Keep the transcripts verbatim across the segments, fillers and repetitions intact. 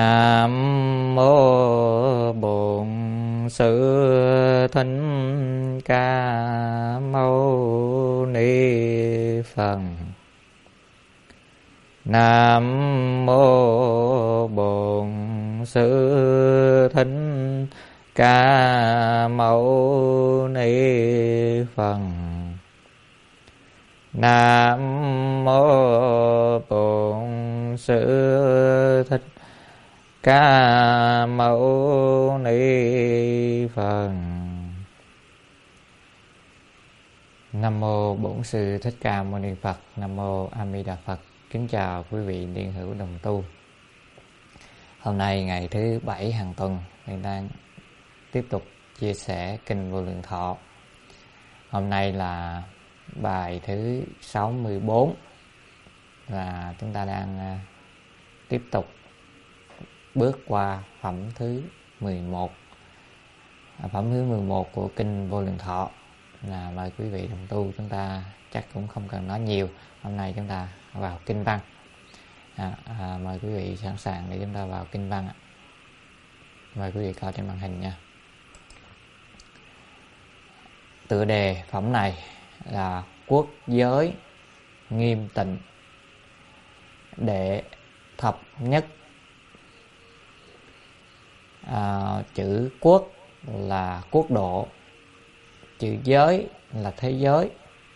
Nam mô Bổn Sư Thích Ca Mâu Ni Phật. Nam mô Bổn Sư Thích Ca Mâu Ni Phật. Nam mô Bổn Sư Thích Ca Mâu Ni Phật. Nam mô Bổn Sư Thích Ca Mâu Ni Phật. Nam mô A Di Đà Phật. Kính chào quý vị liên hữu đồng tu. Hôm nay ngày thứ bảy hàng tuần, mình đang tiếp tục chia sẻ kinh Vô Lượng Thọ. Hôm nay là bài thứ sáu mươi bốn và chúng ta đang tiếp tục bước qua phẩm thứ mười một. Phẩm thứ mười một của kinh Vô Lượng Thọ là mời quý vị đồng tu chúng ta chắc cũng không cần nói nhiều. Hôm nay chúng ta vào kinh văn. À, à, mời quý vị sẵn sàng để chúng ta vào kinh văn. Mời quý vị coi trên màn hình nha. Tựa đề phẩm này là quốc giới nghiêm tịnh, đệ thập nhất. À, chữ quốc là quốc độ, chữ giới là thế giới,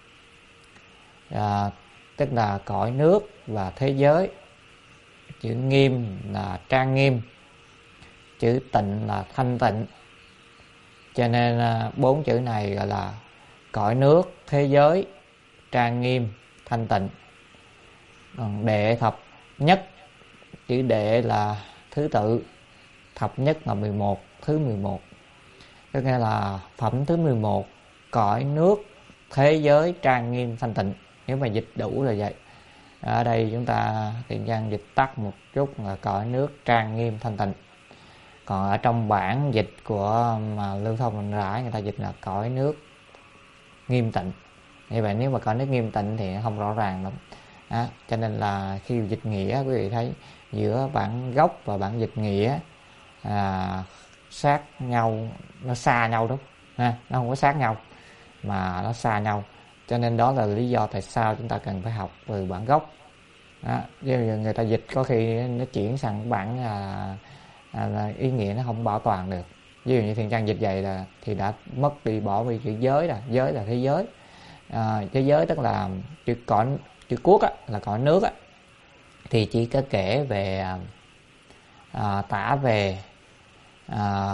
à, tức là cõi nước và thế giới. Chữ nghiêm là trang nghiêm, chữ tịnh là thanh tịnh. Cho nên bốn chữ này gọi là cõi nước, thế giới, trang nghiêm, thanh tịnh. Còn đệ thập nhất, chữ đệ là thứ tự, thập nhất là mười một, thứ mười một. Tức nghĩa là phẩm thứ mười một, cõi nước, thế giới, trang nghiêm, thanh tịnh. Nếu mà dịch đủ là vậy. Ở đây chúng ta tiện trang dịch tắt một chút là cõi nước, trang nghiêm, thanh tịnh. Còn ở trong bản dịch của mà Lưu Thông Minh Rãi, người ta dịch là cõi nước nghiêm tịnh. Như vậy nếu mà cõi nước nghiêm tịnh thì không rõ ràng lắm. Đó, cho nên là khi dịch nghĩa quý vị thấy giữa bản gốc và bản dịch nghĩa à, sát nhau, nó xa nhau đúng ha, nó không có sát nhau mà nó xa nhau. Cho nên đó là lý do tại sao chúng ta cần phải học từ bản gốc. Đó, chứ người ta dịch có khi nó chuyển sang bản à, à, là ý nghĩa nó không bảo toàn được. Ví dụ như Thiện Trang dịch vậy là thì đã mất đi, bỏ đi chữ giới là giới là thế giới. À, thế giới tức là chữ cõi, chữ quốc á, là cõi nước á, thì chỉ có kể về à, tả về à,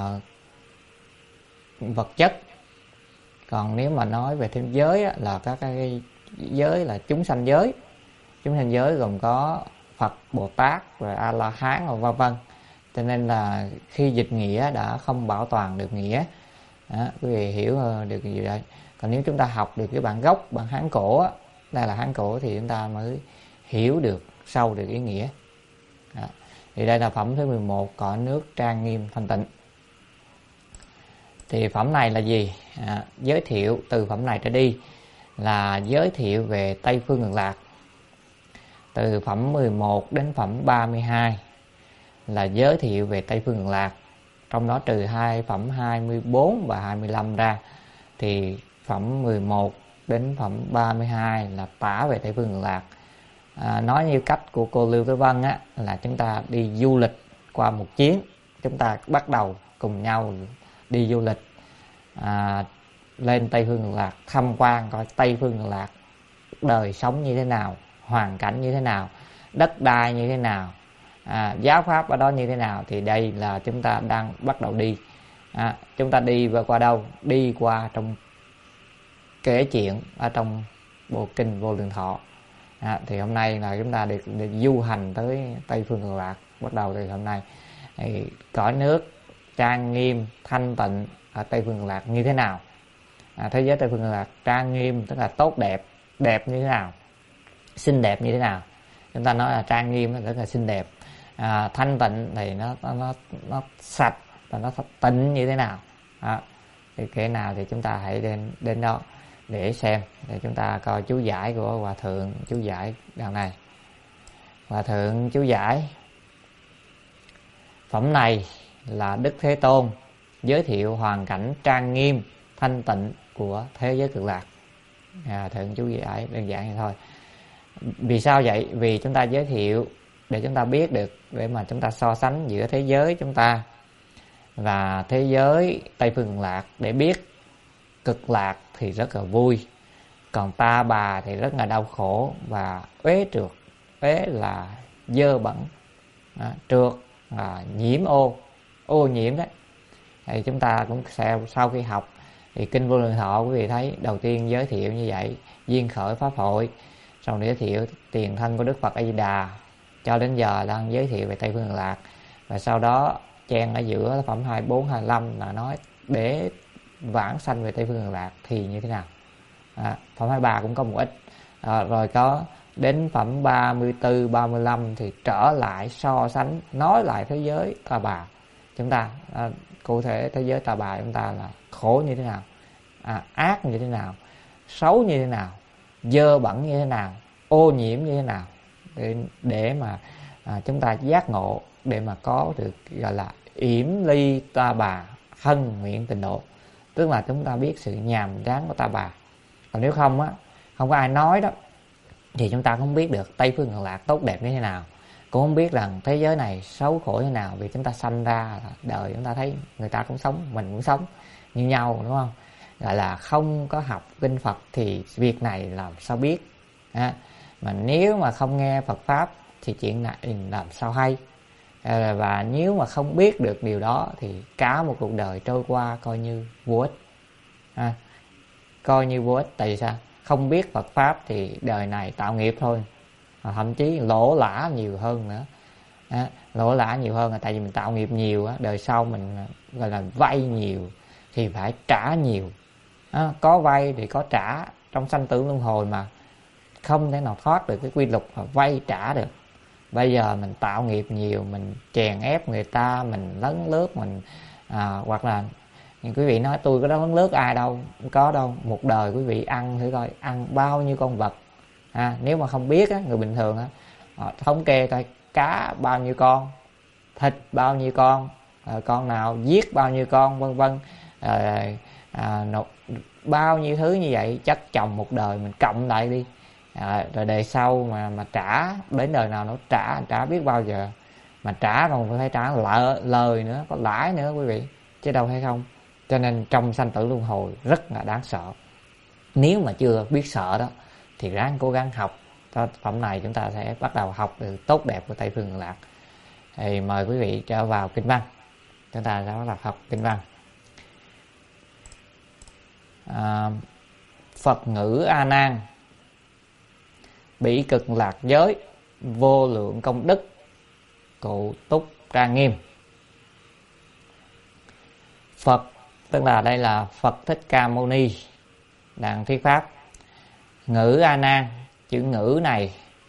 vật chất. Còn nếu mà nói về thêm giới á, là các cái giới là chúng sanh giới. Chúng sanh giới gồm có Phật, Bồ Tát, rồi A La Hán và vân vân. Cho nên là khi dịch nghĩa đã không bảo toàn được nghĩa. Đó, quý vị hiểu được gì vậy? Còn nếu chúng ta học được cái bản gốc, bản Hán cổ á, đây là Hán cổ, thì chúng ta mới hiểu được sâu được ý nghĩa. Đó. Thì đây là phẩm thứ mười một, cõi nước trang nghiêm thanh tịnh. Thì phẩm này là gì? À, giới thiệu từ phẩm này trở đi là giới thiệu về Tây Phương Cực Lạc. Từ phẩm mười một đến phẩm ba mươi hai là giới thiệu về Tây Phương Cực Lạc. Trong đó trừ hai phẩm hai mươi bốn và hai mươi lăm ra, thì phẩm mười một đến phẩm ba mươi hai là tả về Tây Phương Cực Lạc. À, nói như cách của cô Lưu Tế Vân á, là chúng ta đi du lịch qua một chuyến. Chúng ta bắt đầu cùng nhau đi du lịch à, lên Tây Phương Cực Lạc, tham quan coi Tây Phương Cực Lạc đời sống như thế nào, hoàn cảnh như thế nào, đất đai như thế nào, à, giáo pháp ở đó như thế nào. Thì đây là chúng ta đang bắt đầu đi. À, chúng ta đi qua đâu? Đi qua trong kể chuyện ở trong bộ kinh Vô Lượng Thọ. À, thì hôm nay là chúng ta được, được du hành tới Tây Phương Cực Lạc. Bắt đầu từ hôm nay thì cõi nước trang nghiêm thanh tịnh ở Tây Phương Cực Lạc như thế nào, à, thế giới Tây Phương Cực Lạc trang nghiêm tức là tốt đẹp, đẹp như thế nào, xinh đẹp như thế nào. Chúng ta nói là trang nghiêm tức là xinh đẹp, à, thanh tịnh thì nó nó nó sạch và nó tịnh như thế nào. Đó. Thì cái nào thì chúng ta hãy đến đến đó để xem, để chúng ta coi chú giải của Hòa Thượng chú giải đoạn này. Hòa Thượng chú giải Phẩm này là Đức Thế Tôn giới thiệu hoàn cảnh trang nghiêm thanh tịnh của thế giới cực lạc. À, thượng chú ý ấy đơn giản vậy thôi. Vì sao vậy? Vì chúng ta giới thiệu để chúng ta biết được, để mà chúng ta so sánh giữa thế giới chúng ta và thế giới Tây Phương Cực Lạc, để biết cực lạc thì rất là vui, còn ta bà thì rất là đau khổ và uế trượt. Uế là dơ bẩn, đó, trượt là nhiễm ô, ô nhiễm đấy. Thì chúng ta cũng sẽ sau khi học thì Kinh Vô Lượng Thọ, quý vị thấy đầu tiên giới thiệu như vậy, duyên khởi pháp hội, sau giới thiệu tiền thân của Đức Phật A Di Đà, cho đến giờ đang giới thiệu về Tây Phương Cực Lạc, và sau đó chen ở giữa phẩm hai mươi bốn, hai mươi lăm là nói để vãng sanh về Tây Phương Cực Lạc thì như thế nào. À, phẩm hai mươi ba cũng có một ít, à, rồi có đến phẩm ba mươi tư, ba mươi lăm thì trở lại so sánh, nói lại thế giới ta bà chúng ta, à, cụ thể thế giới ta bà chúng ta là khổ như thế nào, à, ác như thế nào, xấu như thế nào, dơ bẩn như thế nào, ô nhiễm như thế nào, để, để mà à, chúng ta giác ngộ, để mà có được gọi là yểm ly ta bà, hân nguyện tịnh độ, tức là chúng ta biết sự nhàm chán của ta bà. Còn nếu không á, không có ai nói đó, thì chúng ta không biết được Tây Phương Cực Lạc tốt đẹp như thế nào, cũng không biết rằng thế giới này xấu khổ như thế nào. Vì chúng ta sanh ra đời chúng ta thấy người ta cũng sống, mình cũng sống như nhau, đúng không? Gọi là không có học kinh Phật thì việc này làm sao biết, à, mà nếu mà không nghe Phật Pháp thì chuyện này làm sao hay. À, và nếu mà không biết được điều đó thì cả một cuộc đời trôi qua coi như vô ích, à, coi như vô ích. Tại vì sao? Không biết Phật Pháp thì đời này tạo nghiệp thôi, à, thậm chí lỗ lã nhiều hơn nữa, à, lỗ lã nhiều hơn là tại vì mình tạo nghiệp nhiều á, đời sau mình gọi là vay nhiều thì phải trả nhiều, à, có vay thì có trả, trong sanh tử luân hồi mà không thể nào thoát được cái quy luật mà vay trả được. Bây giờ mình tạo nghiệp nhiều, mình chèn ép người ta, mình lấn lướt mình, à, hoặc là quý vị nói tôi có đó lấn lướt ai đâu, không có đâu. Một đời quý vị ăn thử coi, ăn bao nhiêu con vật, à, nếu mà không biết á, người bình thường á, họ thống kê coi cá bao nhiêu con, thịt bao nhiêu con, à, con nào giết bao nhiêu con, vân vân, à, à, bao nhiêu thứ như vậy chắc chồng một đời mình cộng lại đi, à, rồi đời sau mà mà trả đến đời nào nó trả trả biết bao giờ, mà trả còn phải trả lợi, lời nữa, có lãi nữa quý vị, chứ đâu hay không. Cho nên trong sanh tử luân hồi rất là đáng sợ. Nếu mà chưa biết sợ đó thì ráng cố gắng học. Phẩm này chúng ta sẽ bắt đầu học từ tốt đẹp của Tây Phương Cực Lạc. Thì mời quý vị trở vào kinh văn, chúng ta sẽ bắt đầu học kinh văn. à, Phật ngữ A Nan: bỉ cực lạc giới, vô lượng công đức, cụ túc trang nghiêm. Phật tức là đây là Phật Thích Ca Mâu Ni đang thuyết pháp. Ngữ A Nan, chữ ngữ này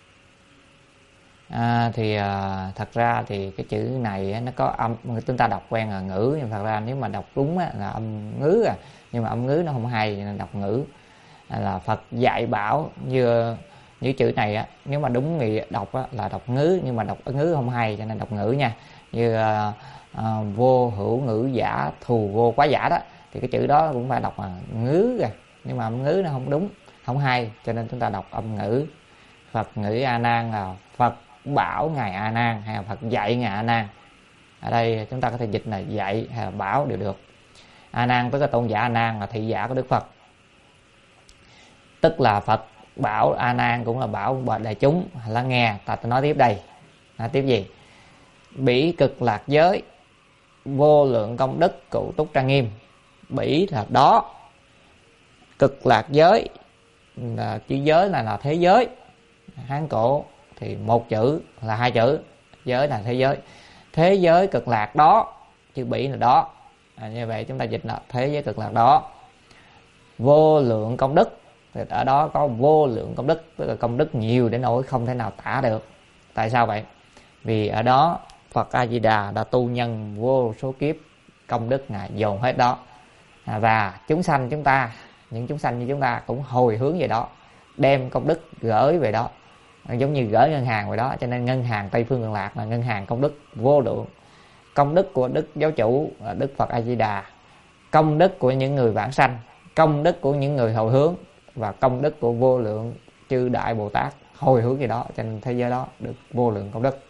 à, thì à, thật ra thì cái chữ này nó có âm, chúng ta đọc quen là ngữ, nhưng thật ra nếu mà đọc đúng á, là âm ngữ à, nhưng mà âm ngữ nó không hay nên đọc ngữ. À, là Phật dạy bảo như như chữ này á, nếu mà đúng nghĩa đọc á, là đọc ngữ, nhưng mà đọc ngữ không hay cho nên đọc ngữ nha. Như à, à, vô hữu ngữ giả, thù vô quá giả đó, thì cái chữ đó cũng phải đọc là ngữ à, nhưng mà âm ngữ nó không đúng, không hay, cho nên chúng ta đọc âm ngữ. Phật ngữ A Nan là Phật bảo ngài A Nan, hay là Phật dạy ngài A Nan. Ở đây chúng ta có thể dịch là dạy hay là bảo đều được. A Nan tức là tôn giả A Nan, là thị giả của Đức Phật, tức là Phật bảo A Nan cũng là bảo đại chúng lắng nghe. Ta nói tiếp đây, nói tiếp gì? Bỉ cực lạc giới, vô lượng công đức, cụ túc trang nghiêm. Bỉ là đó, cực lạc giới là chữ giới là là thế giới. Hán cổ thì một chữ là hai chữ, giới là thế giới. Thế giới cực lạc đó, chữ bỉ là đó, à, như vậy chúng ta dịch là thế giới cực lạc đó. Vô lượng công đức, thì ở đó có vô lượng công đức, tức là công đức nhiều đến nỗi không thể nào tả được. Tại sao vậy? Vì ở đó Phật A Di Đà đã tu nhân vô số kiếp, công đức ngài dồn hết đó, à, và chúng sanh chúng ta, những chúng sanh như chúng ta cũng hồi hướng về đó, đem công đức gửi về đó, giống như gửi ngân hàng vậy đó. Cho nên ngân hàng Tây Phương Cực Lạc là ngân hàng công đức vô lượng. công đức của Đức Giáo Chủ Đức Phật A Di Đà, công đức của những người vãng sanh, công đức của những người hồi hướng, và công đức của vô lượng chư đại Bồ Tát hồi hướng gì đó, cho nên thế giới đó được vô lượng công đức.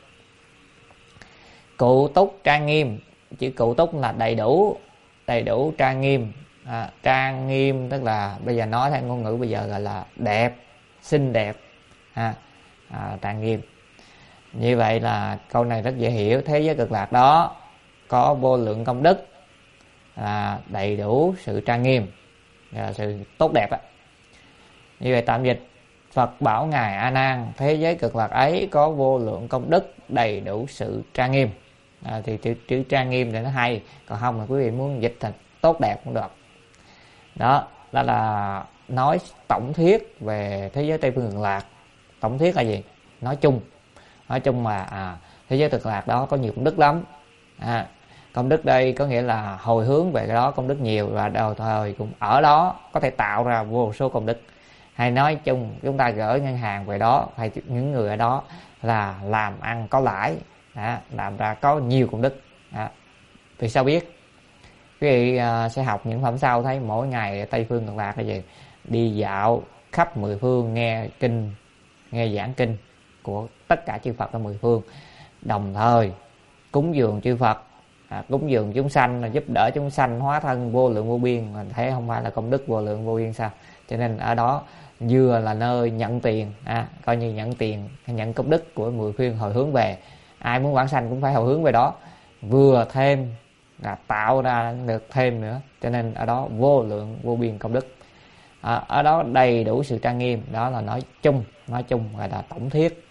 Cụ túc trang nghiêm, chữ cụ túc là đầy đủ, đầy đủ trang nghiêm. À, trang nghiêm tức là bây giờ nói theo ngôn ngữ bây giờ gọi là đẹp, xinh đẹp. À, à, trang nghiêm. Như vậy là câu này rất dễ hiểu. Thế giới cực lạc đó có vô lượng công đức, à, đầy đủ sự trang nghiêm, à, sự tốt đẹp á. Như vậy tạm dịch, Phật bảo ngài A Nan, thế giới cực lạc ấy có vô lượng công đức, đầy đủ sự trang nghiêm. À, thì chữ, chữ trang nghiêm thì nó hay, còn không là quý vị muốn dịch thành tốt đẹp cũng được. Đó, đó là nói tổng thuyết về thế giới Tây Phương Cực Lạc. Tổng thuyết là gì? Nói chung, nói chung là à, thế giới cực lạc đó có nhiều công đức lắm. À, công đức đây có nghĩa là hồi hướng về cái đó công đức nhiều, và đồng thời cũng ở đó có thể tạo ra vô số công đức. Hay nói chung chúng ta gửi ngân hàng về đó, hay những người ở đó là làm ăn có lãi, à, làm ra có nhiều công đức. À, vì sao biết? Quý vị à, sẽ học những phẩm sau thấy mỗi ngày Tây Phương Cực Lạc là gì? Đi dạo khắp mười phương, nghe kinh, nghe giảng kinh của tất cả chư Phật ở mười phương, đồng thời cúng dường chư Phật, à, cúng dường chúng sanh, giúp đỡ chúng sanh hóa thân vô lượng vô biên. Mình thấy không phải là công đức vô lượng vô biên sao? Cho nên ở đó vừa là nơi nhận tiền, à, coi như nhận tiền, nhận công đức của mười phương hồi hướng về. Ai muốn vãng sanh cũng phải hồi hướng về đó, vừa thêm là tạo ra được thêm nữa. Cho nên ở đó vô lượng vô biên công đức. À, ở đó đầy đủ sự trang nghiêm. Đó là nói chung, nói chung gọi là tổng thuyết.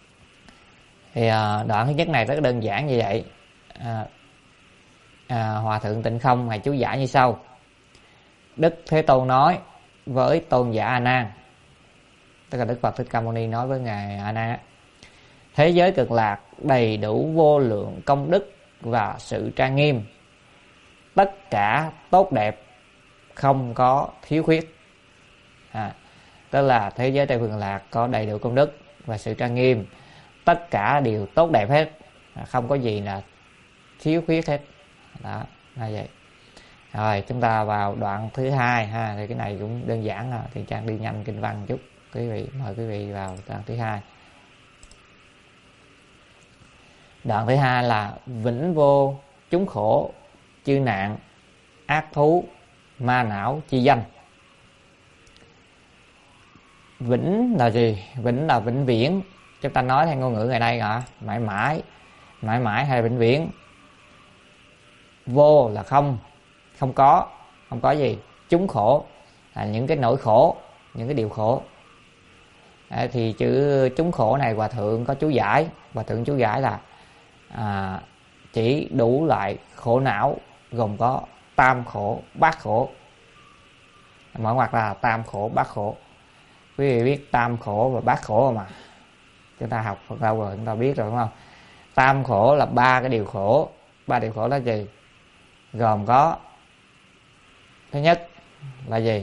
Thì à, đoạn thứ nhất này rất đơn giản như vậy. à, à, Hòa thượng Tịnh Không ngài chú giải như sau: Đức Thế Tôn nói với tôn giả A Nan, tức là Đức Phật Thích Ca Mâu Ni nói với ngài A Nan: thế giới cực lạc đầy đủ vô lượng công đức và sự trang nghiêm, tất cả tốt đẹp, không có thiếu khuyết. À, tức là thế giới Tây Phương Cực Lạc có đầy đủ công đức và sự trang nghiêm, tất cả đều tốt đẹp hết, không có gì là thiếu khuyết hết. Đó là vậy. Rồi chúng ta vào đoạn thứ hai ha, thì cái này cũng đơn giản ha, thì Trang đi nhanh kinh văn chút. Quý vị mời quý vị vào đoạn thứ hai. Đoạn thứ hai là vĩnh vô chúng khổ, chư nạn, ác thú, ma não chi danh. Vĩnh là gì? Vĩnh là vĩnh viễn. Chúng ta nói theo ngôn ngữ ngày nay hả? Mãi mãi, mãi mãi hay vĩnh viễn. Vô là không, không có, không có gì. Chúng khổ là những cái nỗi khổ, những cái điều khổ. À, thì chữ chúng khổ này Hòa thượng có chú giải. Hòa thượng chú giải là à, chỉ đủ loại khổ não, gồm có tam khổ, bát khổ. Mở ngoặc là tam khổ, bát khổ. Quý vị biết tam khổ và bát khổ mà, chúng ta học Phật lâu rồi, chúng ta biết rồi đúng không? Tam khổ là ba cái điều khổ. Ba điều khổ là gì? Gồm có thứ nhất là gì?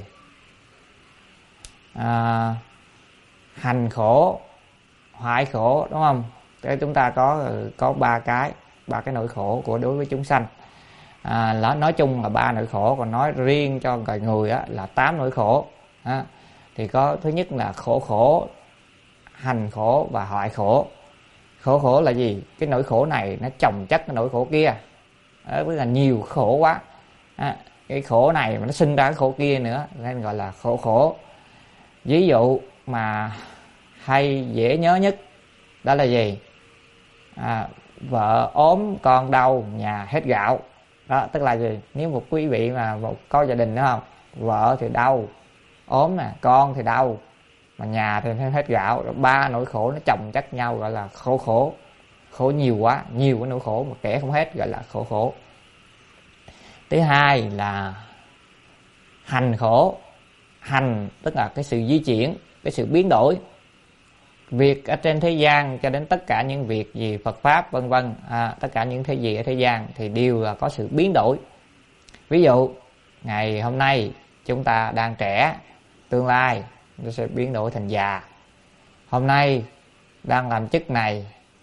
À, hành khổ, hoại khổ, đúng không? Thế chúng ta có có ba cái, ba cái nỗi khổ của đối với chúng sanh. À, nói chung là ba nỗi khổ, còn nói riêng cho người người á, là tám nỗi khổ. À, thì có thứ nhất là khổ khổ, hành khổ và hoại khổ. Khổ khổ là gì? Cái nỗi khổ này nó chồng chất cái nỗi khổ kia, đó là nhiều khổ quá. À, cái khổ này mà nó sinh ra cái khổ kia nữa nên gọi là khổ khổ. Ví dụ mà hay dễ nhớ nhất đó là gì? À, vợ ốm, con đau, nhà hết gạo. Đó tức là gì? Nếu một quý vị mà một có gia đình, đúng không? Vợ thì đau, ốm nè, con thì đau, mà nhà thì hết gạo. Ba nỗi khổ nó chồng chất nhau gọi là khổ khổ. Khổ nhiều quá, nhiều cái nỗi khổ mà kể không hết gọi là khổ khổ. Thứ hai là hành khổ. Hành tức là cái sự di chuyển, cái sự biến đổi. Việc ở trên thế gian cho đến tất cả những việc gì Phật Pháp vân vân, à, tất cả những thế gì ở thế gian thì đều là có sự biến đổi. Ví dụ ngày hôm nay chúng ta đang trẻ, tương lai nó sẽ biến đổi thành già. Hôm nay đang làm chức này,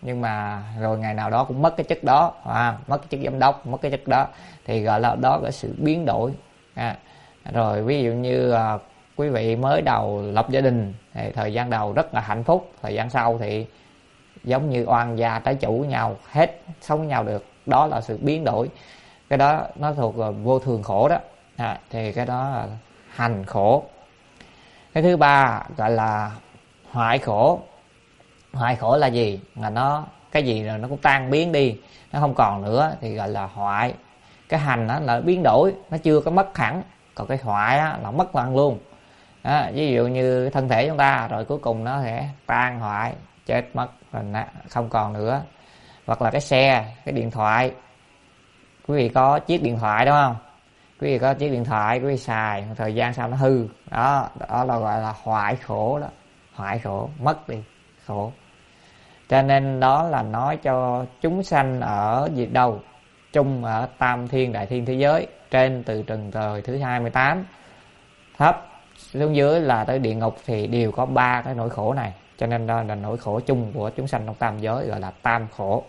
nhưng mà rồi ngày nào đó cũng mất cái chức đó, à, mất cái chức giám đốc, mất cái chức đó, thì gọi là đó là sự biến đổi. À, rồi ví dụ như à, quý vị mới đầu lập gia đình thì thời gian đầu rất là hạnh phúc, thời gian sau thì giống như oan gia trái chủ với nhau, hết sống với nhau được, đó là sự biến đổi. Cái đó nó thuộc là vô thường khổ đó, à, thì cái đó là hành khổ. Cái thứ ba gọi là hoại khổ. Hoại khổ là gì? Là nó cái gì rồi nó cũng tan biến đi, nó không còn nữa thì gọi là hoại. Cái hành đó là biến đổi, nó chưa có mất hẳn, còn cái hoại á, là mất hoàn luôn. À, ví dụ như thân thể chúng ta rồi cuối cùng nó sẽ tan hoại, chết mất rồi không còn nữa. Hoặc là cái xe, cái điện thoại, quý vị có chiếc điện thoại đúng không? Quý vị có chiếc điện thoại, quý vị xài thời gian sau nó hư, đó đó là gọi là hoại khổ đó. Hoại khổ, mất đi khổ. Cho nên đó là nói cho chúng sanh ở gì đâu, chung ở tam thiên đại thiên thế giới, trên từ trần trời thứ hai mươi tám, thấp xuống dưới là tới địa ngục, thì đều có ba cái nỗi khổ này. Cho nên đó là nỗi khổ chung của chúng sanh trong tam giới, gọi là tam khổ.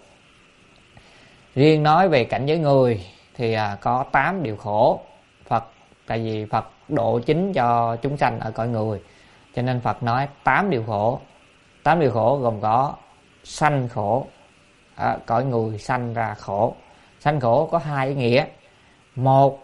Riêng nói về cảnh giới người thì à, có tám điều khổ. Phật, tại vì Phật độ chính cho chúng sanh ở cõi người, cho nên Phật nói tám điều khổ. Tám điều khổ gồm có sanh khổ, à, cõi người sanh ra khổ. Sanh khổ có hai ý nghĩa. Một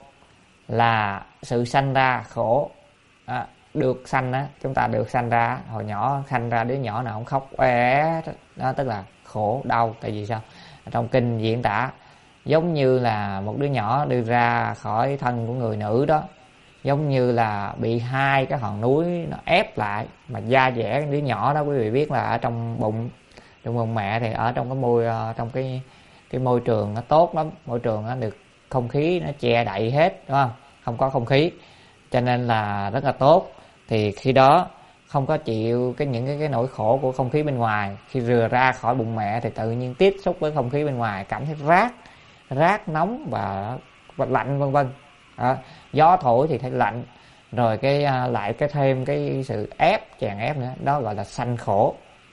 là sự sanh ra khổ, à, được sanh á, chúng ta được sanh ra, hồi nhỏ sanh ra đứa nhỏ nào không khóc oẻ đó, tức là khổ đau. Tại vì sao? Trong kinh diễn tả giống như là một đứa nhỏ đưa ra khỏi thân của người nữ đó, giống như là bị hai cái hòn núi nó ép lại, mà da dẻ đứa nhỏ đó quý vị biết là ở trong bụng trong bụng mẹ thì ở trong cái môi trong cái cái môi trường nó tốt lắm, môi trường nó được không khí nó che đậy hết, đúng không? Không có không khí cho nên là rất là tốt. Thì khi đó không có chịu cái những cái, cái nỗi khổ của không khí bên ngoài, khi rừa ra khỏi bụng mẹ thì tự nhiên tiếp xúc với không khí bên ngoài cảm thấy rát rát nóng và, và lạnh vân vân. À, gió thổi thì thấy lạnh, rồi cái à, lại cái thêm cái sự ép chèn ép nữa, đó gọi là sanh khổ.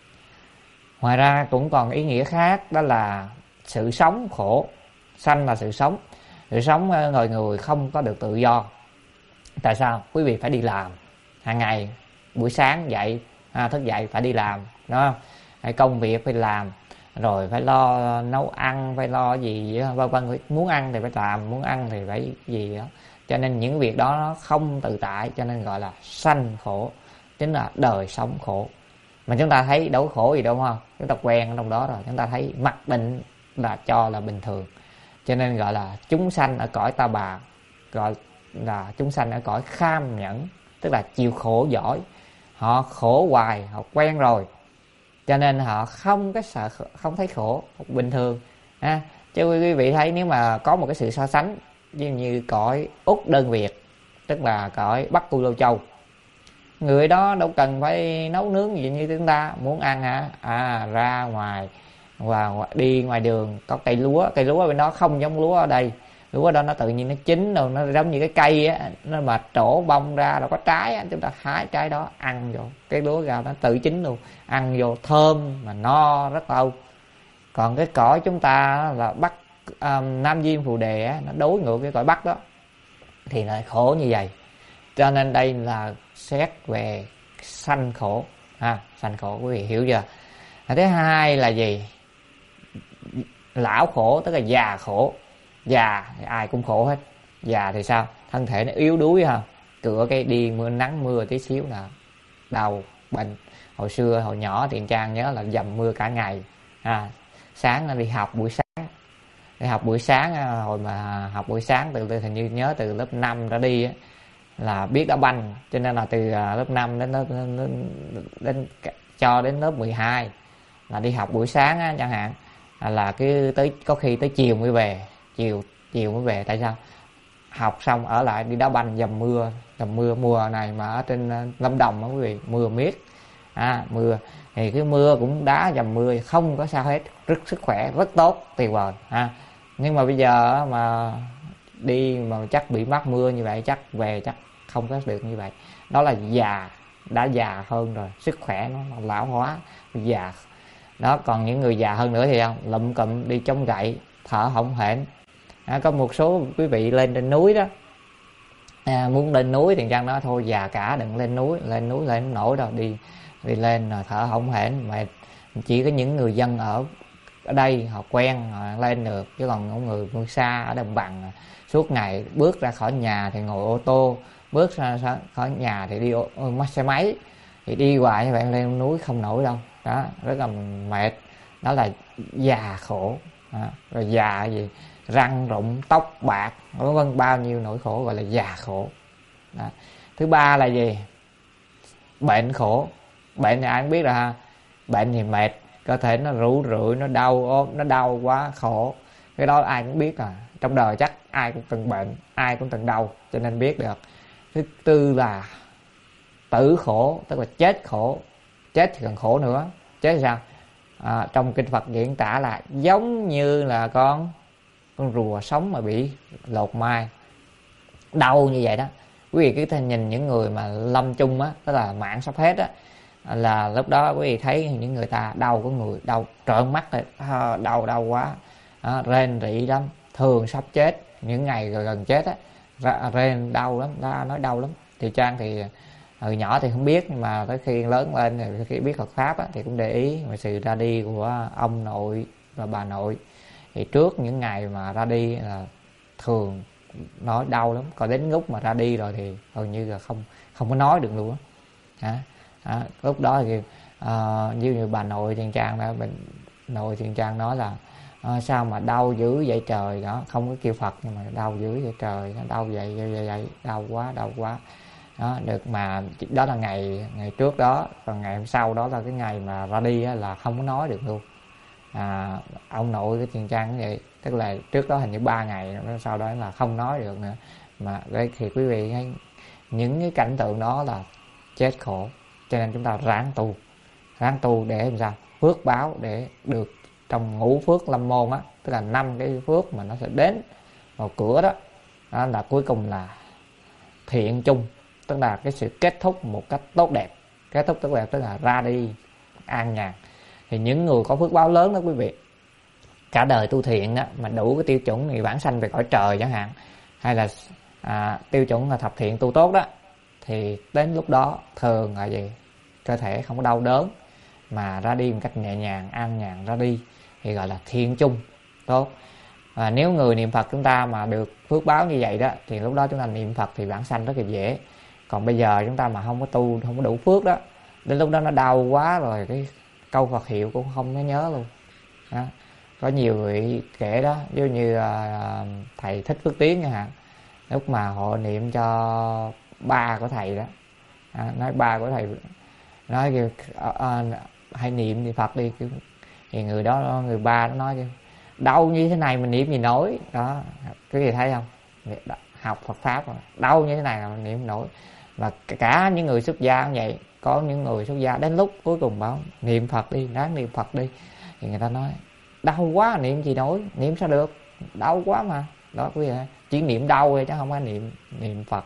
Ngoài ra cũng còn ý nghĩa khác, đó là sự sống khổ. Sanh là sự sống, sự sống người người không có được tự do. Tại sao? Quý vị phải đi làm hàng ngày, buổi sáng dậy à, thức dậy phải đi làm, đúng không? Phải công việc phải làm, rồi phải lo nấu ăn, phải lo gì vân vân. Muốn ăn thì phải làm, muốn ăn thì phải gì đó. Cho nên những việc đó nó không tự tại, cho nên gọi là sanh khổ, chính là đời sống khổ. Mà chúng ta thấy đâu khổ gì đâu không? Chúng ta quen ở trong đó rồi, chúng ta thấy mặc định là cho là bình thường. Cho nên gọi là chúng sanh ở cõi ta bà, gọi là chúng sanh ở cõi kham nhẫn, tức là chịu khổ giỏi. Họ khổ hoài, họ quen rồi, cho nên họ không cái sợ, không thấy khổ, bình thường. À, chứ quý vị thấy nếu mà có một cái sự so sánh như, như cõi Úc đơn Việt, tức là cõi Bắc Tu Lô Châu, người đó đâu cần phải nấu nướng gì như chúng ta. Muốn ăn hả? À, ra ngoài và đi ngoài đường có cây lúa, cây lúa bên đó không giống lúa ở đây. Lúa ở đó nó tự nhiên nó chín rồi, nó giống như cái cây á, nó mà trổ bông ra rồi có trái á, chúng ta hái trái đó ăn vô, cái lúa gạo nó tự chín luôn, ăn vô thơm mà no rất lâu. Còn cái cõi chúng ta là Bắc um, Nam Diêm Phù Đề á, nó đối ngược cái cõi Bắc đó thì lại khổ như vậy. Cho nên đây là xét về sanh khổ, ha, sanh khổ quý vị hiểu chưa? Thứ hai là gì? Lão khổ, tức là già khổ. Già thì ai cũng khổ hết. Già thì sao? Thân thể nó yếu đuối ha, cửa cái đi mưa nắng mưa tí xíu là đau bệnh. Hồi xưa hồi nhỏ Tiền Trang nhớ là dầm mưa cả ngày, à, sáng nó đi học buổi sáng, đi học buổi sáng hồi mà học buổi sáng từ từ hình như nhớ từ lớp năm ra đi á, là biết đá banh, cho nên là từ lớp năm đến lớp đến, đến cho đến lớp mười hai là đi học buổi sáng á, chẳng hạn là cứ tới có khi tới chiều mới về, chiều chiều mới về. Tại sao? Học xong ở lại đi đá banh dầm mưa, dầm mưa mùa này mà ở trên Lâm Đồng đó quý vị, mưa miết, à, mưa thì cái mưa cũng đá dầm mưa không có sao hết, rất sức khỏe rất tốt tuyệt vời ha. Nhưng mà bây giờ mà đi mà chắc bị mắc mưa như vậy chắc về chắc không có được như vậy. Đó là già, đã già hơn rồi, sức khỏe nó lão hóa, già Đó, còn những người già hơn nữa thì không, lụm cụm đi chống gậy, thở hổn hển. À, có một số quý vị lên trên núi đó, à, muốn lên núi thì Trang nói thôi già cả đừng lên núi, lên núi lên không nổi đâu, đi đi lên rồi thở hổn hển, mà chỉ có những người dân ở ở đây họ quen họ lên được, chứ còn những người phương xa ở đồng bằng suốt ngày bước ra khỏi nhà thì ngồi ô tô, bước ra khỏi nhà thì đi ô, xe máy, thì đi hoài như vậy lên núi không nổi đâu. Đó, rất là mệt. Đó là già khổ. Đó, rồi già gì răng rụng, tóc bạc, vân vân, bao nhiêu nỗi khổ gọi là già khổ. Đó. Thứ ba là gì? Bệnh khổ. Bệnh thì ai cũng biết rồi ha. Bệnh thì mệt, cơ thể nó rũ rượi, nó đau ốm, nó đau quá khổ. Cái đó ai cũng biết à. Trong đời chắc ai cũng từng bệnh, ai cũng từng đau, cho nên biết được. Thứ tư là tử khổ, tức là chết khổ. Chết thì còn khổ nữa. Chết thì sao? À, trong kinh Phật diễn tả là giống như là con con rùa sống mà bị lột mai, đau như vậy đó. Quý vị cứ thể nhìn những người mà lâm chung á, tức là mạng sắp hết á, là lúc đó quý vị thấy những người ta đau, có người đau trợn mắt rồi, à, đau đau quá, à, rên rỉ lắm, thường sắp chết, những ngày rồi gần chết á, rên đau lắm, đó, nói đau lắm. Thì Trang thì hồi nhỏ thì không biết, nhưng mà tới khi lớn lên thì khi biết Phật pháp á, thì cũng để ý về sự ra đi của ông nội và bà nội. Thì trước những ngày mà ra đi là thường nói đau lắm, còn đến lúc mà ra đi rồi thì hầu như là không không có nói được luôn á. À, lúc đó thì uh, như, như bà nội Thiên Trang đó, bệnh nội Thiên Trang nói là uh, sao mà đau dữ vậy trời, đó không có kêu Phật nhưng mà đau dữ vậy trời, nó đau vậy vậy vậy, vậy đau quá đau quá đó. Được mà đó là ngày ngày trước đó, còn ngày hôm sau đó là cái ngày mà ra đi á, là không có nói được luôn. À, ông nội cái Thiên Trang như vậy, tức là trước đó hình như ba ngày, sau đó là không nói được nữa. Mà đấy thì quý vị thấy những cái cảnh tượng đó là chết khổ. Cho nên chúng ta ráng tu, ráng tu để làm sao phước báo để được trong ngũ phước lâm môn á, tức là năm cái phước mà nó sẽ đến vào cửa đó. Đó là cuối cùng là thiện chung, tức là cái sự kết thúc một cách tốt đẹp. Kết thúc tốt đẹp tức là ra đi an nhàn. Thì những người có phước báo lớn đó quý vị, cả đời tu thiện đó, mà đủ cái tiêu chuẩn thì vãng sanh về cõi trời chẳng hạn, hay là à, tiêu chuẩn là thập thiện tu tốt đó, thì đến lúc đó thường là gì, cơ thể không có đau đớn mà ra đi một cách nhẹ nhàng an nhàn ra đi, thì gọi là thiện chung tốt. Và nếu người niệm Phật chúng ta mà được phước báo như vậy đó, thì lúc đó chúng ta niệm Phật thì vãng sanh rất là dễ. Còn bây giờ chúng ta mà không có tu, không có đủ phước đó, đến lúc đó nó đau quá rồi cái câu Phật hiệu cũng không có nhớ luôn đó. Có nhiều người kể đó, ví dụ như uh, thầy Thích Phước Tiến chẳng hạn, lúc mà họ niệm cho ba của thầy đó, à, nói ba của thầy nói kêu uh, uh, hãy niệm thì Phật đi, thì người đó người ba nó nói kêu đau như thế này mình niệm gì nổi đó. Cái gì thấy không, học Phật pháp rồi, đau như thế này là mình niệm nổi. Và cả những người xuất gia cũng vậy, có những người xuất gia đến lúc cuối cùng bảo niệm Phật đi, ráng niệm Phật đi, thì người ta nói đau quá niệm gì nổi, niệm sao được, đau quá mà. Đó quý vị, chỉ niệm đau thôi chứ không phải niệm niệm Phật.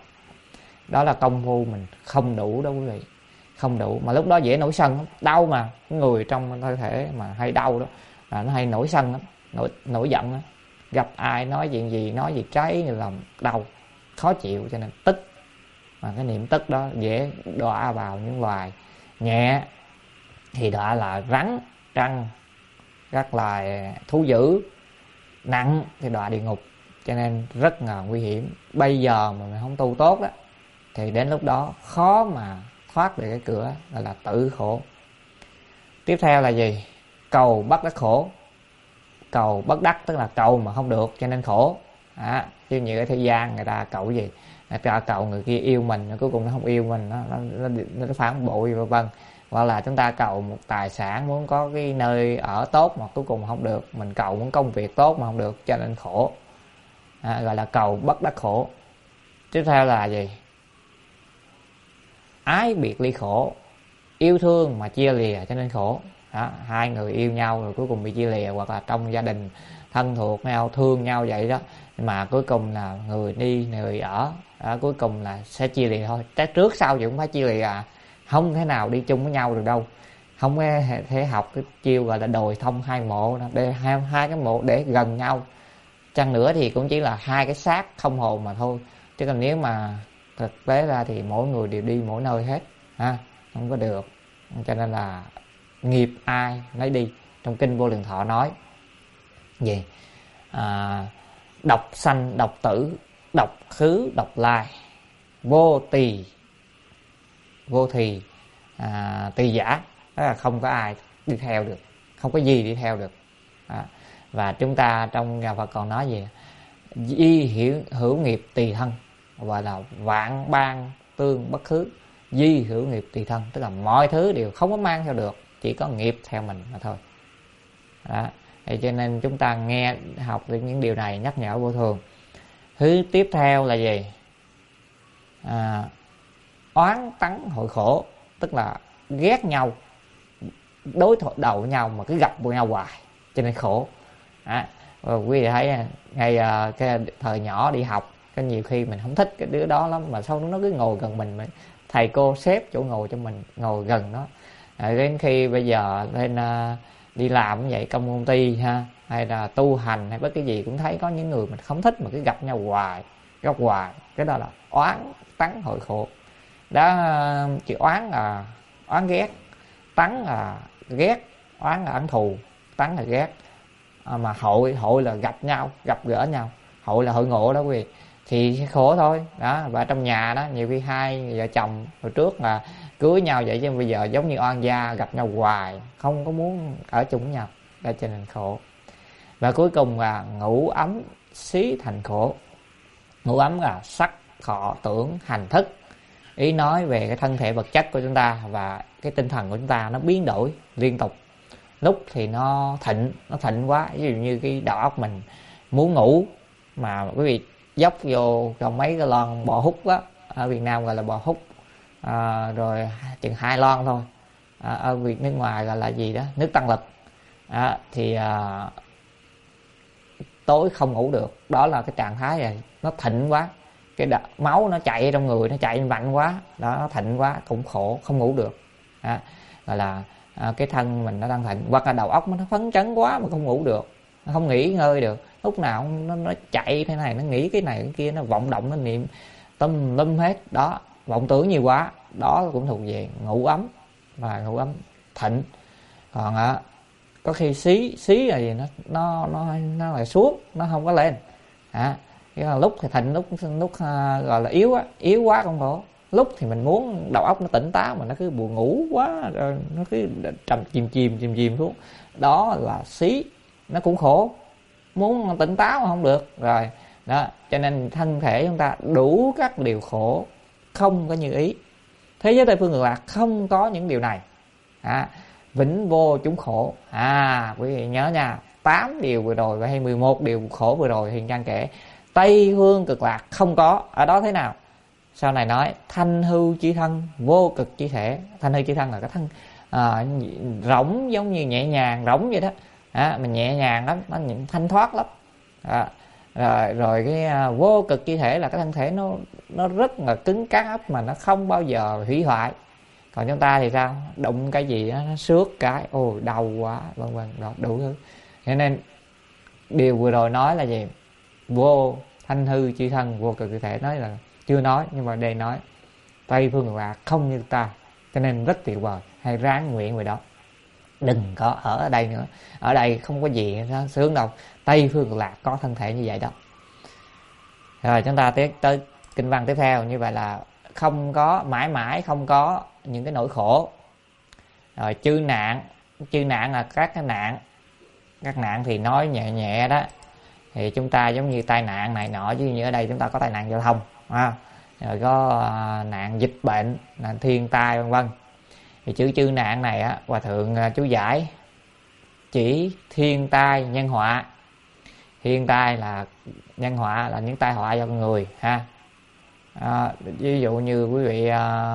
Đó là công phu mình không đủ đó quý vị, không đủ. Mà lúc đó dễ nổi sân lắm, đau mà, người trong cơ thể mà hay đau đó là nó hay nổi sân lắm, nổi nổi giận lắm. Gặp ai nói chuyện gì, nói gì trái như là đau, khó chịu, cho nên tức. Mà cái niệm tức đó dễ đọa vào những loài nhẹ thì đọa là rắn, trăng, các loài thú dữ, nặng thì đọa địa ngục. Cho nên rất là nguy hiểm. Bây giờ mà mình không tu tốt đó, thì đến lúc đó khó mà thoát được cái cửa, gọi là tự khổ. Tiếp theo là gì? Cầu bất đắc khổ. Cầu bất đắc tức là cầu mà không được cho nên khổ. À, chứ như ở thế gian người ta cầu gì, người ta cầu người kia yêu mình, cuối cùng nó không yêu mình, nó, nó, nó, nó phản bội vân vân. Hoặc là chúng ta cầu một tài sản, muốn có cái nơi ở tốt mà cuối cùng không được. Mình cầu muốn công việc tốt mà không được cho nên khổ. À, gọi là cầu bất đắc khổ. Tiếp theo là gì? Ái biệt ly khổ. Yêu thương mà chia lìa cho nên khổ. Đó, hai người yêu nhau rồi cuối cùng bị chia lìa, hoặc là trong gia đình thân thuộc nhau thương nhau vậy đó, mà cuối cùng là người đi người ở, đó, cuối cùng là sẽ chia lìa thôi. Tới trước sau gì cũng phải chia lìa à, không thể nào đi chung với nhau được đâu. không thể học cái chiêu gọi là đồi thông hai mộ, để hai, hai cái mộ để gần nhau chăng nữa thì cũng chỉ là hai cái xác không hồn mà thôi, chứ còn nếu mà thực tế ra thì mỗi người đều đi mỗi nơi hết ha, không có được. Cho nên là nghiệp ai nấy đi. Trong kinh Vô Lượng Thọ nói gì à, độc sanh độc tử, độc khứ độc lai, vô tỳ vô thì à, tỳ giả, đó là không có ai đi theo được, không có gì đi theo được. Đó. Và chúng ta trong nhà Phật còn nói gì, di hiểu hữu nghiệp tỳ thân, gọi là vạn ban tương bất khứ, di hữu nghiệp tỳ thân, tức là mọi thứ đều không có mang theo được, chỉ có nghiệp theo mình mà thôi. Đó. Thì cho nên chúng ta nghe học được những điều này nhắc nhở vô thường. Thứ tiếp theo là gì? À, oán tắng hội khổ, tức là ghét nhau, đối đầu nhau mà cứ gặp nhau hoài cho nên khổ. À, quý vị thấy ngày uh, cái thời nhỏ đi học, cái nhiều khi mình không thích cái đứa đó lắm mà sau đó nó cứ ngồi gần mình, thầy cô xếp chỗ ngồi cho mình ngồi gần nó. À, đến khi bây giờ lên uh, đi làm cũng vậy, công công ty ha, hay là tu hành hay bất cái gì cũng thấy có những người mình không thích mà cứ gặp nhau hoài, gặp hoài, cái đó là oán tắng hội khổ. Đó, chữ oán là oán ghét, tắng là ghét, oán là oán thù, tắng là ghét. À, mà hội hội là gặp nhau, gặp gỡ nhau, hội là hội ngộ đó quý vị, thì khổ thôi. Đó, và trong nhà đó nhiều khi hai vợ chồng hồi trước là cưới nhau vậy, chứ bây giờ giống như oan gia, gặp nhau hoài, không có muốn ở chung với nhau, đó cho nên khổ. Và cuối cùng là ngũ ấm xí thành khổ. Ngũ ấm là sắc thọ tưởng hành thức, ý nói về cái thân thể vật chất của chúng ta và cái tinh thần của chúng ta nó biến đổi liên tục. Lúc thì nó thịnh, nó thịnh quá, ví dụ như cái đầu óc mình muốn ngủ mà quý vị dốc vô trong mấy cái lon bò hút á, ở Việt Nam gọi là bò hút, à, rồi chừng hai lon thôi, à, ở Việt nước ngoài gọi là gì đó, nước tăng lực, à, thì à, tối không ngủ được. Đó là cái trạng thái này, nó thịnh quá, cái đợt, máu nó chạy trong người, nó chạy mạnh quá, đó, nó thịnh quá cũng khổ, không ngủ được. À, gọi là à, cái thân mình nó đang thịnh, hoặc là đầu óc nó phấn chấn quá mà không ngủ được, nó không nghỉ ngơi được, lúc nào nó, nó chạy thế này, nó nghĩ cái này cái kia, nó vọng động, nó niệm tâm lâm hết. Đó, vọng tưởng nhiều quá, đó cũng thuộc về ngủ ấm và ngủ ấm thịnh. Còn à, có khi xí xí là gì, nó nó nó nó lại xuống, nó không có lên. À, cái lúc thì thịnh, lúc lúc uh, gọi là yếu á, yếu quá không khổ. Lúc thì mình muốn đầu óc nó tỉnh táo mà nó cứ buồn ngủ quá, rồi nó cứ trầm chìm chìm chìm chìm xuống, đó là xí, nó cũng khổ, muốn tỉnh táo mà không được rồi. Đó, cho nên thân thể chúng ta đủ các điều khổ, không có như ý. Thế giới Tây Phương Cực Lạc không có những điều này. À, vĩnh vô chúng khổ. À, quý vị nhớ nha, tám điều vừa rồi hay mười một điều khổ vừa rồi Hiền Trang kể, Tây Phương Cực Lạc không có. Ở đó thế nào? Sau này nói thanh hư chi thân, vô cực chi thể. Thanh hư chi thân là cái thân à, rỗng, giống như nhẹ nhàng rỗng vậy đó. À, mình nhẹ nhàng lắm, nó thanh thoát lắm. À, rồi, rồi cái à, vô cực chi thể là cái thân thể nó nó rất là cứng cáp ấp mà nó không bao giờ hủy hoại. Còn chúng ta thì sao? Đụng cái gì đó, nó xước cái, ôi đau quá, vân vân, đó đủ thứ. Cho nên điều vừa rồi nói là gì? Vô thanh hư chi thân, vô cực chi thể, nói là chưa nói, nhưng mà đây nói Tây Phương Cực Lạc không như ta, cho nên rất tuyệt vời. Hay ráng nguyện về đó, đừng có ở đây nữa. Ở đây không có gì nó sướng đâu. Tây Phương Cực Lạc có thân thể như vậy đó. Rồi chúng ta tiếp tới kinh văn tiếp theo. Như vậy là không có, mãi mãi không có những cái nỗi khổ. Rồi chư nạn, chư nạn là các cái nạn. Các nạn thì nói nhẹ nhẹ đó, thì chúng ta giống như tai nạn này nọ, chứ như ở đây chúng ta có tai nạn giao thông, à, rồi có à, nạn dịch bệnh, nạn thiên tai vân vân. Thì chữ chư nạn này á, Hòa thượng à, chú giải chỉ thiên tai nhân họa. Thiên tai là nhân họa, là những tai họa do con người ha. À, ví dụ như quý vị à,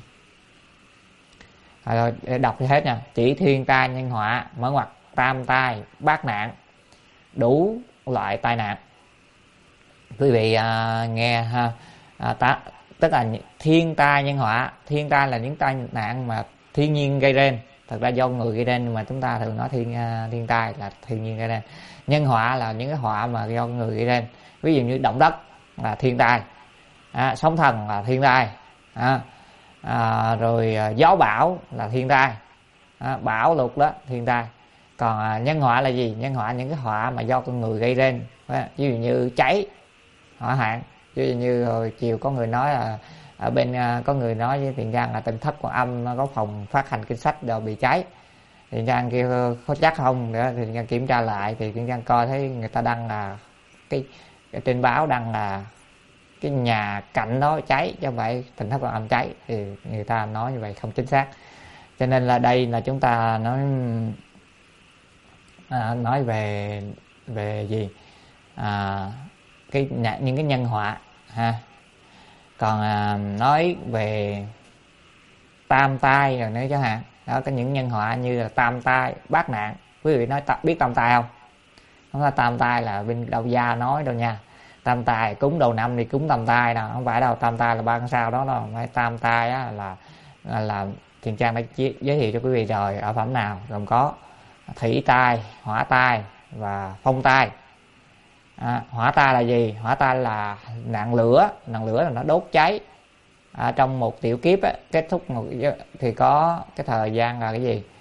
à, để đọc thì hết nha. Chỉ thiên tai nhân họa, mở ngoặc tam tai bát nạn, đủ loại tai nạn. Quý vị à, nghe ha, à, ta, tức là thiên tai nhân họa. Thiên tai là những tai nạn mà thiên nhiên gây ra, thật ra do người gây nên, nhưng mà chúng ta thường nói thiên thiên tai là thiên nhiên gây nên. Nhân họa là những cái họa mà do người gây nên, ví dụ như động đất là thiên tai, à, sóng thần là thiên tai, à, à, rồi à, gió bão là thiên tai, à, bão lụt đó thiên tai. Còn à, nhân họa là gì? Nhân họa những cái họa mà do con người gây nên, à, ví dụ như cháy, hỏa hoạn. Ví dụ như hồi chiều có người nói là ở bên à, có người nói với Tiền Giang là Tỉnh Thất Quan Âm nó có phòng phát hành kinh sách rồi bị cháy. Tiền Giang kêu có chắc không nữa, thì Tiền Giang kiểm tra lại thì Tiền Giang coi thấy người ta đăng là cái, cái trên báo đăng là cái nhà cạnh đó cháy, chứ không phải Tỉnh Thất Quan Âm cháy, thì người ta nói như vậy không chính xác. Cho nên là đây là chúng ta nói à, nói về về gì à, cái những cái nhân họa ha. Còn à, nói về tam tai rồi nữa chẳng hạn, đó có những nhân họa như là tam tai bát nạn. Quý vị nói ta, biết tam tai không? Không phải tam tai là bên đạo gia nói đâu nha. Tam tai cúng đầu năm thì cúng tam tai đâu, không phải đâu. Tam tai là ba con sao đó đâu, không phải. Tam tai á là là, là Thiền Trang đã giới thiệu cho quý vị rồi, ở phẩm nào gồm có thủy tai, hỏa tai và phong tai. À, hỏa tai là gì? Hỏa tai là nạn lửa, nạn lửa là nó đốt cháy. À, trong một tiểu kiếp á, kết thúc một thì có cái thời gian là cái gì?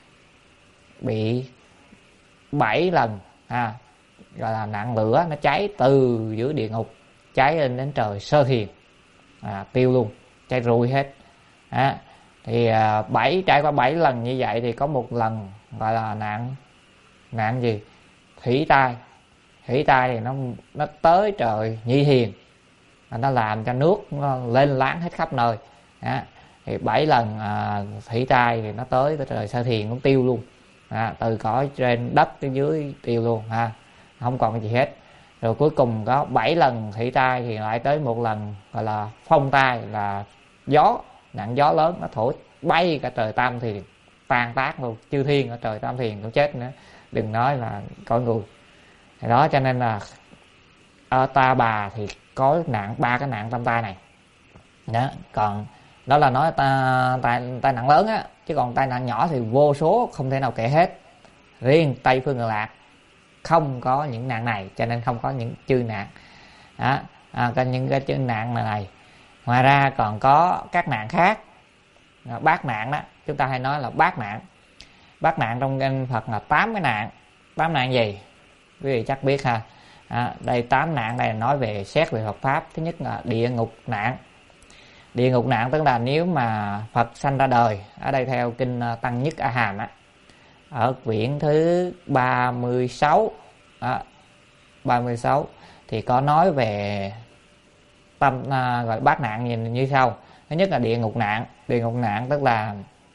Bị bảy lần, à, gọi là nạn lửa, nó cháy từ dưới địa ngục cháy lên đến trời Sơ Thiền, à, tiêu luôn, cháy rùi hết. À, thì à, bảy trải qua bảy lần như vậy thì có một lần gọi là nạn nạn gì? Thủy tai. Thủy tai thì nó nó tới trời Nhị Thiền, nó làm cho nước nó lên láng hết khắp nơi. À, thì bảy lần à, thủy tai thì nó tới tới trời Sơ Thiền cũng tiêu luôn, à, từ cõi trên đất tới dưới tiêu luôn, ha, không còn cái gì hết. Rồi cuối cùng có bảy lần thủy tai thì lại tới một lần gọi là phong tai, là gió, nạn gió lớn nó thổi bay cả trời Tam Thiền, tan tác luôn, chư thiên ở trời Tam Thiền cũng chết nữa, đừng nói là cõi người. Thì đó, cho nên là ở Ta Bà thì có nạn ba cái nạn tam tai này đó. Còn đó là nói ta, tai, tai nạn lớn á, chứ còn tai nạn nhỏ thì vô số, không thể nào kể hết. Riêng Tây Phương Cực Lạc không có những nạn này, cho nên không có những chư nạn đó. À, có những cái chư nạn này, này ngoài ra còn có các nạn khác. À, bát nạn đó, chúng ta hay nói là bát nạn. Bát nạn trong kinh Phật là tám cái nạn. Tám nạn gì quý vị chắc biết ha. À, đây tám nạn đây là nói về xét về Phật pháp. Thứ nhất là địa ngục nạn. Địa ngục nạn tức là nếu mà Phật sanh ra đời, ở đây theo kinh Tăng Nhất A Hàm á, ở quyển thứ ba mươi sáu đó, ba mươi sáu thì có nói về tâm à, gọi bát nạn như, như sau. Thứ nhất là địa ngục nạn. Địa ngục nạn tức là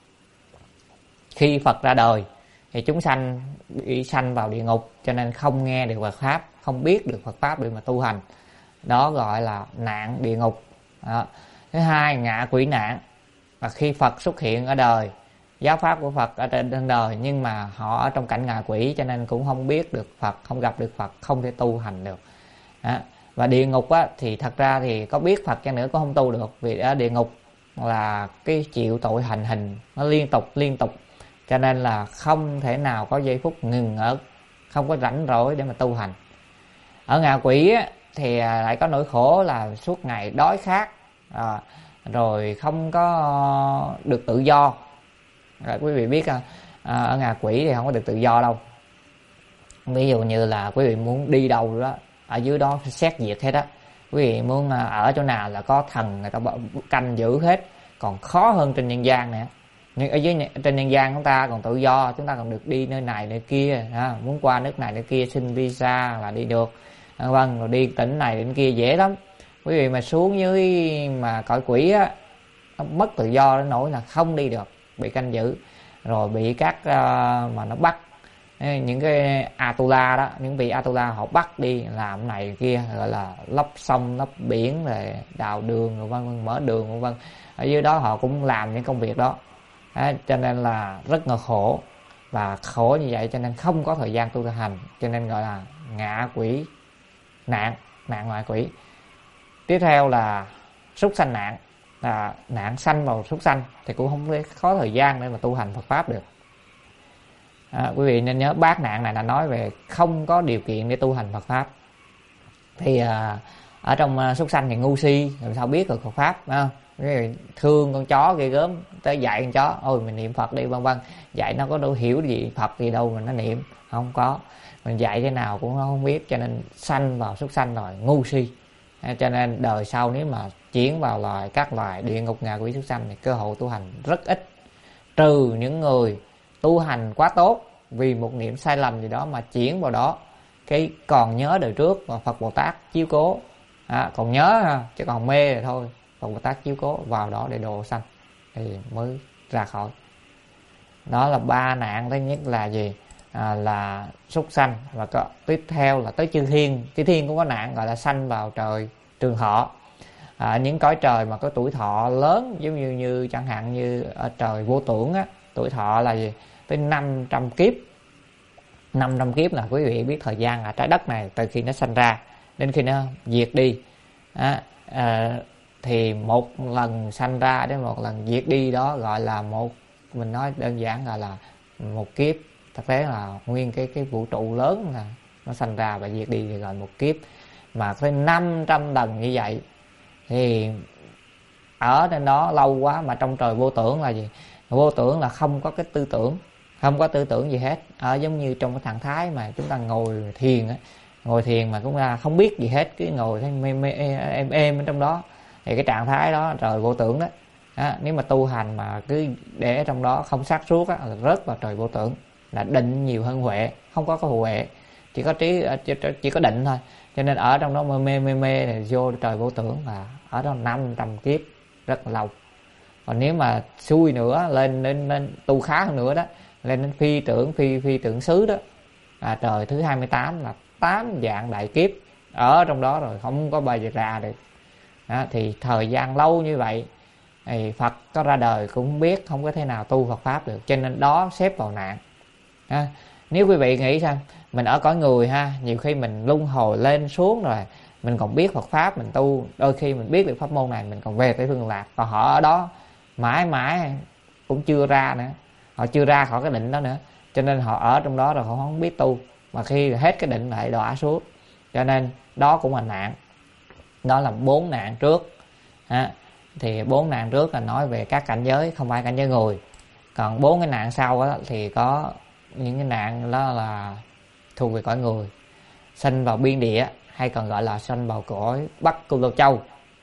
khi Phật ra đời thì chúng sanh bị sanh vào địa ngục, cho nên không nghe được Phật pháp, không biết được Phật pháp để mà tu hành, đó gọi là nạn địa ngục đó. Thứ hai, ngạ quỷ nạn, và khi Phật xuất hiện ở đời, giáo pháp của Phật ở trên đời, nhưng mà họ ở trong cảnh ngạ quỷ, cho nên cũng không biết được Phật, không gặp được Phật, không thể tu hành được đó. Và địa ngục á, thì thật ra thì có biết Phật chăng nữa cũng không tu được, vì ở địa ngục là cái chịu tội hành hình nó liên tục liên tục, cho nên là không thể nào có giây phút ngừng ở, không có rảnh rỗi để mà tu hành. Ở ngạ quỷ á, thì lại có nỗi khổ là suốt ngày đói khát, à, rồi không có được tự do. À, quý vị biết à, ở ngạ quỷ thì không có được tự do đâu. Ví dụ như là quý vị muốn đi đâu đó, ở dưới đó xét duyệt hết á. Quý vị muốn ở chỗ nào là có thần người ta canh giữ hết, còn khó hơn trên nhân gian nè. Nhưng ở dưới trên nhân gian chúng ta còn tự do, chúng ta còn được đi nơi này nơi kia, à, muốn qua nước này nơi kia xin visa là đi được, à, vâng, rồi đi tỉnh này tỉnh kia dễ lắm. Quý vị mà xuống dưới mà cõi quỷ á, nó mất tự do đến nỗi là không đi được, bị canh giữ, rồi bị các uh, mà nó bắt những cái Atula đó, những vị Atula họ bắt đi làm này kia, gọi là lấp sông lấp biển, rồi đào đường, rồi vân vân, mở đường, vân vân. Ở dưới đó họ cũng làm những công việc đó. À, cho nên là rất là khổ, và khổ như vậy cho nên không có thời gian tu hành, cho nên gọi là ngạ quỷ nạn, nạn ngoại quỷ. Tiếp theo là súc sanh nạn. là nạn sanh vào súc sanh thì cũng không có thời gian để mà tu hành Phật pháp được. À, quý vị nên nhớ bát nạn này là nói về không có điều kiện để tu hành Phật pháp. Thì à, ở trong à, súc sanh thì ngu si làm sao biết được Phật pháp, phải không? Quý vị thương con chó ghê gớm, tới dạy con chó ôi mình niệm Phật đi vân vân, dạy nó có đâu hiểu gì Phật gì đâu mà nó niệm, không có, mình dạy thế nào cũng không biết, cho nên sanh vào súc sanh rồi ngu si. À, cho nên đời sau nếu mà chuyển vào loài các loài địa ngục ngạ quỷ súc sanh thì cơ hội tu hành rất ít, trừ những người tu hành quá tốt vì một niệm sai lầm gì đó mà chuyển vào đó, cái còn nhớ đời trước và Phật Bồ Tát chiếu cố, à, còn nhớ ha, chứ còn mê rồi thôi, Phật Bồ Tát chiếu cố vào đó để độ sanh thì mới ra khỏi. Đó là ba nạn. Thứ nhất là gì? À, là súc sanh, và có, tiếp theo là tới chư thiên. Chư thiên cũng có nạn gọi là sanh vào trời trường thọ, à, những cõi trời mà có tuổi thọ lớn, giống như như chẳng hạn như ở trời vô tưởng á, tuổi thọ là gì? Tới năm trăm kiếp. Năm trăm kiếp là quý vị biết thời gian ở trái đất này từ khi nó sanh ra đến khi nó diệt đi, à, à, thì một lần sanh ra đến một lần diệt đi đó gọi là một, mình nói đơn giản gọi là một kiếp. Thực tế là nguyên cái cái vũ trụ lớn là nó sanh ra và diệt đi thì gọi một kiếp. Mà tới năm trăm lần như vậy thì ở trên đó lâu quá, mà trong trời vô tưởng là gì? Vô tưởng là không có cái tư tưởng, không có tư tưởng gì hết. Ở giống như trong cái trạng thái mà chúng ta ngồi thiền á, ngồi thiền mà cũng là không biết gì hết, cứ ngồi thấy mê, mê, êm êm ở trong đó, thì cái trạng thái đó trời vô tưởng đó. Đó, nếu mà tu hành mà cứ để ở trong đó không sát suốt á, là rớt vào trời vô tưởng, là định nhiều hơn huệ, không có cái huệ, chỉ có trí, chỉ, chỉ có định thôi. Cho nên ở trong đó mê mê mê mê này vô trời vô tưởng, và ở đó năm trăm kiếp rất là lâu. Còn nếu mà xui nữa lên lên lên tu khá hơn nữa đó, lên đến phi tưởng phi phi tưởng xứ đó, à, trời thứ hai mươi tám là tám vạn đại kiếp ở trong đó rồi, không có bao giờ ra được. Đó, thì thời gian lâu như vậy thì Phật có ra đời cũng không biết, không có thể nào tu Phật pháp được, cho nên đó xếp vào nạn. À, nếu quý vị nghĩ xem, mình ở cõi người ha, nhiều khi mình luân hồi lên xuống rồi mình còn biết Phật pháp, mình tu, đôi khi mình biết được pháp môn này mình còn về tới phương lạc, còn họ ở đó mãi mãi cũng chưa ra nữa, họ chưa ra khỏi cái định đó nữa, cho nên họ ở trong đó rồi họ không biết tu, mà khi hết cái định lại đọa xuống, cho nên đó cũng là nạn. Đó là bốn nạn trước. À, thì bốn nạn trước là nói về các cảnh giới, không phải cảnh giới người. Còn bốn cái nạn sau đó thì có những cái nạn đó là thuộc về cõi người, sanh vào biên địa, hay còn gọi là sanh vào cõi Bắc Cù Lô Châu,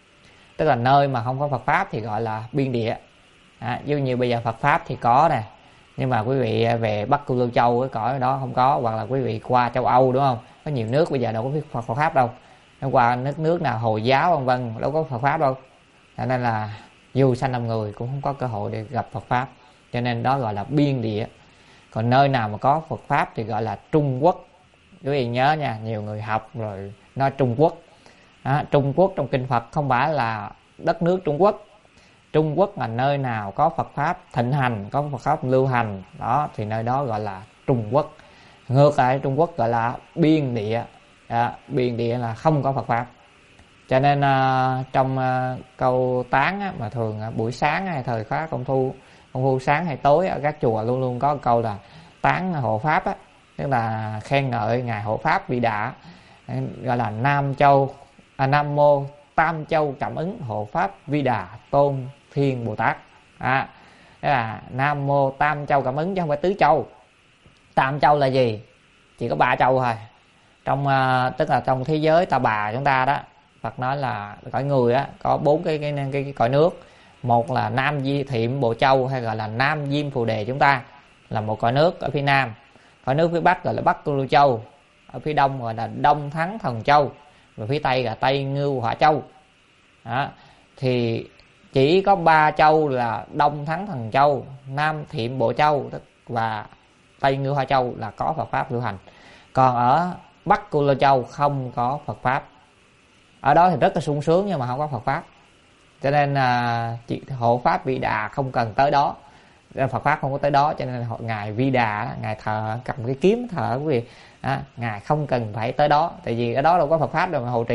tức là nơi mà không có Phật pháp thì gọi là biên địa. À, giống như bây giờ Phật pháp thì có nè, nhưng mà quý vị về Bắc Cù Lô Châu cái cõi đó không có, hoặc là quý vị qua châu Âu đúng không, có nhiều nước bây giờ đâu có biết Phật, Phật pháp đâu, nó qua nước nước nào Hồi giáo vân vân đâu có Phật pháp đâu, cho nên là dù sanh làm người cũng không có cơ hội để gặp Phật pháp, cho nên đó gọi là biên địa. Còn nơi nào mà có Phật pháp thì gọi là Trung Quốc. Quý vị nhớ nha, nhiều người học rồi nói Trung Quốc. Đó, Trung Quốc trong kinh Phật không phải là đất nước Trung Quốc. Trung Quốc là nơi nào có Phật pháp thịnh hành, có Phật pháp lưu hành, đó thì nơi đó gọi là Trung Quốc. Ngược lại Trung Quốc gọi là biên địa. Đó, biên địa là không có Phật pháp. Cho nên uh, trong uh, câu tán á, mà thường uh, buổi sáng hay thời khóa công thu, công phu sáng hay tối ở các chùa luôn luôn có câu là tán hộ pháp á, tức là khen ngợi ngài hộ pháp Vị Đà, gọi là Nam Châu à, Nam Mô Tam Châu Cảm Ứng Hộ Pháp Vi Đà Tôn Thiên Bồ Tát. À, đó là Nam Mô Tam Châu Cảm Ứng chứ không phải tứ châu. Tam Châu là gì? Chỉ có ba châu thôi. Trong uh, tức là trong thế giới Ta Bà chúng ta đó, Phật nói là cõi người á có bốn cái cái, cái cái cõi nước. Một là Nam Di Thiệm Bộ Châu, hay gọi là Nam Diêm Phù Đề chúng ta, là một cõi nước ở phía nam. Cõi nước phía bắc gọi là Bắc Cù Lô Châu, ở phía đông gọi là Đông Thắng Thần Châu, và phía tây là Tây Ngưu Hỏa Châu. Đó. Thì chỉ có ba châu là Đông Thắng Thần Châu, Nam Thiệm Bộ Châu và Tây Ngưu Hỏa Châu là có Phật pháp lưu hành. Còn ở Bắc Cù Lô Châu không có Phật pháp. Ở đó thì rất là sung sướng nhưng mà không có Phật pháp, cho nên à, chị hộ pháp Vị Đà không cần tới đó, Phật pháp không có tới đó, cho nên ngài Vi Đà, ngài thờ cầm cái kiếm thờ quý vị, à, ngài không cần phải tới đó, tại vì ở đó đâu có Phật pháp đâu mà hộ trì.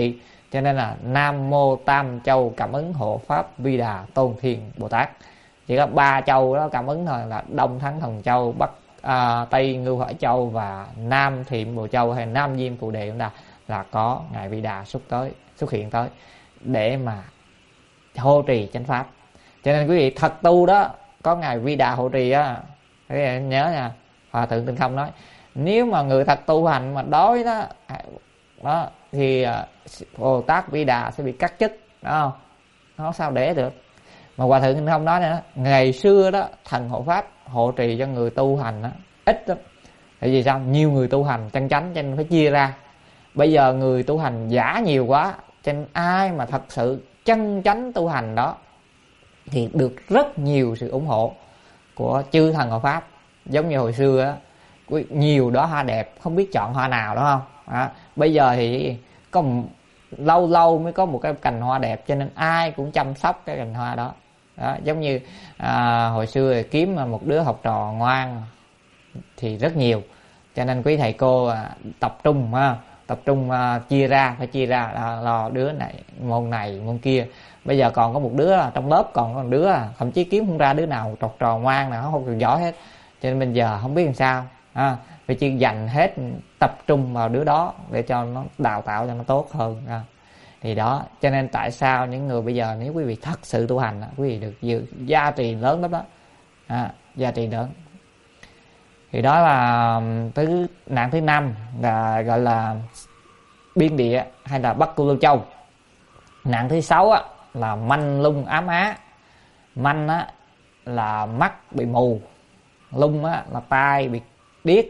Cho nên là Nam Mô Tam Châu Cảm Ứng Hộ Pháp Vi Đà Tôn Thiên Bồ Tát. Chỉ có ba châu đó cảm ứng thôi, là Đông Thắng Thần Châu, Bắc à, Tây Ngưu Hỏa Châu và Nam Thiểm Bồ Châu hay Nam Diêm Phù Đề chúng ta là có ngài Vi Đà xuất tới xuất hiện tới để mà hộ trì chánh pháp. Cho nên quý vị thật tu đó, có ngài Vi Đà hộ trì á, quý vị nhớ nha. Hòa Thượng Tinh Không nói nếu mà người thật tu hành mà đói đó đó thì Bồ Tát Vi Đà sẽ bị cắt chức, đó không? Nó sao để được. Mà Hòa Thượng Tinh Không nói nữa, ngày xưa đó thần hộ pháp hộ trì cho người tu hành đó, ít lắm. Tại vì sao? Nhiều người tu hành chân chánh cho nên phải chia ra. Bây giờ người tu hành giả nhiều quá, cho nên ai mà thật sự chân chánh tu hành đó thì được rất nhiều sự ủng hộ của chư thần hộ pháp. Giống như hồi xưa á, nhiều đó hoa đẹp không biết chọn hoa nào, đúng không? À, bây giờ thì có một, lâu lâu mới có một cái cành hoa đẹp, cho nên ai cũng chăm sóc cái cành hoa đó. Đó, giống như à, hồi xưa kiếm một đứa học trò ngoan thì rất nhiều, cho nên quý thầy cô à, tập trung ha, tập trung à, chia ra, phải chia ra là, là đứa này môn này môn kia. Bây giờ còn có một đứa trong lớp, còn có một đứa thậm chí kiếm không ra đứa nào trò trò ngoan nào không được giỏi hết, cho nên bây giờ không biết làm sao ha, phải chỉ dành hết tập trung vào đứa đó để cho nó đào tạo cho nó tốt hơn ha. Thì đó, cho nên tại sao những người bây giờ nếu quý vị thật sự tu hành, quý vị được dự gia trì lớn lắm đó, à, gia trì lớn. Thì đó là thứ nạn thứ năm, là gọi là biên địa hay là Bắc Cù Lô Châu. Nạn thứ sáu á, là manh lung ám á. Manh á, là mắt bị mù, lung á, là tai bị điếc,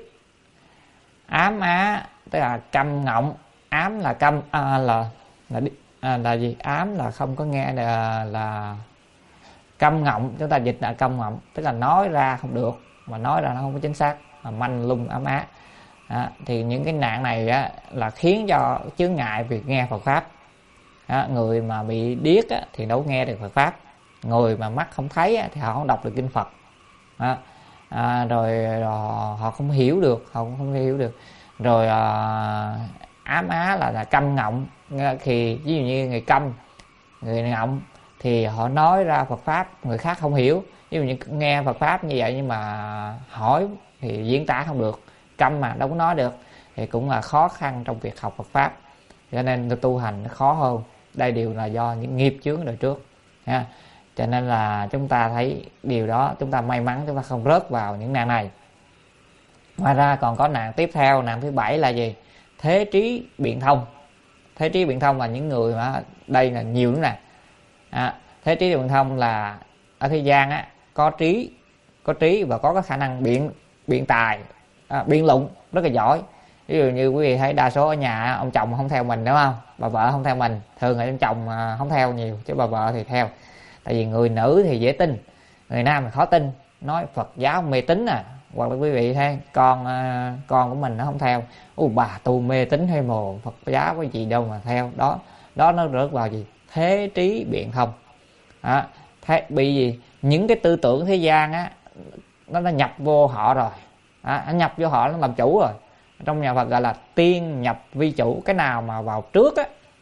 ám á tức là câm ngọng. Ám là câm à, là là à, là gì? Ám là không có nghe, là, là câm ngọng, chúng ta dịch là câm ngọng, tức là nói ra không được, mà nói ra nó không có chính xác, mà manh lung ám á. À, thì những cái nạn này á, là khiến cho chướng ngại việc nghe Phật pháp. À, người mà bị điếc á, thì đâu nghe được Phật pháp, người mà mắt không thấy á, thì họ không đọc được kinh Phật. À, à, rồi, rồi họ không hiểu được, họ cũng không hiểu được. Rồi à, ám á là là câm ngọng, thì ví dụ như người câm, người ngọng thì họ nói ra Phật pháp người khác không hiểu. Ví dụ như nghe Phật pháp như vậy nhưng mà hỏi thì diễn tả không được, câm mà đâu có nói được, thì cũng là khó khăn trong việc học Phật pháp. Cho nên tu hành nó khó hơn. Đây đều là do những nghiệp chướng đời trước ha. Cho nên là chúng ta thấy điều đó, chúng ta may mắn chúng ta không rớt vào những nạn này. Ngoài ra còn có nạn tiếp theo, nạn thứ bảy là gì? Thế trí biện thông. Thế trí biện thông là những người mà đây là nhiều lắm nè. À, thế trí biện thông là ở thế gian á, có trí, có trí và có cái khả năng biện biện tài, à, biện luận rất là giỏi. Ví dụ như quý vị thấy đa số ở nhà ông chồng không theo mình, đúng không? Bà vợ không theo mình, thường là ông chồng không theo nhiều, chứ bà vợ thì theo. Tại vì người nữ thì dễ tin, người nam thì khó tin, nói Phật giáo mê tín à. Hoặc là quý vị thấy con con của mình nó không theo, ô bà tu mê tín hay mồ, Phật giáo có gì đâu mà theo. Đó đó nó rớt vào gì? Thế trí biện thông. Đó, thế bị gì? Những cái tư tưởng thế gian á, nó đã nhập vô họ rồi. Đó, nó nhập vô họ, nó làm chủ rồi. Trong nhà Phật gọi là tiên nhập vi chủ. Cái nào mà vào trước á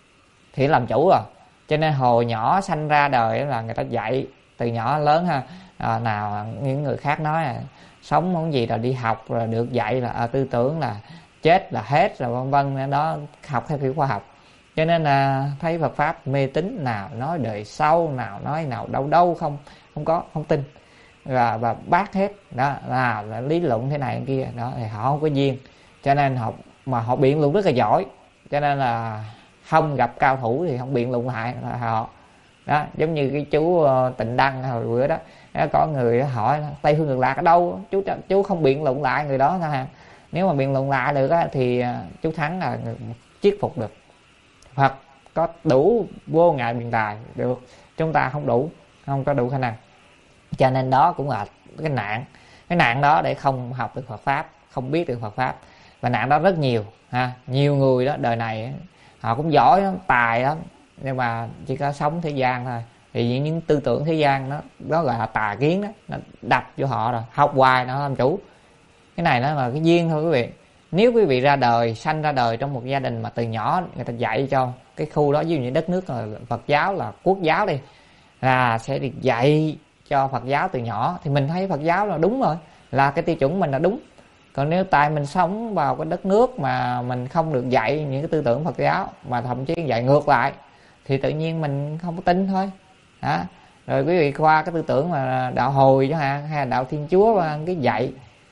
thì làm chủ rồi. Cho nên hồi nhỏ sanh ra đời là người ta dạy từ nhỏ lớn ha. À, nào những người khác nói là sống không gì rồi đi học rồi được dạy là à, tư tưởng là chết là hết rồi vân vân, đó học theo kiểu khoa học. Cho nên là thấy Phật pháp mê tín, nào nói đời sau, nào nói nào đâu đâu không không có, không tin và và bác hết. Đó là, là lý luận thế này thế kia, đó thì họ không có duyên. Cho nên họ mà họ biện luận rất là giỏi, cho nên là không gặp cao thủ thì không biện luận lại là họ. Đó giống như cái chú Tịnh Đăng hồi bữa đó, có người hỏi Tây Phương Cực Lạc ở đâu, chú chú không biện luận lại người đó thôi. Nếu mà biện luận lại được á, thì chú thắng là chiết phục được. Phật có đủ vô ngại biện tài được, chúng ta không đủ, không có đủ khả năng. Cho nên đó cũng là cái nạn, cái nạn đó để không học được Phật pháp, không biết được Phật pháp. Và nạn đó rất nhiều ha. Nhiều người đó đời này họ cũng giỏi lắm, tài lắm, nhưng mà chỉ có sống thế gian thôi. Thì những, những tư tưởng thế gian đó, đó gọi là tà kiến đó, nó đập vô họ rồi, học hoài nó làm chủ. Cái này nó là cái duyên thôi quý vị. Nếu quý vị ra đời, sanh ra đời trong một gia đình mà từ nhỏ người ta dạy cho cái khu đó, ví dụ như đất nước là Phật giáo, là quốc giáo đi, là sẽ được dạy cho Phật giáo từ nhỏ, thì mình thấy Phật giáo là đúng rồi, là cái tiêu chuẩn mình là đúng. Còn nếu tại mình sống vào cái đất nước mà mình không được dạy những cái tư tưởng Phật giáo, mà thậm chí dạy ngược lại, thì tự nhiên mình không có tin thôi. Đó. Rồi quý vị qua cái tư tưởng mà đạo Hồi chẳng hạn, hay là đạo Thiên Chúa, cái dạy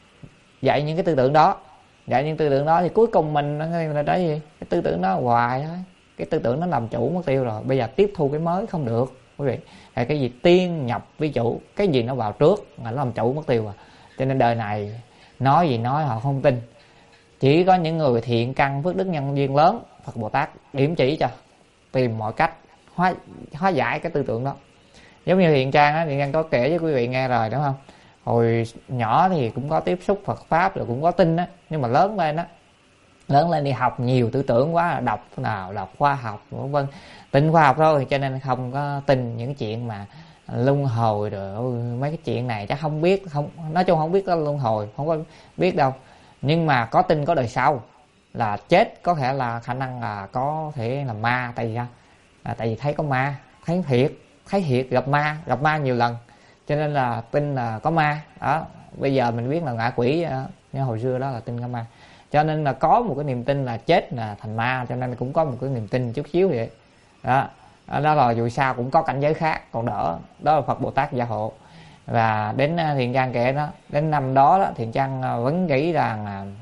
dạy những cái tư tưởng đó, dạy những tư tưởng đó thì cuối cùng mình là cái gì? Cái tư tưởng đó hoài thôi, cái tư tưởng nó làm chủ mất tiêu rồi. Bây giờ tiếp thu cái mới không được quý vị. Là cái gì tiên nhập vi chủ, cái gì nó vào trước là nó làm chủ mất tiêu à. Cho nên đời này nói gì nói họ không tin. Chỉ có những người thiện căn phước đức nhân duyên lớn, Phật Bồ Tát điểm chỉ cho, tìm mọi cách hóa, hóa giải cái tư tưởng đó. Giống như Thiện Trang á, Thiện Trang có kể với quý vị nghe rồi đúng không? Hồi nhỏ thì cũng có tiếp xúc Phật Pháp rồi cũng có tin á, nhưng mà lớn lên á, lớn lên đi học nhiều tư tưởng quá, đọc nào đọc khoa học vân vân, tin khoa học thôi, cho nên không có tin những cái chuyện mà luân hồi rồi mấy cái chuyện này chắc không biết, không nói chung không biết có luân hồi, không có biết đâu. Nhưng mà có tin có đời sau, là chết có thể là khả năng là có thể là ma. Tại vì sao? À, tại vì thấy có ma, thấy thiệt, thấy thiệt, gặp ma, gặp ma nhiều lần, cho nên là tin là có ma đó. Bây giờ mình biết là ngạ quỷ, nhưng hồi xưa đó là tin có ma, cho nên là có một cái niềm tin là chết là thành ma, cho nên cũng có một cái niềm tin chút xíu vậy đó. Đó là dù sao cũng có cảnh giới khác còn đỡ. Đó là Phật Bồ Tát gia hộ. Và đến Thiện Trang kể đó, đến năm đó, đó Thiện Trang vẫn nghĩ rằng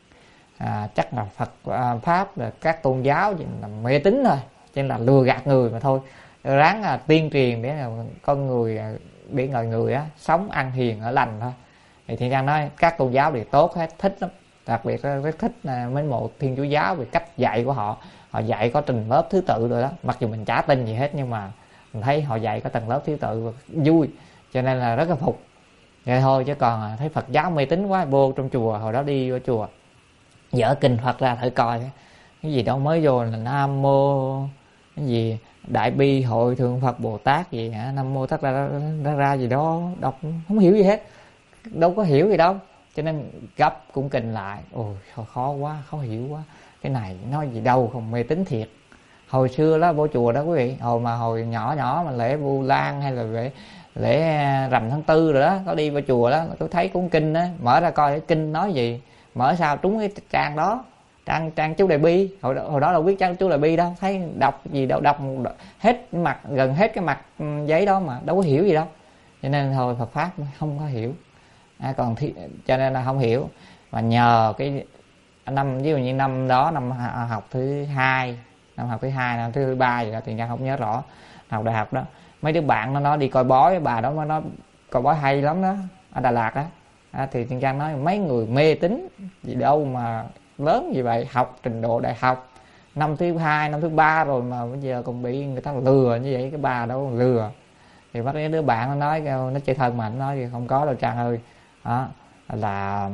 à, chắc là Phật à, Pháp là các tôn giáo chỉ là mê tín thôi, cho nên là lừa gạt người mà thôi, ráng là tiên truyền để là con người, để người người á sống ăn hiền ở lành thôi. Thì Thiện Trang nói các tôn giáo thì tốt hết, thích lắm, đặc biệt rất thích là mến mộ Thiên Chúa giáo về cách dạy của họ. Họ dạy có trình lớp thứ tự rồi đó, mặc dù mình chả tin gì hết, nhưng mà mình thấy họ dạy có tầng lớp thứ tự vui, cho nên là rất là phục. Vậy thôi, chứ còn thấy Phật giáo mê tín quá, vô trong chùa, hồi đó đi vô chùa dở kinh Phật ra thử coi, cái gì đâu mới vô là Nam Mô cái gì Đại Bi Hội Thượng Phật Bồ Tát gì hả, Nam Mô Tất ra, ra ra gì đó, đọc không hiểu gì hết, đâu có hiểu gì đâu, cho nên gấp cũng kinh lại. Ôi khó quá, khó hiểu quá, cái này nói gì đâu, không mê tín thiệt. Hồi xưa đó vô chùa đó quý vị, hồi mà hồi nhỏ nhỏ mà lễ Vu Lan hay là lễ lễ rằm tháng tư rồi đó, có đi vô chùa đó, tôi thấy cuốn kinh đó, mở ra coi cái kinh nói gì, mở sao trúng cái trang đó, trang trang chú Đại Bi. Hồi đó, hồi đó đâu biết trang chú Đại Bi đâu, thấy đọc gì đâu, đọc hết mặt, gần hết cái mặt giấy đó mà đâu có hiểu gì đâu, cho nên thôi Phật Pháp không có hiểu. À, còn thi, cho nên là không hiểu. Và nhờ cái năm, ví dụ như năm đó năm học thứ hai, năm học thứ hai, năm thứ ba gì đó, Tiền Giang không nhớ rõ, học đại học đó, mấy đứa bạn nó nói đi coi bói, bà đó nó nói coi bói hay lắm đó, ở Đà Lạt đó. À, thì Tiền Giang nói mấy người mê tín gì đâu mà lớn như vậy, học trình độ đại học năm thứ hai, năm thứ ba rồi mà bây giờ còn bị người ta lừa như vậy, cái bà đó lừa. Thì bắt cái đứa bạn nó nói, nó chơi thân mà, nó nói không có đâu Trang ơi, đó là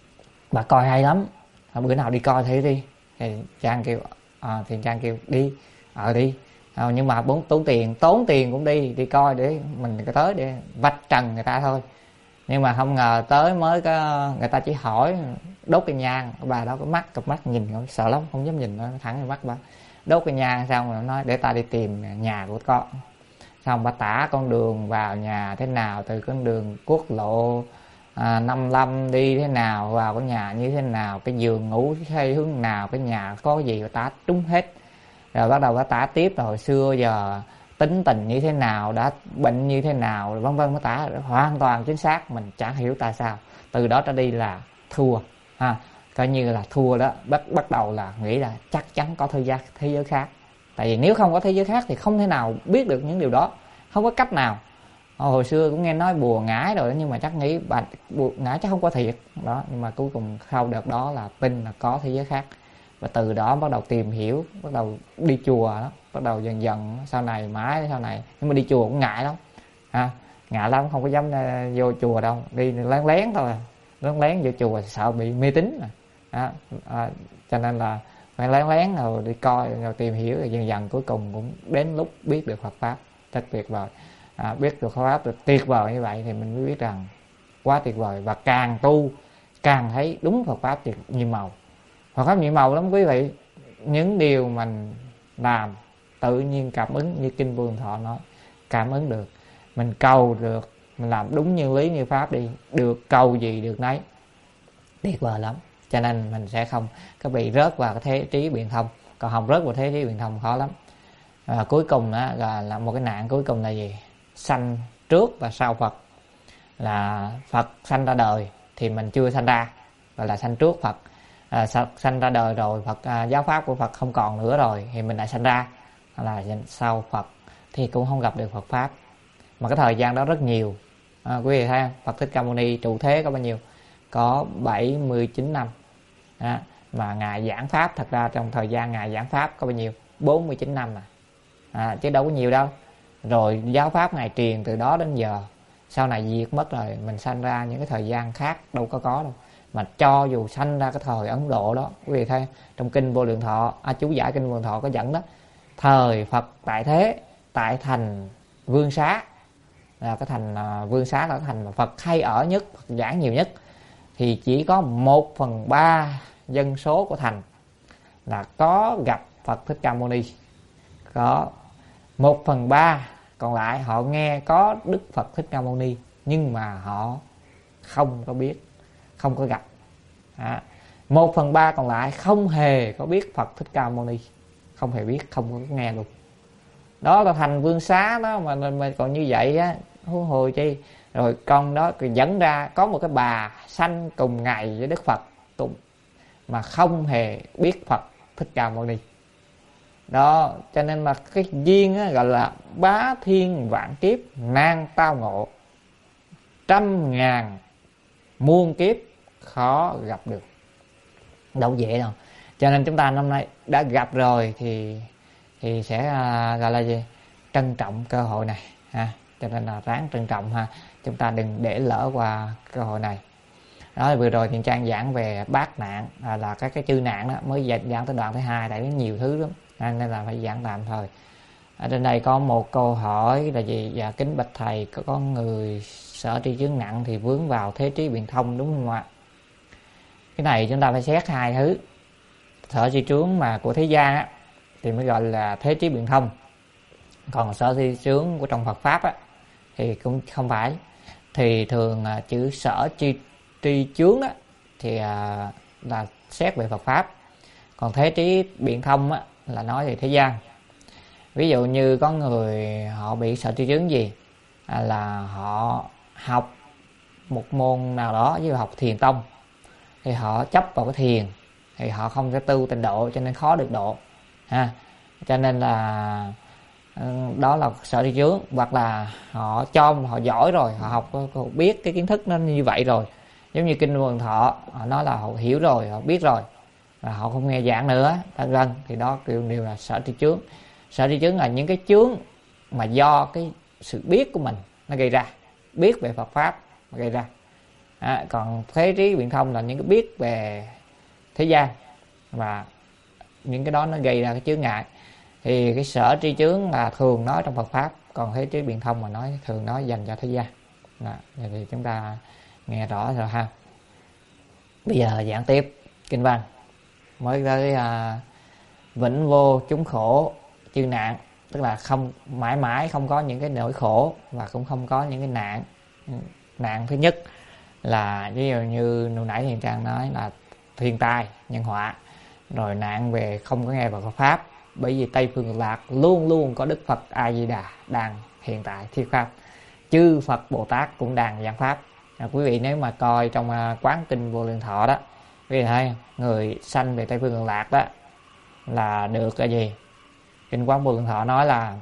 bà coi hay lắm, bữa nào đi coi thử đi. Thì Trang kêu à, thì Trang kêu đi, ờ đi, à, nhưng mà bốn tốn tiền, tốn tiền cũng đi đi coi để mình có tới để vạch trần người ta thôi. Nhưng mà không ngờ tới mới có, người ta chỉ hỏi đốt cái nhang, bà đó có mắt, cặp mắt nhìn không, sợ lắm, không dám nhìn nó thẳng vào mắt bà. Đốt cái nhang xong rồi nói để ta đi tìm nhà của con. Xong bà tả con đường vào nhà thế nào, từ con đường quốc lộ à, năm mươi lăm đi thế nào, vào cái nhà như thế nào, cái giường ngủ xây hướng nào, cái nhà có gì bà tả trúng hết. Rồi bắt đầu bà tả tiếp là hồi xưa giờ tính tình như thế nào, đã bệnh như thế nào, vân vân, bà tả hoàn toàn chính xác. Mình chẳng hiểu tại sao từ đó trở đi là thua ha, coi như là thua đó. Bắt bắt đầu là nghĩ là chắc chắn có thế giới thế giới khác, tại vì nếu không có thế giới khác thì không thể nào biết được những điều đó, không có cách nào. Hồi xưa cũng nghe nói bùa ngải rồi, nhưng mà chắc nghĩ bà bùa ngải chắc không có thiệt đó. Nhưng mà cuối cùng sau đợt đó là tin là có thế giới khác, và từ đó bắt đầu tìm hiểu, bắt đầu đi chùa đó, bắt đầu dần dần sau này mãi sau này. Nhưng mà đi chùa cũng ngại lắm ha, ngại lắm, không có dám vô chùa đâu, đi lén lén thôi, lén lén vô chùa sợ bị mê tín à, à, cho nên là phải lén lén rồi đi coi rồi tìm hiểu, rồi dần dần cuối cùng cũng đến lúc biết được Phật Pháp. Rất tuyệt vời. À, biết được Phật Pháp được tuyệt vời như vậy thì mình mới biết rằng quá tuyệt vời. Và càng tu càng thấy đúng Phật Pháp tuyệt nhiệm màu. Phật Pháp nhiệm màu lắm quý vị. Những điều mình làm tự nhiên cảm ứng, như kinh Vô Lượng Thọ nói, cảm ứng được. Mình cầu được, mình làm đúng như lý như pháp đi, được cầu gì được nấy, tuyệt vời lắm. Cho nên mình sẽ không có bị rớt vào cái thế trí biện thông. Còn không rớt vào thế trí biện thông khó lắm. À, cuối cùng đó là, là một cái nạn cuối cùng là gì? Sanh trước và sau Phật. Là Phật sanh ra đời thì mình chưa sanh ra, gọi là sanh trước Phật. À, sanh ra đời rồi Phật, à, giáo pháp của Phật không còn nữa rồi thì mình lại sanh ra, là sau Phật thì cũng không gặp được Phật pháp. Mà cái thời gian đó rất nhiều. À, quý vị thấy không? Phật Thích Ca Mâu Ni trụ thế có bao nhiêu? Có bảy mươi chín năm. À, mà ngài giảng pháp, thật ra trong thời gian ngài giảng pháp có bao nhiêu? bốn mươi chín năm mà. À, chứ đâu có nhiều đâu. Rồi giáo pháp ngài truyền từ đó đến giờ, sau này diệt mất rồi, mình sanh ra những cái thời gian khác đâu có có đâu. Mà cho dù sanh ra cái thời Ấn Độ đó, quý vị thấy trong kinh Vô Lượng Thọ, à, chú giải kinh Vô Lượng Thọ có dẫn đó, thời Phật tại thế, tại thành Vương Xá, là cái thành uh, Vương Xá là cái thành mà Phật hay ở nhất, Phật giảng nhiều nhất, thì chỉ có một phần ba dân số của thành là có gặp Phật Thích Ca Mâu Ni. Có một phần ba còn lại họ nghe có Đức Phật Thích Ca Mâu Ni, nhưng mà họ không có biết, không có gặp. À, một phần ba còn lại không hề có biết Phật Thích Ca Mâu Ni, không hề biết, không có nghe luôn. Đó là thành Vương Xá đó mà, mà còn như vậy á, huống hồ chi. Rồi con đó dẫn ra có một cái bà sanh cùng ngày với Đức Phật cùng, mà không hề biết Phật Thích Ca Mâu Ni. Đó, cho nên là cái duyên á, gọi là bá thiên vạn kiếp nan tao ngộ, trăm ngàn muôn kiếp khó gặp được, đâu dễ đâu. Cho nên chúng ta năm nay đã gặp rồi thì thì sẽ uh, gọi là gì, trân trọng cơ hội này ha. Cho nên là ráng trân trọng ha, chúng ta đừng để lỡ qua cơ hội này. Đó, vừa rồi thì Trang giảng về bát nạn, à, là các cái chư nạn đó, mới giảng tới đoạn thứ hai, tại nó nhiều thứ lắm à, nên là phải giảng tạm thôi. Ở trên đây có một câu hỏi là gì? Dạ kính bạch thầy, có con người sở tri chướng nặng thì vướng vào thế trí biện thông đúng không ạ? Cái này chúng ta phải xét hai thứ. Sở tri chướng mà của thế gian á thì mới gọi là thế trí biện thông, còn sở tri chướng của trong Phật pháp á thì cũng không phải. Thì thường à, chữ sở tri tri chướng đó thì à, là xét về Phật pháp, còn thế trí biện thông á là nói về thế gian. Ví dụ như có người họ bị sở tri chướng gì, à, là họ học một môn nào đó, như học thiền tông, thì họ chấp vào cái thiền thì họ không có tu tịnh độ, cho nên khó được độ ha. Cho nên là đó là sở tri chướng. Hoặc là họ cho họ giỏi rồi, họ học họ biết cái kiến thức nó như vậy rồi, giống như kinh Vô Lượng Thọ, họ nói là họ hiểu rồi, họ biết rồi, và họ không nghe giảng nữa, vân vân, thì đó đều đều là sở tri chướng. Sở tri chướng là những cái chướng mà do cái sự biết của mình nó gây ra, biết về Phật pháp mà gây ra. À, còn thế trí biện thông là những cái biết về thế gian, và những cái đó nó gây ra cái chướng ngại. Thì cái sở tri chướng là thường nói trong Phật pháp, còn thế trí biện thông mà nói thường nói dành cho thế gian. Đó, thì chúng ta nghe rõ rồi ha. Bây giờ giảng tiếp kinh văn, mới tới à, vĩnh vô chúng khổ chư nạn, tức là không mãi mãi không có những cái nỗi khổ và cũng không có những cái nạn. Nạn thứ nhất là ví dụ như lúc nãy Hiền Trang nói là thiên tai nhân họa, rồi nạn về không có nghe vào Phật pháp, bởi vì Tây Phương Cực Lạc luôn luôn có Đức Phật A Di Đà đang hiện tại thuyết pháp, chư Phật Bồ Tát cũng đang giảng pháp. À, quý vị nếu mà coi trong uh, quán kinh Vô Lượng Thọ đó, quý vị thấy người sanh về Tây Phương Cực Lạc đó là được cái gì? Kinh quán Vô Lượng Thọ nói là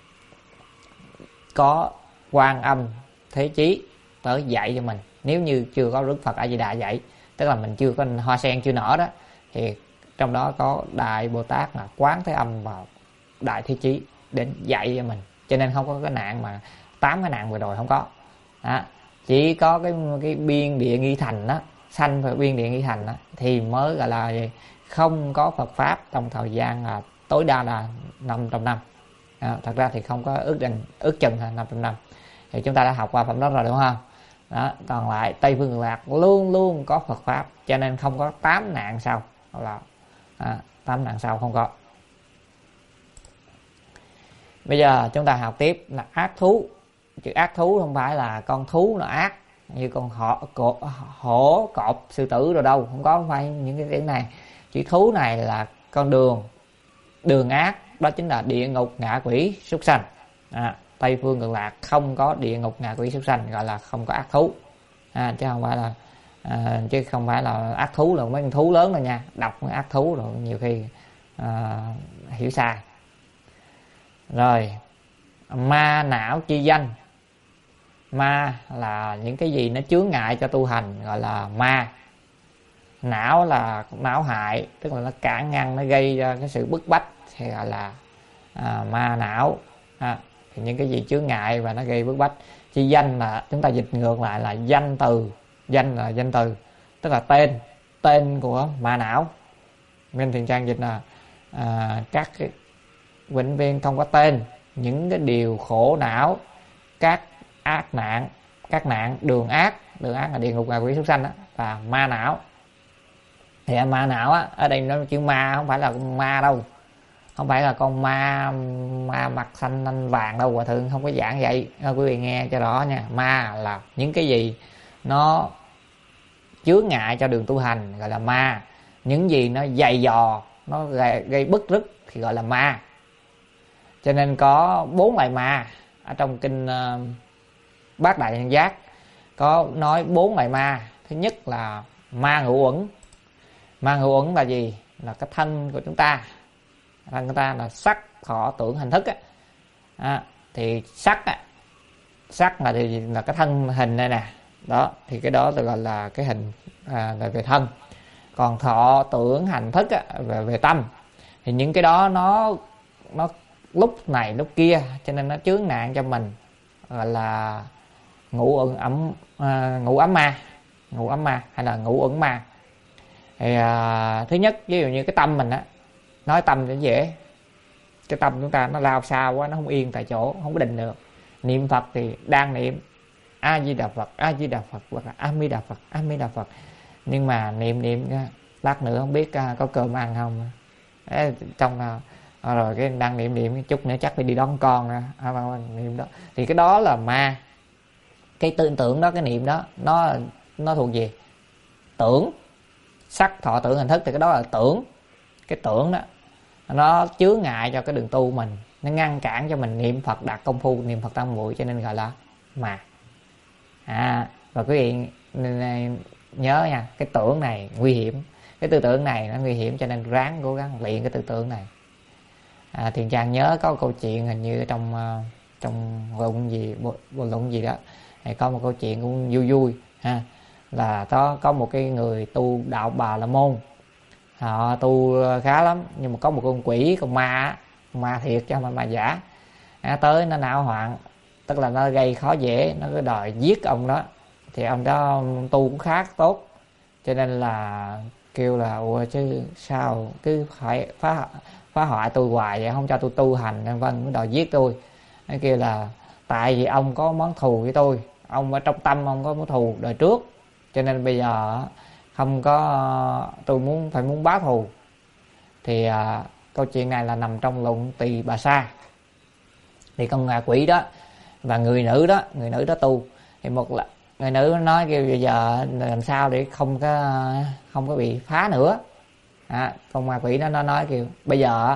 có Quan Âm Thế Chí tới dạy cho mình. Nếu như chưa có Đức Phật A Di Đà dạy, tức là mình chưa có hoa sen chưa nở đó, thì trong đó có Đại Bồ Tát là Quán Thế Âm và Đại Thế Chí đến dạy cho mình. Cho nên không có cái nạn mà tám cái nạn vừa rồi không có đó. Chỉ có cái cái biên địa nghi thành đó, sanh về biên địa nghi thành đó, thì mới gọi là gì? Không có Phật pháp trong thời gian là tối đa là năm trăm năm. À, thật ra thì không có ước định ước chừng là năm trăm năm. Thì chúng ta đã học qua phẩm đó rồi đúng không? Đó, còn lại Tây Phương Cực Lạc luôn luôn có Phật pháp, cho nên không có tám nạn sau, là à, tám nạn sau không có. Bây giờ chúng ta học tiếp là ác thú. Chữ ác thú không phải là con thú nó ác như con hổ, cổ, hổ cọp, sư tử rồi đâu, không có, không phải những cái tiếng này. Chữ thú này là con đường, đường ác, đó chính là địa ngục, ngạ quỷ, súc sanh. À, Tây phương Cực Lạc không có địa ngục, ngạ quỷ, súc sanh, gọi là không có ác thú. À, chứ không phải là à, chứ không phải là ác thú là mấy con thú lớn đâu nha. Đọc ác thú rồi nhiều khi à, hiểu sai. Rồi, ma não chi danh. Ma là những cái gì nó chướng ngại cho tu hành, gọi là ma. Não là não hại, tức là nó cản ngăn, nó gây ra cái sự bức bách thì gọi là à, ma não. À, thì những cái gì chướng ngại và nó gây bức bách. Chi danh là chúng ta dịch ngược lại là danh từ. Danh là danh từ, tức là tên, tên của ma não. Bên Thiền Trang dịch là à, các cái vĩnh viên không có tên, những cái điều khổ não, các ác nạn, các nạn đường ác, đường ác là địa ngục, ngạ quỷ, súc sanh đó, và ma não. Thì ma não á, ở đây nó chữ ma không phải là con ma đâu, không phải là con ma ma mặt xanh nanh vàng đâu, Hòa Thượng không có giảng vậy. À, quý vị nghe cho rõ nha. Ma là những cái gì nó chướng ngại cho đường tu hành, gọi là ma. Những gì nó dày dò, nó gây, gây bức rứt thì gọi là ma. Cho nên có bốn loại ma ở trong kinh uh, Bát Đại Nhân Giác, có nói bốn loại ma. Thứ nhất là ma ngũ uẩn. Ma ngũ uẩn là gì? Là cái thân của chúng ta. Thân của ta là sắc, thọ, tưởng, hành thức á. À, thì sắc á, sắc là thì là cái thân hình này nè. Đó, thì cái đó tôi gọi là cái hình à, là về thân. Còn thọ, tưởng, hành thức á, về về tâm. Thì những cái đó nó nó lúc này lúc kia, cho nên nó chướng nạn cho mình, gọi là ngũ uẩn ấm à, ngũ ấm ma, ngũ ấm ma hay là ngũ uẩn ma. Thì à, thứ nhất, ví dụ như cái tâm mình á, nói tâm thì dễ, cái tâm chúng ta nó lao sao quá, nó không yên tại chỗ, không có định được. Niệm Phật thì đang niệm A Di Đà Phật, A Di Đà Phật, hoặc là A Mi Đà Phật, A Mi Đà Phật, nhưng mà niệm niệm lát nữa không biết có cơm ăn không. Đấy, trong à, rồi cái đang niệm niệm chút nữa chắc phải đi đón con nè, à, niệm đó thì cái đó là ma. Cái tư tưởng đó, cái niệm đó nó nó thuộc gì? Tưởng. Sắc, thọ, tưởng, hành thức thì cái đó là tưởng. Cái tưởng đó nó chướng ngại cho cái đường tu mình, nó ngăn cản cho mình niệm Phật đạt công phu, niệm Phật tam muội, cho nên gọi là ma. À, và quý vị nhớ nha, cái tưởng này nguy hiểm, cái tư tưởng này nó nguy hiểm, cho nên ráng cố gắng luyện cái tư tưởng này. À, Thiền Trang nhớ có câu chuyện hình như trong uh, trong luận gì bộ, bộ luận gì đó, thì có một câu chuyện cũng vui vui ha, là có có một cái người tu đạo Bà La Môn, họ tu khá lắm, nhưng mà có một con quỷ, con ma, con ma thiệt chứ không phải ma giả, à, tới nó não hoạn, tức là nó gây khó dễ, nó cứ đòi giết ông đó. Thì ông đó tu cũng khá tốt, cho nên là kêu là ủa chứ sao cứ phải phá phá hoại tôi hoài vậy, không cho tôi tu hành, vân mới đòi giết tôi. Nó kêu là tại vì ông có món thù với tôi, ông ở trong tâm ông có món thù đời trước, cho nên bây giờ không có, tôi muốn phải muốn báo thù. Thì à, câu chuyện này là nằm trong luận Tỳ Bà Sa. Thì con ngạ quỷ đó và người nữ đó, người nữ đó tu, thì một là người nữ nói kêu bây giờ làm sao để không có không có bị phá nữa. À, con ma quỷ đó nó nói kêu bây giờ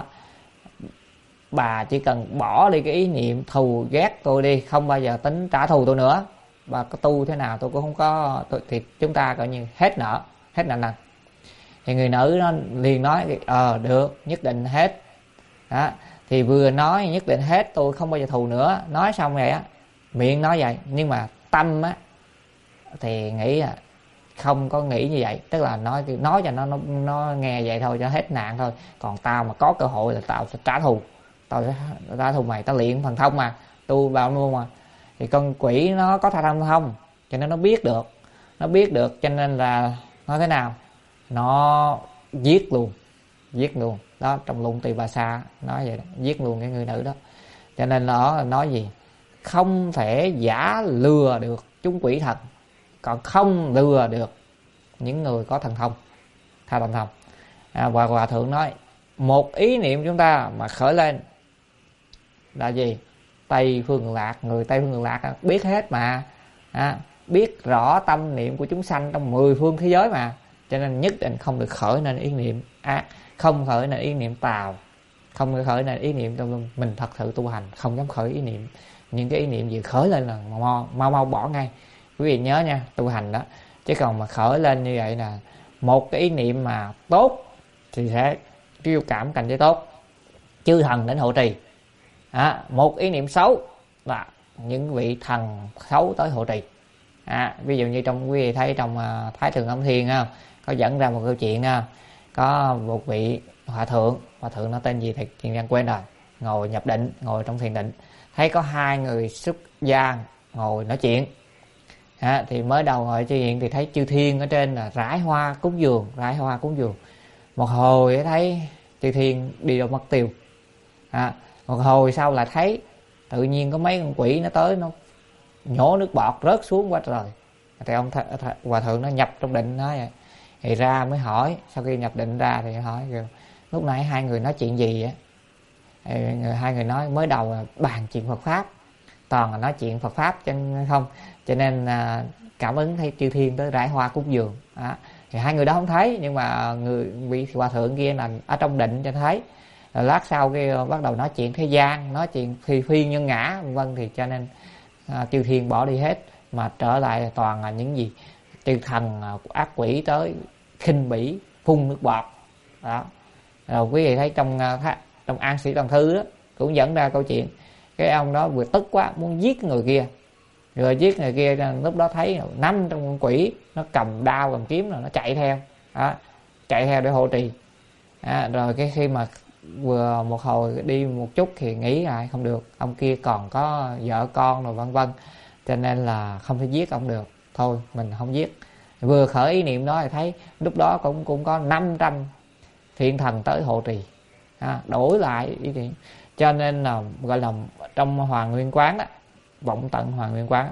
bà chỉ cần bỏ đi cái ý niệm thù ghét tôi đi, không bao giờ tính trả thù tôi nữa. Bà có tu thế nào tôi cũng không có tôi, thì chúng ta coi như hết nợ, hết nợ nần. Thì người nữ nó liền nói ờ được, nhất định hết. Đó, thì vừa nói nhất định hết, tôi không bao giờ thù nữa, nói xong rồi á, miệng nói vậy nhưng mà tâm á thì nghĩ là không có nghĩ như vậy, tức là nói nói cho nó nó nó nghe vậy thôi cho hết nạn thôi. Còn tao mà có cơ hội là tao sẽ trả thù, tao sẽ trả thù mày, tao luyện thần thông mà, tu vào luôn mà. Thì con quỷ nó có thần thông, cho nên nó biết được, nó biết được cho nên là nói thế nào, nó giết luôn, giết luôn đó. Trong luận Tỳ Bà Sa nói vậy đó, giết luôn cái người nữ đó. Cho nên nó nói gì, không thể giả lừa được chúng quỷ thần, còn không lừa được những người có thần thông, tha thần thông. À, và Hòa Thượng nói một ý niệm chúng ta mà khởi lên là gì? Tây phương lạc. Người Tây phương lạc biết hết mà, à, biết rõ tâm niệm của chúng sanh trong mười phương thế giới mà, cho nên nhất định không được khởi nên ý niệm ác, không khởi nên ý niệm tào, không khởi nên ý niệm trong mình thật sự tu hành, không dám khởi ý niệm. Những cái ý niệm gì khởi lên là mau mau, mau bỏ ngay. Quý vị nhớ nha, tu hành đó, chứ còn mà khởi lên như vậy là một cái ý niệm mà tốt thì sẽ kêu cảm cảnh giới tốt, chư thần đến hộ trì. À, một ý niệm xấu là những vị thần xấu tới hộ trì. À, ví dụ như trong quý vị thấy trong uh, Thái Thượng Âm Thiên không, có dẫn ra một câu chuyện không? Có một vị hòa thượng, hòa thượng nó tên gì thì chuyện đang quên rồi, ngồi nhập định, ngồi trong thiền định, thấy có hai người xuất gia ngồi nói chuyện. À, thì mới đầu ngồi nói chuyện thì thấy chư thiên ở trên là rải hoa cúng dường, rải hoa cúng dường. Một hồi thấy chư thiên đi đâu mất tiêu. À, một hồi sau là thấy tự nhiên có mấy con quỷ nó tới, nó nhổ nước bọt rớt xuống quá trời. Thì ông th- th- hòa thượng nó nhập trong định nói vậy. Thì ra mới hỏi, sau khi nhập định ra thì hỏi lúc nãy hai người nói chuyện gì vậy? Thì hai người nói mới đầu là bàn chuyện Phật pháp, toàn là nói chuyện Phật pháp chứ không, cho nên à, cảm ứng thấy chư thiên tới rải hoa cúng dường. À, thì hai người đó không thấy, nhưng mà người vị hòa thượng kia là ở trong định cho thấy. Rồi lát sau kia bắt đầu nói chuyện thế gian, nói chuyện phi phi nhân ngã vân, thì cho nên à, chư thiên bỏ đi hết, mà trở lại toàn là những gì chư thần à, ác quỷ tới khinh bỉ phun nước bọt đó. Rồi quý vị thấy trong trong An Sĩ Toàn Thư đó cũng dẫn ra câu chuyện cái ông đó vừa tức quá muốn giết người kia, rồi giết người kia, lúc đó thấy năm trong con quỷ nó cầm đao cầm kiếm rồi nó chạy theo đó, chạy theo để hộ trì. À, rồi cái khi mà vừa một hồi đi một chút thì nghĩ lại không được, ông kia còn có vợ con rồi vân vân, cho nên là không thể giết ông được, thôi mình không giết. Vừa khởi ý niệm đó thì thấy lúc đó cũng cũng có năm trăm thiên thần tới hộ trì. À, đổi lại ý niệm, cho nên là gọi là trong Hoàng Nguyên Quán đó, vọng tận Hoàng Nguyên Quán,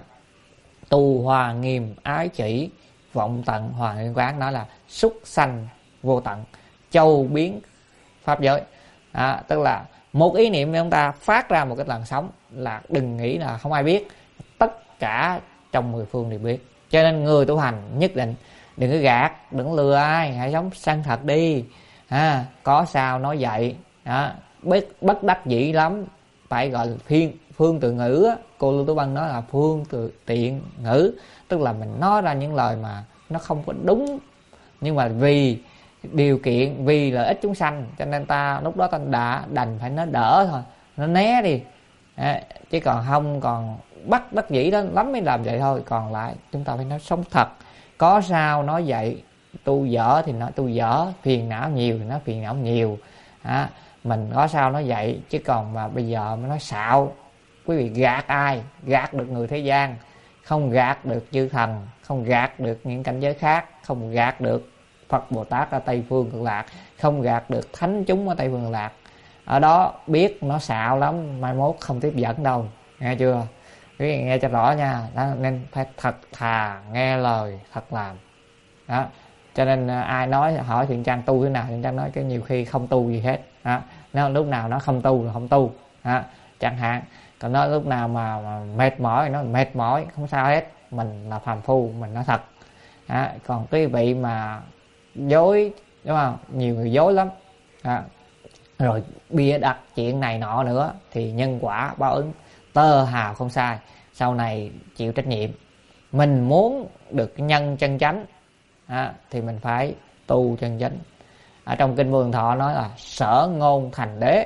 tu hòa nghiêm ái chỉ vọng tận Hoàng Nguyên Quán, nói là xúc sanh vô tận, châu biến pháp giới. À, tức là một ý niệm chúng ta phát ra một cái làn sóng là đừng nghĩ là không ai biết, tất cả trong mười phương đều biết. Cho nên người tu hành nhất định đừng có gạt, đừng lừa ai, hãy sống chân thật đi. À, có sao nói vậy. À, bất, bất đắc dĩ lắm phải gọi là phiên phương từ ngữ á. Cô Lưu Tú Bân nói là phương từ tiện ngữ, tức là mình nói ra những lời mà nó không có đúng, nhưng mà vì điều kiện, vì lợi ích chúng sanh, cho nên ta lúc đó ta đã đành phải nó đỡ thôi, nó né đi. À, chứ còn không còn bắt đắc dĩ đó lắm mới làm vậy thôi. Còn lại chúng ta phải nói sống thật. Có sao nói vậy, tu dở thì nói tu dở, phiền não nhiều thì nói phiền não nhiều. À, mình có sao nói vậy, chứ còn mà bây giờ mới nói xạo, quý vị gạt ai? Gạt được người thế gian, không gạt được chư thần, không gạt được những cảnh giới khác, không gạt được Phật Bồ Tát ở Tây Phương Cực Lạc, không gạt được thánh chúng ở Tây Phương Cực Lạc. Ở đó biết nó xạo lắm, mai mốt không tiếp dẫn đâu, nghe chưa? Quý vị nghe cho rõ nha. Đó, nên phải thật thà nghe lời, thật làm đó. Cho nên ai nói hỏi Thiện Trang tu thế nào, Thiện Trang nói cái nhiều khi không tu gì hết đó. Nó lúc nào nó không tu là không tu đó, chẳng hạn. Còn nó lúc nào mà, mà mệt mỏi nó mệt mỏi, không sao hết, mình là phàm phu, mình nói thật đó. Còn cái vị mà dối, đúng không, nhiều người dối lắm đó, rồi bịa đặt chuyện này nọ nữa thì nhân quả báo ứng tơ hào không sai, sau này chịu trách nhiệm. Mình muốn được nhân chân chánh à, thì mình phải tu chân chánh. Ở trong kinh Vô Lượng Thọ nói là sở ngôn thành đế.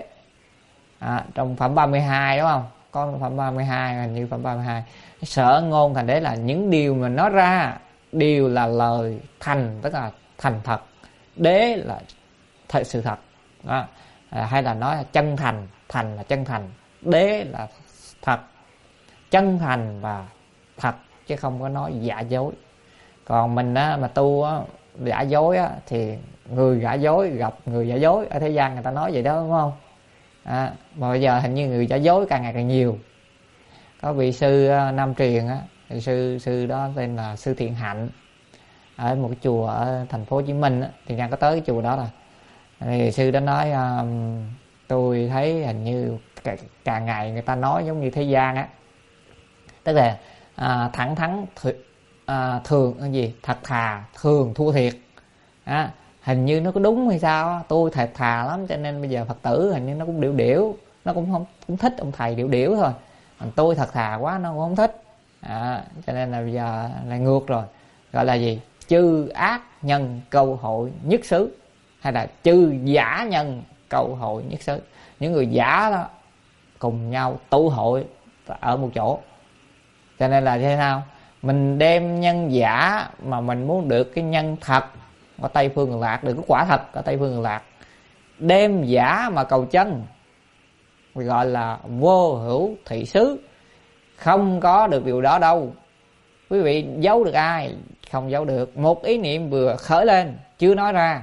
À, trong phẩm ba mươi hai đúng không? Có phẩm ba mươi hai, hình như phẩm ba mươi hai. Sở ngôn thành đế là những điều mình nói ra đều là lời thành, tức là thành thật. Đế là thật, sự thật. Đó. À, hay là nói là chân thành, thành là chân thành, đế là thật. Chân thành và thật, chứ không có nói giả dối. Còn mình á, mà tu á, giả dối á, thì người giả dối gặp người giả dối. Ở thế gian người ta nói vậy đó, đúng không? À, mà bây giờ hình như người giả dối càng ngày càng nhiều. Có vị sư Nam Truyền á, thì sư sư đó tên là sư Thiện Hạnh, ở một cái chùa ở thành phố Hồ Chí Minh á, thì đang có tới cái chùa đó rồi. Thì sư đó nói um, tôi thấy hình như càng ngày người ta nói giống như thế gian á, tức là à, thẳng thắn th à, thường cái gì thật thà thường thua thiệt à, hình như nó có đúng hay sao á. Tôi thật thà lắm cho nên bây giờ Phật tử hình như nó cũng điểu điểu, nó cũng không cũng thích ông thầy điểu điểu thôi, còn tôi thật thà quá nó cũng không thích à, cho nên là bây giờ lại ngược rồi, gọi là gì chư ác nhân câu hội nhất xứ, hay là chư giả nhân câu hội nhất xứ. Những người giả đó cùng nhau tụ hội ở một chỗ, cho nên là thế nào mình đem nhân giả mà mình muốn được cái nhân thật ở Tây Phương Cực Lạc, được cái quả thật ở Tây Phương Cực Lạc, đem giả mà cầu chân gọi là vô hữu thị xứ. Không có được điều đó đâu. Quý vị giấu được ai? Không giấu được. Một ý niệm vừa khởi lên chưa nói ra,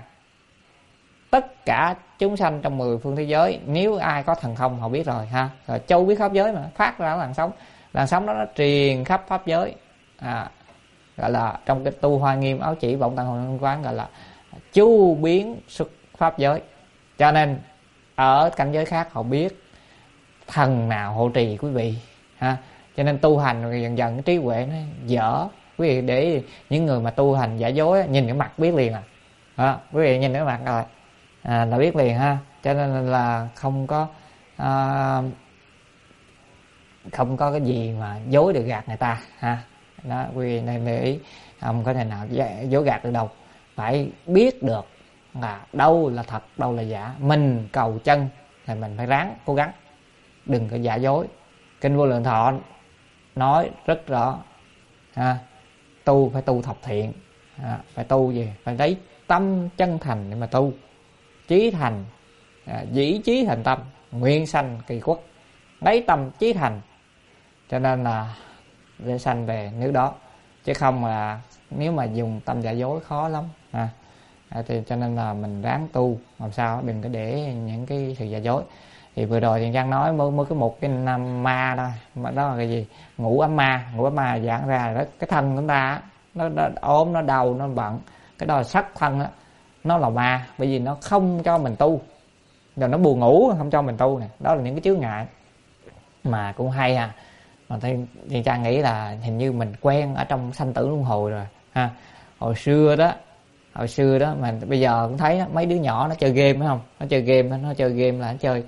tất cả chúng sanh trong mười phương thế giới, nếu ai có thần thông họ biết rồi ha. Rồi châu biết pháp giới mà phát ra làn sóng, làn sóng đó nó truyền khắp pháp giới à, gọi là trong cái tu Hoa Nghiêm Áo Chỉ Vọng Tạng Hồ Năng Quán gọi là chu biến xuất pháp giới. Cho nên ở cảnh giới khác họ biết thần nào hộ trì quý vị ha. Cho nên tu hành rồi dần dần cái trí huệ nó dở. Quý vị để những người mà tu hành giả dối nhìn cái mặt biết liền à, à quý vị nhìn cái mặt rồi à, là biết liền ha. Cho nên là không có à, không có cái gì mà dối được gạt người ta ha. Đó quý vị nên để ý, không có thể nào dối gạt được đâu. Phải biết được là đâu là thật, đâu là giả. Mình cầu chân thì mình phải ráng cố gắng, đừng có giả dối. Kinh Vô Lượng Thọ nói rất rõ ha, tu phải tu thập thiện à, phải tu gì, phải lấy tâm chân thành để mà tu, chí thành à, dĩ chí thành tâm, nguyện sanh kỳ quốc, lấy tâm chí thành. Cho nên là để sanh về nước đó, chứ không là nếu mà dùng tâm giả dối khó lắm à. À, thì cho nên là mình ráng tu làm sao đừng có để những cái sự giả dối. Thì vừa rồi Thiện Trang nói mới, mới cái một cái năm ma đó, mà đó là cái gì, ngũ ấm ma. Ngũ ấm ma giảng ra đó, cái thân của chúng ta nó, nó ốm, nó đau, nó bận, cái đó là sắc thân đó, nó là ma, bởi vì nó không cho mình tu, rồi nó buồn ngủ không cho mình tu nè. Đó là những cái chướng ngại mà cũng hay à. Mà Thiện Trang nghĩ là hình như mình quen ở trong sanh tử luân hồi rồi ha. Hồi xưa đó hồi xưa đó mà bây giờ cũng thấy đó, mấy đứa nhỏ nó chơi game phải không, nó chơi game nó chơi game là nó chơi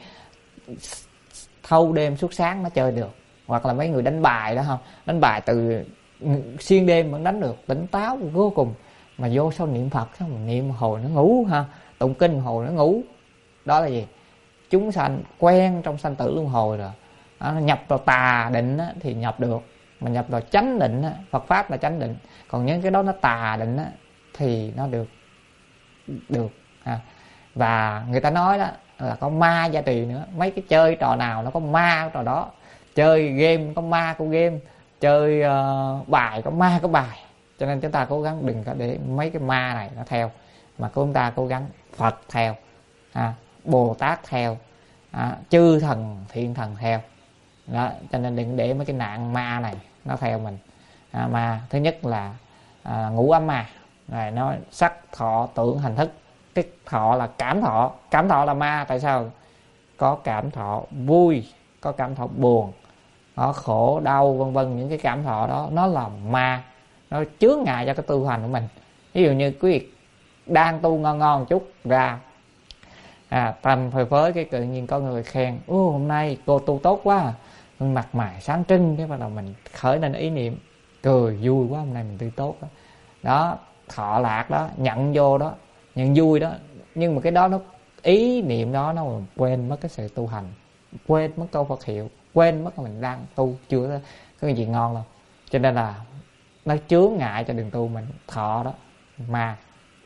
thâu đêm suốt sáng nó chơi được. Hoặc là mấy người đánh bài đó không, đánh bài từ xuyên đêm vẫn đánh được, tỉnh táo vô cùng. Mà vô sau niệm Phật xong mình niệm hồi nó ngủ ha, tụng kinh hồi nó ngủ. Đó là gì, chúng sanh quen trong sanh tử luân hồi rồi. Đó, nhập vào tà định á, thì nhập được, mà nhập vào chánh định á, Phật pháp là chánh định, còn những cái đó nó tà định á, thì nó được được ha. Và người ta nói đó là có ma gia trì nữa. Mấy cái chơi trò nào nó có ma trò đó, chơi game có ma của game, chơi uh, bài có ma có bài. Cho nên chúng ta cố gắng đừng có để mấy cái ma này nó theo, mà chúng ta cố gắng Phật theo ha, Bồ Tát theo à, chư thần thiện thần theo đó. Cho nên đừng để mấy cái nạn ma này nó theo mình à. Ma thứ nhất là à, ngũ ấm ma này, nó sắc thọ tưởng hành thức. Cái thọ là cảm thọ, cảm thọ là ma. Tại sao? Có cảm thọ vui, có cảm thọ buồn, có khổ đau vân vân. Những cái cảm thọ đó nó là ma, nó chướng ngại cho cái tu hành của mình. Ví dụ như quý vị đang tu ngon ngon một chút ra à, tầm phơi phới cái tự nhiên có người khen ô hôm nay cô tu tốt quá, mặt mày sáng trưng, cái bắt đầu mình khởi lên ý niệm cười vui quá, hôm nay mình tu tốt đó. Đó thọ lạc đó, nhận vô đó, nhận vui đó. Nhưng mà cái đó nó ý niệm đó nó quên mất cái sự tu hành, quên mất câu Phật hiệu, quên mất là mình đang tu, chưa có cái gì ngon đâu. Cho nên là nó chướng ngại cho đường tu mình. Thọ đó ma,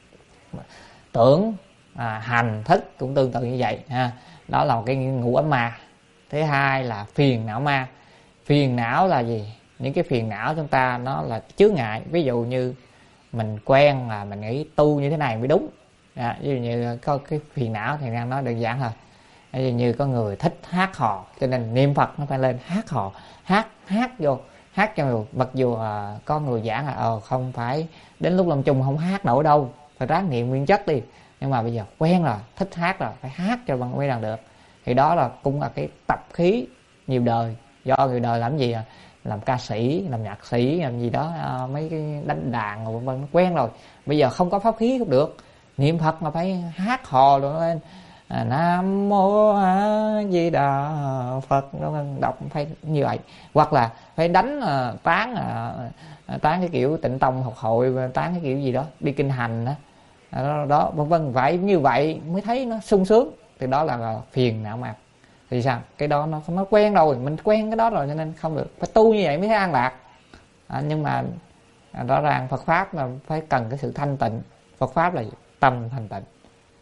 tưởng à, hành thức cũng tương tự như vậy ha. Đó là một cái ngũ ấm ma. Thứ hai là phiền não ma. Phiền não là gì? Những cái phiền não chúng ta nó là chướng ngại. Ví dụ như mình quen là mình nghĩ tu như thế này mới đúng à, ví dụ như có cái phiền não thì đang nói đơn giản thôi. Ví dụ như có người thích hát hò, cho nên niệm Phật nó phải lên hát hò, hát hát vô, hát cho người. Mặc dù à, có người giảng là ờ không phải đến lúc lâm chung không hát nổi đâu, phải ráng niệm nguyên chất đi. Nhưng mà bây giờ quen rồi, thích hát rồi, phải hát cho bằng mới làm được. Thì đó là cũng là cái tập khí nhiều đời. Do nhiều đời làm gì à? Làm ca sĩ, làm nhạc sĩ, làm gì đó, à, mấy cái đánh đàn rồi vân vân, quen rồi. Bây giờ không có pháp khí không được, niệm Phật mà phải hát hò rồi lên, à, Nam Mô A Di Đà Phật, đọc phải như vậy. Hoặc là phải đánh, à, tán, à, tán cái kiểu tịnh tông học hội, tán cái kiểu gì đó, đi kinh hành đó, đó, đó vân vân. Vậy như vậy mới thấy nó sung sướng, thì đó là, là phiền não mạc. Thì sao? Cái đó nó nó quen rồi, mình quen cái đó rồi cho nên không được. Phải tu như vậy mới thấy an lạc. À, nhưng mà à, rõ ràng Phật pháp là phải cần cái sự thanh tịnh. Phật pháp là tâm thanh tịnh.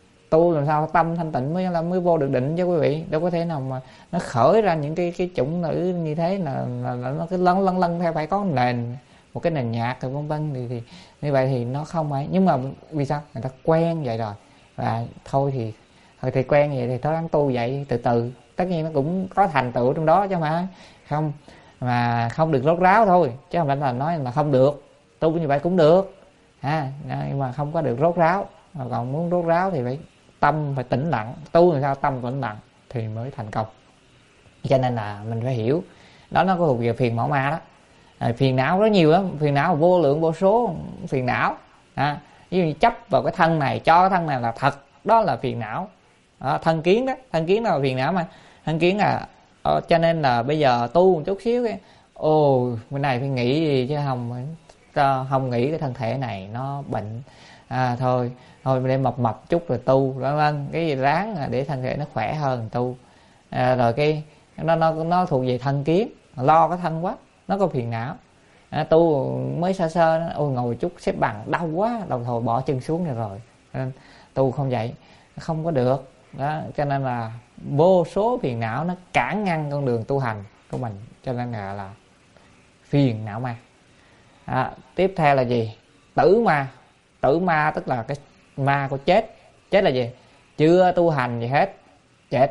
Tu làm sao tâm thanh tịnh mới là mới vô được định chứ quý vị. Đâu có thể nào mà nó khởi ra những cái cái chủng nữ như thế là, là, là nó cứ lân lân lân theo, phải có nền, một cái nền nhạc rồi vân vân, thì, thì như vậy thì nó không ấy. Nhưng mà vì sao? Người ta quen vậy rồi, và thôi thì thôi thì quen vậy thì thôi ăn tu vậy từ từ, tất nhiên nó cũng có thành tựu trong đó chứ mà không, mà không được rốt ráo thôi, chứ không phải là nói là không được. Tu như vậy cũng được ha, nhưng mà không có được rốt ráo. Còn muốn rốt ráo thì phải tâm phải tĩnh lặng, tu làm sao tâm tĩnh lặng thì mới thành công. Cho nên là mình phải hiểu đó, nó có thuộc về phiền não ma đó. À, phiền não rất nhiều lắm, phiền não vô lượng vô số phiền não. À, ví dụ như chấp vào cái thân này, cho cái thân này là thật, đó là phiền não. Đó, thân kiến đó, thân kiến đó là phiền não mà. Thân kiến là ờ, cho nên là bây giờ tu một chút xíu cái ồ bên này phải nghĩ gì chứ không không nghĩ cái thân thể này nó bệnh, à, thôi thôi để mập mập chút rồi tu, vân vân, cái gì ráng để thân thể nó khỏe hơn tu. À, rồi cái nó nó nó thuộc về thân kiến, lo cái thân quá, nó có phiền não. À, tu mới sơ sơ nó, ôi ngồi chút xếp bằng đau quá, đồng thời bỏ chân xuống rồi rồi nên tu không vậy không có được đó. Cho nên là vô số phiền não nó cản ngăn con đường tu hành của mình, cho nên là, là phiền não ma. À, tiếp theo là gì? Tử ma. Tử ma tức là cái ma của chết. Chết là gì? Chưa tu hành gì hết, chết.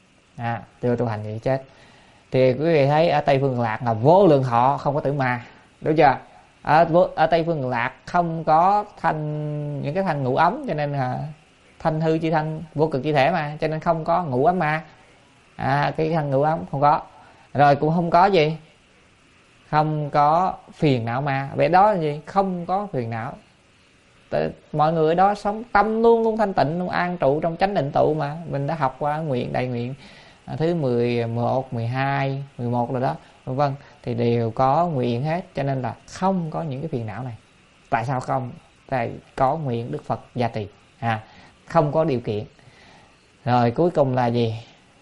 À, chưa tu hành gì chết. Thì quý vị thấy ở Tây Phương Cực Lạc là vô lượng thọ, không có tử ma, đúng chưa? Ở, ở Tây Phương Cực Lạc không có thanh, những cái thanh ngũ ấm, cho nên là thanh hư chi thanh vô cực chi thể mà, cho nên không có ngũ ấm ma. À, cái thanh ngũ ấm không có. Rồi cũng không có gì, không có phiền não ma. Vậy đó là gì? Không có phiền não. Mọi người ở đó sống tâm luôn luôn thanh tịnh, luôn an trụ trong chánh định tụ mà. Mình đã học qua nguyện đại nguyện thứ mười một, mười hai, mười một rồi đó, vân vân, thì đều có nguyện hết, cho nên là không có những cái phiền não này. Tại sao không? Tại có nguyện Đức Phật gia trì, à, không có điều kiện. Rồi cuối cùng là gì?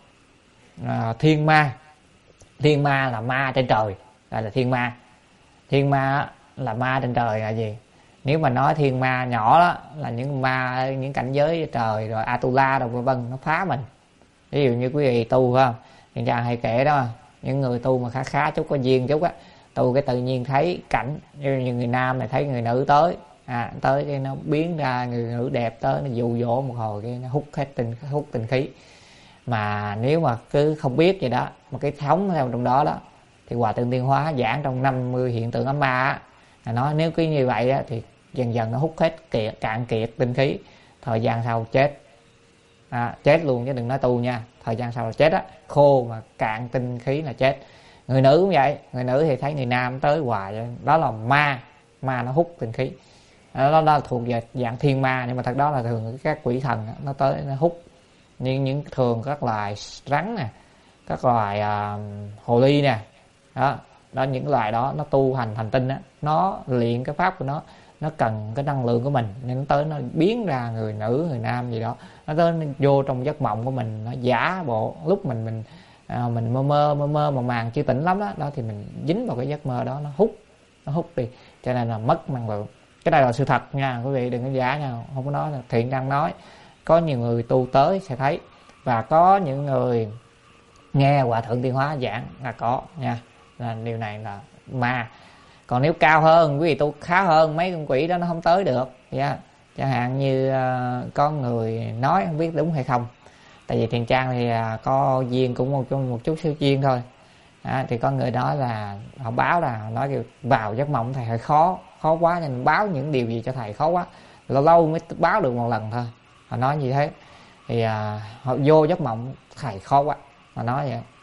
À, thiên ma. Thiên ma là ma trên trời, gọi là thiên ma. Thiên ma là ma trên trời là gì? Nếu mà nói thiên ma nhỏ đó là những ma, những cảnh giới trời rồi Atula rồi vân vân, nó phá mình. Ví dụ như quý vị tu phải không? Thì cha hay kể đó, những người tu mà khá khá chút, có duyên chút á, tu cái tự nhiên thấy cảnh như người nam này thấy người nữ tới, à, tới cái nó biến ra người nữ đẹp tới, nó dụ dỗ một hồi cái nó hút hết tinh, hút tinh khí. Mà nếu mà cứ không biết vậy đó, mà cái thống theo trong đó đó, thì Hòa Thượng Tiên Hóa giảng trong năm mươi hiện tượng ấm ma á, là nói nếu cứ như vậy á, thì dần dần nó hút hết kiệt, cạn kiệt tinh khí, thời gian sau chết. À, chết luôn chứ đừng nói tu nha, thời gian sau là chết á, khô mà cạn tinh khí là chết. Người nữ cũng vậy, người nữ thì thấy người nam tới hoài, đó là ma, ma nó hút tinh khí. Đó, đó là thuộc về dạng thiên ma, nhưng mà thật đó là thường các quỷ thần nó tới nó hút. Nhưng những thường các loài rắn nè, các loài uh, hồ ly nè, đó, đó những loài đó nó tu hành thành tinh á, nó luyện cái pháp của nó, nó cần cái năng lượng của mình nên nó tới nó biến ra người nữ người nam gì đó, nó tới nó vô trong giấc mộng của mình, nó giả bộ lúc mình mình à, mình mơ mơ mơ mơ mà màng chưa tỉnh lắm đó, đó thì mình dính vào cái giấc mơ đó, nó hút nó hút đi, cho nên là mất năng lượng. Cái này là sự thật nha quý vị, đừng có giả nha, không có nói là Thiện đang nói. Có nhiều người tu tới sẽ thấy, và có những người nghe Hòa Thượng Tiên Hóa giảng là có nha, là điều này là ma. Còn nếu cao hơn, quý vị tu khá hơn, mấy con quỷ đó nó không tới được, yeah. Chẳng hạn như uh, có người nói không biết đúng hay không, tại vì Thiền Trang thì uh, có duyên cũng một, một chút siêu duyên thôi, à, thì có người nói là họ báo là nói kiểu vào giấc mộng thầy hơi khó khó quá, nên báo những điều gì cho thầy khó quá, lâu lâu mới báo được một lần thôi, họ nói như thế. Thì uh, họ vô giấc mộng thầy khó quá, họ nói vậy,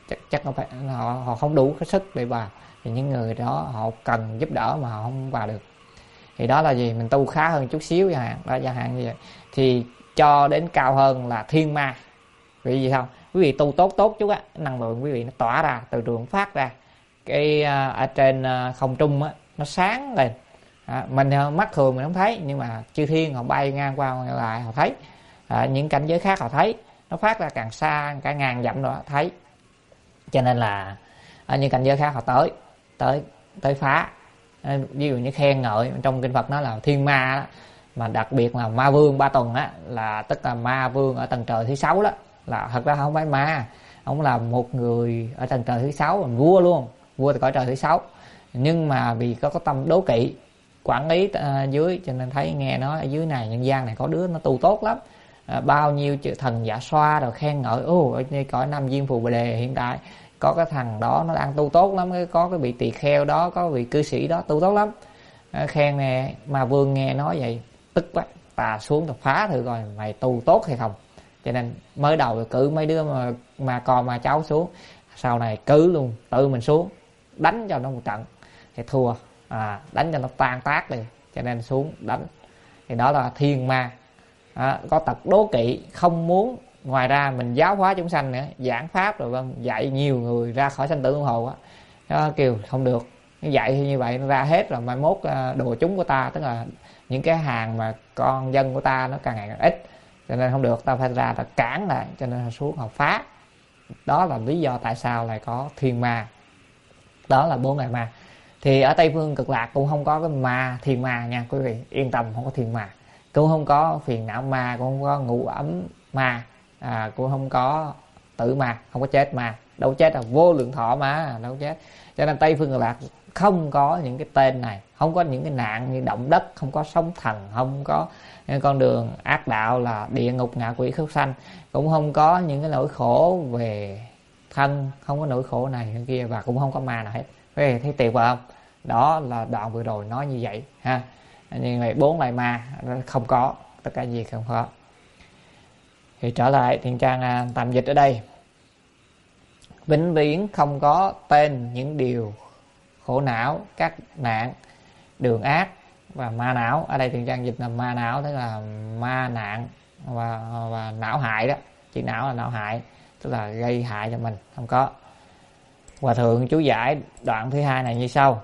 chắc chắc nó phải, họ họ không đủ cái sức để vào, thì những người đó họ cần giúp đỡ mà họ không vào được. Thì đó là gì, mình tu khá hơn chút xíu chẳng hạn, đó chẳng hạn như vậy. Thì cho đến cao hơn là thiên ma. Vì gì không, quý vị tu tốt tốt chút á, năng lượng quý vị nó tỏa ra từ trường phát ra cái ở trên không trung á, nó sáng lên. À, mình mắt thường mình không thấy, nhưng mà chư thiên họ bay ngang qua ngoài lại họ thấy. À, những cảnh giới khác họ thấy, nó phát ra càng xa cả ngàn dặm nữa thấy. Cho nên là ở những cảnh giới khác họ tới tới tới phá. À, ví dụ như khen ngợi trong kinh Phật nó là thiên ma đó, mà đặc biệt là ma vương ba tuần á, là tức là ma vương ở tầng trời thứ sáu đó, là thật ra không phải ma, ông là một người ở tầng trời thứ sáu, vua luôn, vua từ cõi trời thứ sáu, nhưng mà vì có có tâm đố kỵ quản lý uh, dưới, cho nên thấy nghe nói ở dưới này nhân gian này có đứa nó tu tốt lắm, à, bao nhiêu chữ thần dạ xoa rồi khen ngợi, ô ở đây cõi Nam Diêm Phù Bồ Đề hiện tại có cái thằng đó nó đang tu tốt lắm, có cái vị tỳ kheo đó, có vị cư sĩ đó tu tốt lắm, à, khen nè. Mà vương nghe nói vậy tức quá, tà xuống tà phá thử coi mày tu tốt hay không. Cho nên mới đầu cử mấy đứa mà mà con mà cháu xuống, sau này cứ luôn tự mình xuống đánh cho nó một trận thì thua, à, đánh cho nó tan tác đi, cho nên xuống đánh. Thì đó là thiên ma, à, có tật đố kỵ, không muốn. Ngoài ra mình giáo hóa chúng sanh nữa, giảng pháp rồi vâng, dạy nhiều người ra khỏi sanh tử luân hồi á, nó kêu không được, dạy như vậy nó ra hết rồi mai mốt đồ chúng của ta, tức là những cái hàng mà con dân của ta nó càng ngày càng ít, cho nên không được, ta phải ra ta cản lại, cho nên xuống họ phá. Đó là lý do tại sao lại có thiên ma. Đó là bốn loại ma. Thì ở Tây Phương Cực Lạc cũng không có cái ma thiên ma nha quý vị, yên tâm, không có thiên ma, cũng không có phiền não ma, cũng không có ngủ ấm ma, à, cũng không có tử ma, không có chết ma, đâu chết là vô lượng thọ mà đâu chết. Cho nên Tây Phương Cực Lạc không có những cái tên này, không có những cái nạn như động đất, không có sóng thần, không có con đường ác đạo là địa ngục ngạ quỷ khúc sanh, cũng không có những cái nỗi khổ về thân, không có nỗi khổ này cái kia, và cũng không có ma nào hết. Thế thấy tuyệt vời không? Đó là đoạn vừa rồi nói như vậy ha. Nhưng mà bốn loại ma không có, tất cả gì không có. Thì trở lại Thiện Trang tạm dịch ở đây, vĩnh viễn không có tên những điều khổ não, các nạn, đường ác và ma não. Ở đây Thiện Trang dịch là ma não, tức là ma nạn và, và não hại đó. Chữ não là não hại, tức là gây hại cho mình, không có. Hòa thượng chú giải đoạn thứ hai này như sau: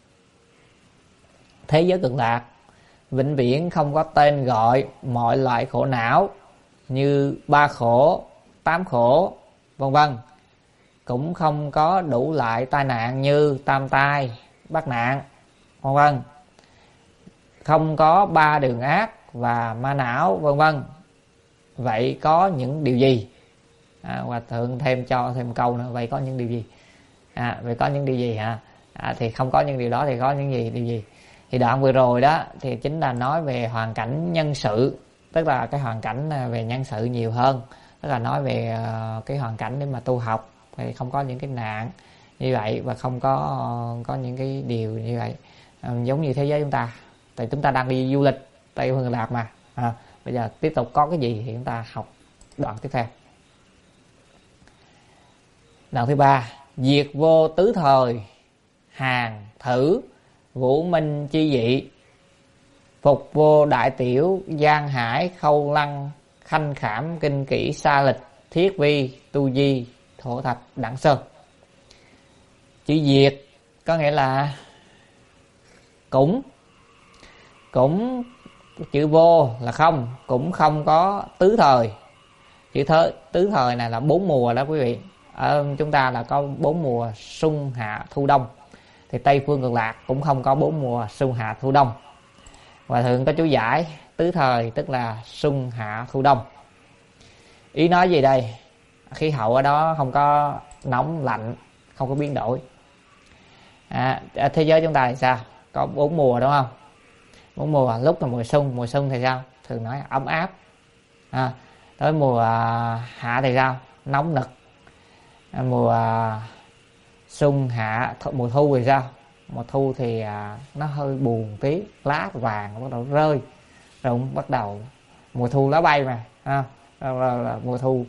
thế giới Cực Lạc vĩnh viễn không có tên gọi mọi loại khổ não như ba khổ, tám khổ, vân vân, cũng không có đủ loại tai nạn như tam tai, bát nạn, vân vân, không có ba đường ác và ma não, vân vân. Vậy có những điều gì? À, Hòa thượng thêm cho thêm câu nữa, vậy có những điều gì? À, vậy có những điều gì hả? À, thì không có những điều đó thì có những gì, điều gì? Thì đoạn vừa rồi đó thì chính là nói về hoàn cảnh nhân sự, tức là cái hoàn cảnh về nhân sự nhiều hơn, tức là nói về uh, cái hoàn cảnh để mà tu học thì không có những cái nạn như vậy, và không có uh, có những cái điều như vậy, uh, giống như thế giới chúng ta. Tại chúng ta đang đi du lịch Tây Phương Cực Lạc mà, à, bây giờ tiếp tục có cái gì thì chúng ta học đoạn tiếp theo. Đoạn thứ ba: diệt vô tứ thời, hàng thử vũ minh chi dị, phục vô đại tiểu, giang hải khâu lăng, khanh khảm kinh kỷ sa lịch, thiết vi tu di, thổ thạch đẳng sơn. Chữ diệt có nghĩa là cũng, cũng chữ vô là không, cũng không có tứ thời. Chữ thơ, tứ thời này là bốn mùa đó quý vị. Ở chúng ta là có bốn mùa xuân hạ thu đông, thì Tây Phương Cực Lạc cũng không có bốn mùa xuân hạ thu đông. Và thường có chú giải tứ thời tức là xuân hạ thu đông. Ý nói gì đây? Khí hậu ở đó không có nóng lạnh, không có biến đổi. À, thế giới chúng ta thì sao? Có bốn mùa đúng không? Bốn mùa, lúc là mùa xuân, mùa xuân thì sao? Thường nói ấm áp. À, tới mùa hạ thì sao? Nóng nực. À, mùa xuân hạ, mùa thu thì sao? Mùa thu thì à, nó hơi buồn tí, lá vàng bắt đầu rơi, rồi bắt đầu mùa thu lá bay mà, à, rồi, rồi, rồi, mùa thu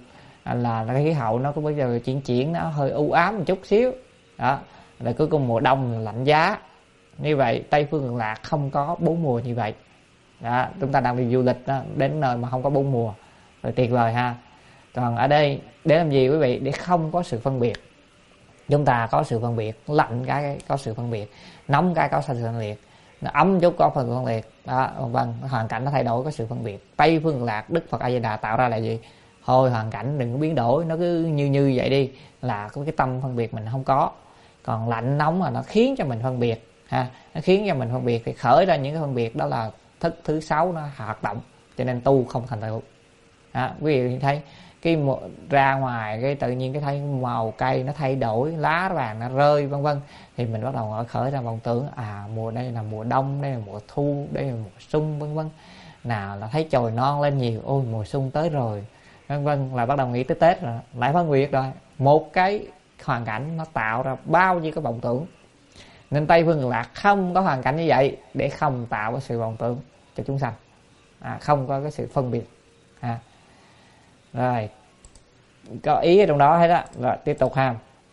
là cái khí hậu nó có bây giờ chuyển chuyển nó hơi u ám một chút xíu đó, rồi cuối cùng mùa đông là lạnh giá. Như vậy Tây Phương Cực Lạc không có bốn mùa như vậy đó. Chúng ta đang đi du lịch đó, đến nơi mà không có bốn mùa rồi tuyệt vời ha. Còn ở đây để làm gì quý vị? Để không có sự phân biệt. Chúng ta có sự phân biệt, lạnh cái có sự phân biệt, nóng cái có sự phân biệt, nó ấm chút có phần phân biệt đó, vâng, hoàn cảnh nó thay đổi có sự phân biệt. Tây Phương Cực Lạc Đức Phật A Di Đà tạo ra là gì? Thôi hoàn cảnh đừng có biến đổi, nó cứ như như vậy đi, là có cái tâm phân biệt mình không có. Còn lạnh nóng là nó khiến cho mình phân biệt ha, nó khiến cho mình phân biệt thì khởi ra những cái phân biệt, đó là thức thứ sáu nó hoạt động, cho nên tu không thành tựu. À, quý vị thấy cái ra ngoài cái tự nhiên cái thấy màu cây nó thay đổi, lá vàng nó rơi vân vân, thì mình bắt đầu khởi ra vọng tưởng à mùa đây là mùa đông, đây là mùa thu, đây là mùa xuân vân vân. Nào là thấy chồi non lên nhiều, ôi mùa xuân tới rồi vân vân, là bắt đầu nghĩ tới Tết rồi, lại phân biệt rồi. Một cái hoàn cảnh nó tạo ra bao nhiêu cái vọng tưởng. Nên Tây Phương Cực Lạc không có hoàn cảnh như vậy để không tạo cái sự vọng tưởng cho chúng sanh, à, không có cái sự phân biệt. À, rồi có ý ở trong đó hết đó. Rồi tiếp tục ha.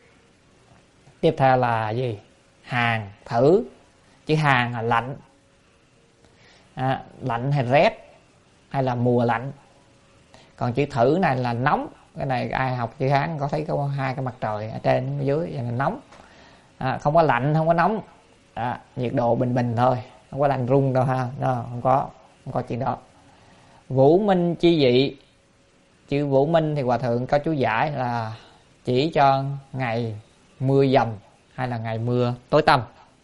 Tiếp theo là gì? Hàn, thử. Chữ hàn là lạnh, à, lạnh hay rét hay là mùa lạnh. Còn chữ thử này là nóng. Cái này ai học chữ Hán có thấy có hai cái mặt trời ở trên ở dưới, vậy là nóng. À, không có lạnh không có nóng, à, nhiệt độ bình bình thôi, không có lạnh rung đâu ha. Đó, không có không có chuyện đó. Vũ minh chi dị. Chữ vũ minh thì hòa thượng có chú giải là chỉ cho ngày mưa dầm hay là ngày mưa tối tăm.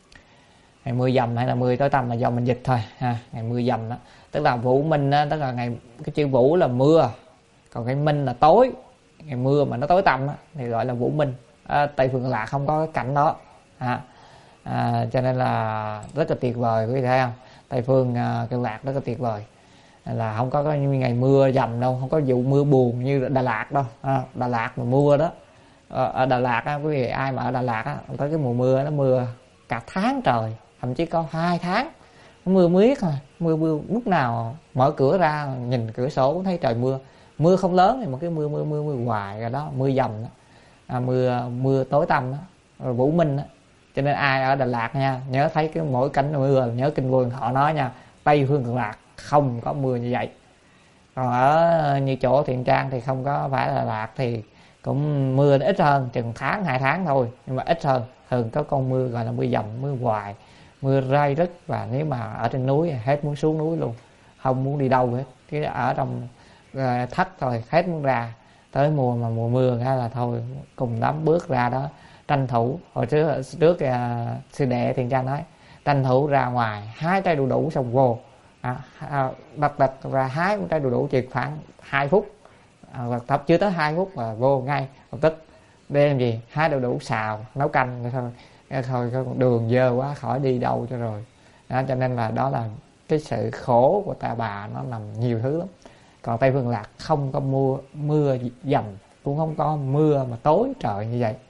Ngày mưa dầm hay là mưa tối tăm là do mình dịch thôi ha. Ngày mưa dầm đó tức là vũ minh đó, tức là ngày, cái chữ vũ là mưa, còn cái minh là tối. Ngày mưa mà nó tối tăm đó, thì gọi là vũ minh. À, Tây Phương Cực Lạc không có cái cảnh đó à, à, cho nên là rất là tuyệt vời, quý vị thấy không? Tây Phương uh, Cực Lạc rất là tuyệt vời, là không có cái ngày mưa dầm đâu, không có vụ mưa buồn như Đà Lạt đâu. À, Đà Lạt mà mưa đó, ở Đà Lạt á, quý vị ai mà ở Đà Lạt á, có cái mùa mưa nó mưa cả tháng trời, thậm chí có hai tháng nó mưa miết à, mưa mưa lúc nào mở cửa ra nhìn cửa sổ cũng thấy trời mưa. Mưa không lớn thì một cái mưa mưa mưa mưa hoài rồi đó, mưa dầm đó. À, mưa mưa tối tăm đó, rồi vũ minh đó. Cho nên ai ở Đà Lạt nha, nhớ thấy cái mỗi cảnh mưa nhớ kinh Vương họ nói nha, Tây Phương Cực Lạc không có mưa như vậy. Còn ở như chỗ Thiện Trang thì không có phải là Đà Lạt thì cũng mưa ít hơn, chừng tháng hai tháng thôi, nhưng mà ít hơn. Thường có con mưa gọi là mưa dầm, mưa hoài, mưa rai rứt, và nếu mà ở trên núi hết muốn xuống núi luôn, không muốn đi đâu hết, cái ở trong thất thôi hết muốn ra. Tới mùa mà mùa mưa ra là thôi, cùng đám bước ra đó, tranh thủ. Hồi trước trước uh, sư đệ Thiện Trang nói tranh thủ ra ngoài hái trái đu đủ xong vô, à, à, đặt đặt ra hái trái đu đủ chỉ khoảng hai phút, à, tập chưa tới hai phút mà vô ngay lập tức. Để làm gì? Hái đu đủ xào nấu canh rồi thôi, thôi đường dơ quá khỏi đi đâu cho rồi. Đó, cho nên là đó là cái sự khổ của ta bà, nó nằm nhiều thứ lắm. Còn Tây Phương Lạc không có mưa mưa dầm, cũng không có mưa mà tối trời như vậy.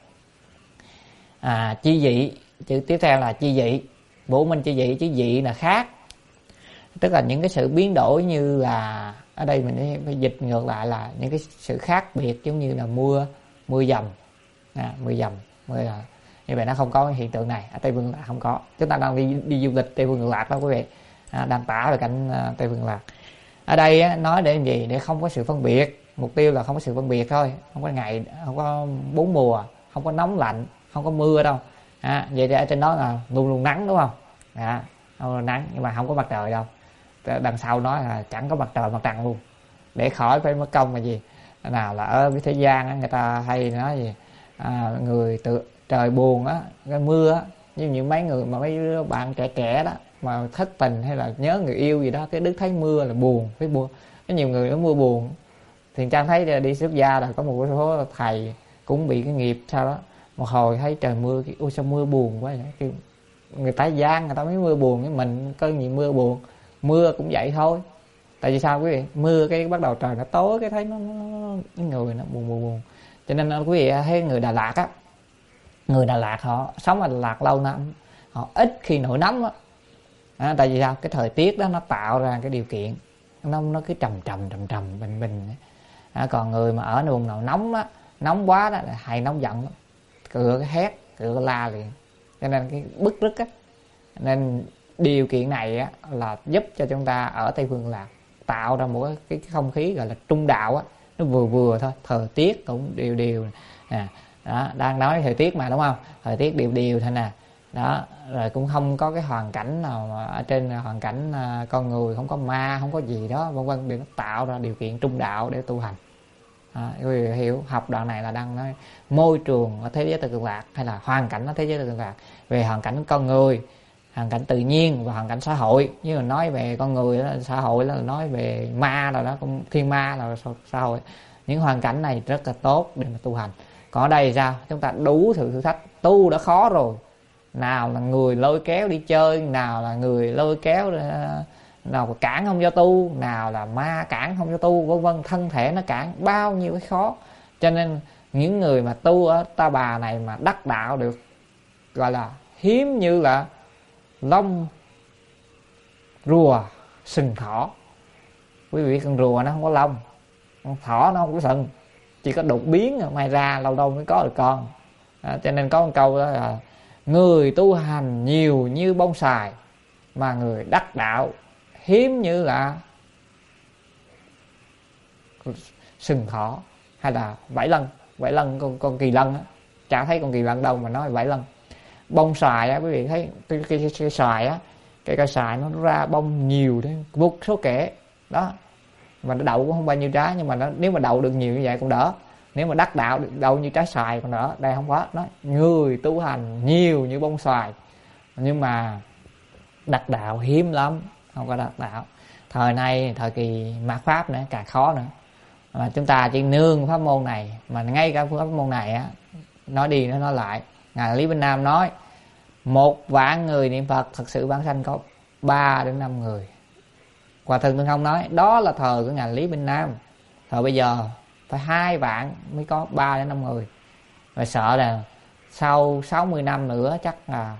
À, chi dị, chữ tiếp theo là chi dị. Vũ minh chi dị, chữ dị là khác, tức là những cái sự biến đổi, như là ở đây mình phải dịch ngược lại là những cái sự khác biệt, giống như là mưa mưa dầm, à, mưa dầm mưa là như vậy, nó không có hiện tượng này ở Tây Phương Lạc, không có. Chúng ta đang đi đi du lịch Tây Phương Lạc đó quý vị, à, đang tả về cảnh uh, Tây Phương Lạc. Ở đây á, nói để làm gì? Để không có sự phân biệt, mục tiêu là không có sự phân biệt thôi, không có ngày, không có bốn mùa, không có nóng lạnh, không có mưa đâu. À, vậy thì ở trên đó là luôn luôn nắng đúng không? À, không là nắng, nhưng mà không có mặt trời đâu. Đằng sau nói là chẳng có mặt trời mặt trăng luôn, để khỏi phải mất công là gì. Nào là ở cái thế gian á, người ta hay nói gì à, người tự trời buồn á, cái mưa á, như những mấy người mà mấy đứa bạn trẻ trẻ đó mà thất tình hay là nhớ người yêu gì đó, cái đức thấy mưa là buồn, thấy buồn. Có nhiều người nó mưa buồn. Thì Trang thấy đi xuất gia là có một số thầy cũng bị cái nghiệp sao đó, một hồi thấy trời mưa, ôi sao mưa buồn quá vậy? Cái người ta gian người ta mới mưa buồn, với mình cơn gì mưa buồn. Mưa cũng vậy thôi. Tại vì sao quý vị? Mưa cái bắt đầu trời nó tối, cái thấy nó, nó, nó cái người nó buồn buồn buồn. Cho nên quý vị thấy người Đà Lạt á, người Đà Lạt họ sống ở Đà Lạt lâu năm, họ ít khi nổi nóng á. À, tại vì sao? Cái thời tiết đó nó tạo ra cái điều kiện nó nó cứ trầm trầm trầm trầm bình bình. À, còn người mà ở vùng nào nóng á, nóng quá đó là hay nóng giận lắm, cựa cái hét, cựa cái la liền, cho nên cái bức rứt á. Nên điều kiện này á là giúp cho chúng ta ở Tây Phương Lạc tạo ra một cái, cái không khí gọi là trung đạo á, nó vừa vừa thôi, thời tiết cũng đều đều nè. Đó, đang nói thời tiết mà đúng không, thời tiết đều đều thôi nè. Đó, rồi cũng không có cái hoàn cảnh nào mà ở trên hoàn cảnh uh, con người không có ma, không có gì đó vân vân, để nó tạo ra điều kiện trung đạo để tu hành. À, quý vị hiểu, học đoạn này là đang nói môi trường ở thế giới Tây Cực Lạc hay là hoàn cảnh ở thế giới Tây Cực Lạc, về hoàn cảnh con người, hoàn cảnh tự nhiên và hoàn cảnh xã hội. Như là nói về con người đó, xã hội đó là nói về ma rồi đó, thiên ma là xã hội. Những hoàn cảnh này rất là tốt để mà tu hành. Còn ở đây sao? Chúng ta đủ sự thử thách, tu đã khó rồi, nào là người lôi kéo đi chơi, nào là người lôi kéo, nào là cản không cho tu, nào là ma cản không cho tu, vân vân, thân thể nó cản, bao nhiêu cái khó. Cho nên những người mà tu ở Ta Bà này mà đắc đạo được gọi là hiếm như là lông rùa sừng thỏ. Quý vị, con rùa nó không có lông, con thỏ nó không có sừng, chỉ có đột biến rồi may ra lâu lâu mới có được con. À, cho nên có một câu đó là người tu hành nhiều như bông xài, mà người đắc đạo hiếm như là sừng thỏ hay là vảy lân. Vảy lân, con, con kỳ lân á, chả thấy con kỳ lân đâu mà nói vảy lân. Bông xoài á, quý vị thấy cái, cái, cái, cái xoài á, cái cây xoài nó ra bông nhiều đấy, một số kể đó, mà nó đậu cũng không bao nhiêu trái, nhưng mà nó, nếu mà đậu được nhiều như vậy cũng đỡ. Nếu mà đắc đạo đậu như trái xoài còn đỡ. Đây không có, nói người tu hành nhiều như bông xoài, nhưng mà đắc đạo hiếm lắm, không có đắc đạo. Thời nay thời kỳ mạt pháp nữa càng khó nữa, mà chúng ta chỉ nương pháp môn này, mà ngay cả pháp môn này á, nói đi nó nói lại, ngài Lý Bên Nam nói một vạn người niệm Phật thật sự vãng sanh có ba đến năm người. Hòa Thượng Tương Không nói đó là thời của ngài Lý Bên Nam, thời bây giờ phải hai vạn mới có ba đến năm người. Và sợ là sau sáu mươi năm nữa chắc là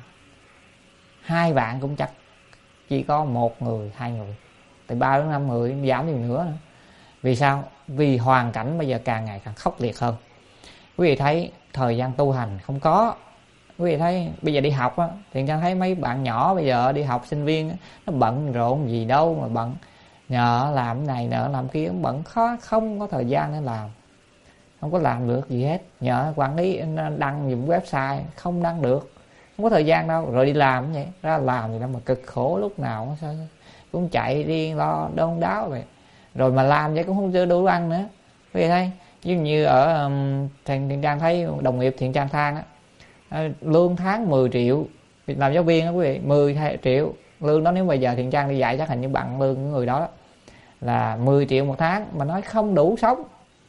hai vạn cũng chắc chỉ có một người, hai người. Từ ba đến năm người giảm nhiều nữa. Vì sao? Vì hoàn cảnh bây giờ càng ngày càng khốc liệt hơn. Quý vị thấy thời gian tu hành không có. Quý vị thấy bây giờ đi học á, thì Trang thấy mấy bạn nhỏ bây giờ đi học, sinh viên á, nó bận rộn gì đâu mà bận, nhờ làm cái này nọ làm kia, bận khó, không có thời gian để làm, không có làm được gì hết. Nhờ quản lý đăng dùng website không đăng được, không có thời gian đâu. Rồi đi làm vậy, ra làm gì đâu mà cực khổ, lúc nào sao cũng chạy đi lo đôn đáo vậy. Rồi mà làm vậy cũng không chưa đủ ăn nữa. Quý vị thấy giống như ở um, Thiện Trang thấy đồng nghiệp Thiện Trang than á, à, lương tháng mười triệu, làm giáo viên đó quý vị, mười triệu lương đó. Nếu bây giờ Thiện Trang đi dạy chắc hình như bằng lương của người đó, đó là mười triệu một tháng, mà nói không đủ sống.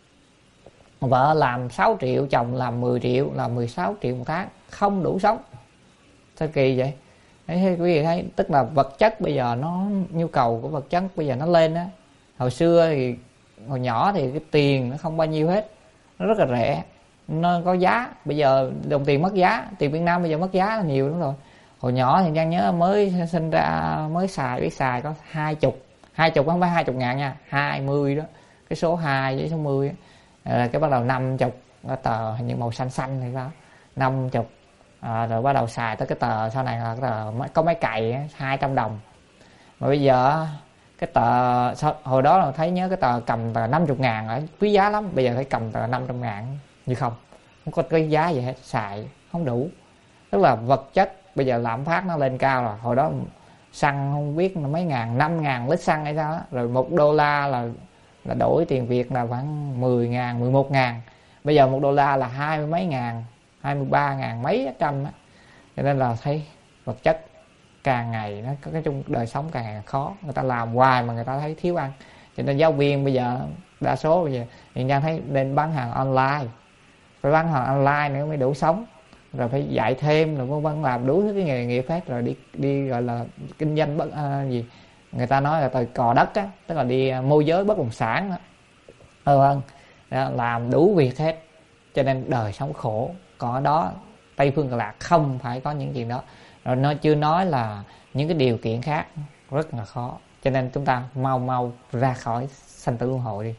Vợ làm sáu triệu, chồng làm mười triệu, là mười sáu triệu một tháng, không đủ sống. Sao kỳ vậy? Đấy, quý vị thấy, tức là vật chất bây giờ nó, nhu cầu của vật chất bây giờ nó lên á. Hồi xưa thì hồi nhỏ thì cái tiền nó không bao nhiêu hết, nó rất là rẻ, nó có giá. Bây giờ đồng tiền mất giá, tiền Việt Nam bây giờ mất giá là nhiều lắm rồi. Hồi nhỏ thì Giang nhớ mới sinh ra mới xài, biết xài có hai chục, hai chục không phải hai chục ngàn nha, hai mươi đó, cái số hai với số mười á. À, cái bắt đầu năm chục, cái tờ hình như màu xanh xanh hay sao, năm chục. À, rồi bắt đầu xài tới cái tờ sau này là cái tờ có máy cày hai trăm đồng. Mà bây giờ cái tờ hồi đó là thấy nhớ cái tờ cầm tờ năm mươi ngàn ở quý giá lắm, bây giờ thấy cầm tờ năm trăm ngàn như không, không có cái giá gì hết, xài không đủ. Tức là vật chất bây giờ lạm phát nó lên cao rồi. Hồi đó xăng không biết là mấy ngàn, năm ngàn lít xăng hay sao đó. Rồi một đô la là là đổi tiền Việt là khoảng mười ngàn, mười một ngàn. Bây giờ một đô la là hai mươi mấy ngàn, hai mươi ba ngàn mấy trăm á. Cho nên là thấy vật chất càng ngày nó có cái chung đời sống càng ngày càng khó. Người ta làm hoài mà người ta thấy thiếu ăn. Cho nên giáo viên bây giờ đa số bây giờ hiện đang thấy nên bán hàng online, phải bán hàng online nữa mới đủ sống. Rồi phải dạy thêm, rồi vân vân, làm đủ thứ cái nghề nghiệp hết. Rồi đi đi gọi là kinh doanh bất à, gì người ta nói là từ cò đất á, tức là đi môi giới bất động sản đó. Ừ, vâng, làm đủ việc hết. Cho nên đời sống khổ. Còn ở đó Tây Phương Cực Lạc không phải có những chuyện đó. Rồi nó chưa nói là những cái điều kiện khác rất là khó. Cho nên chúng ta mau mau ra khỏi sanh tử luân hồi đi.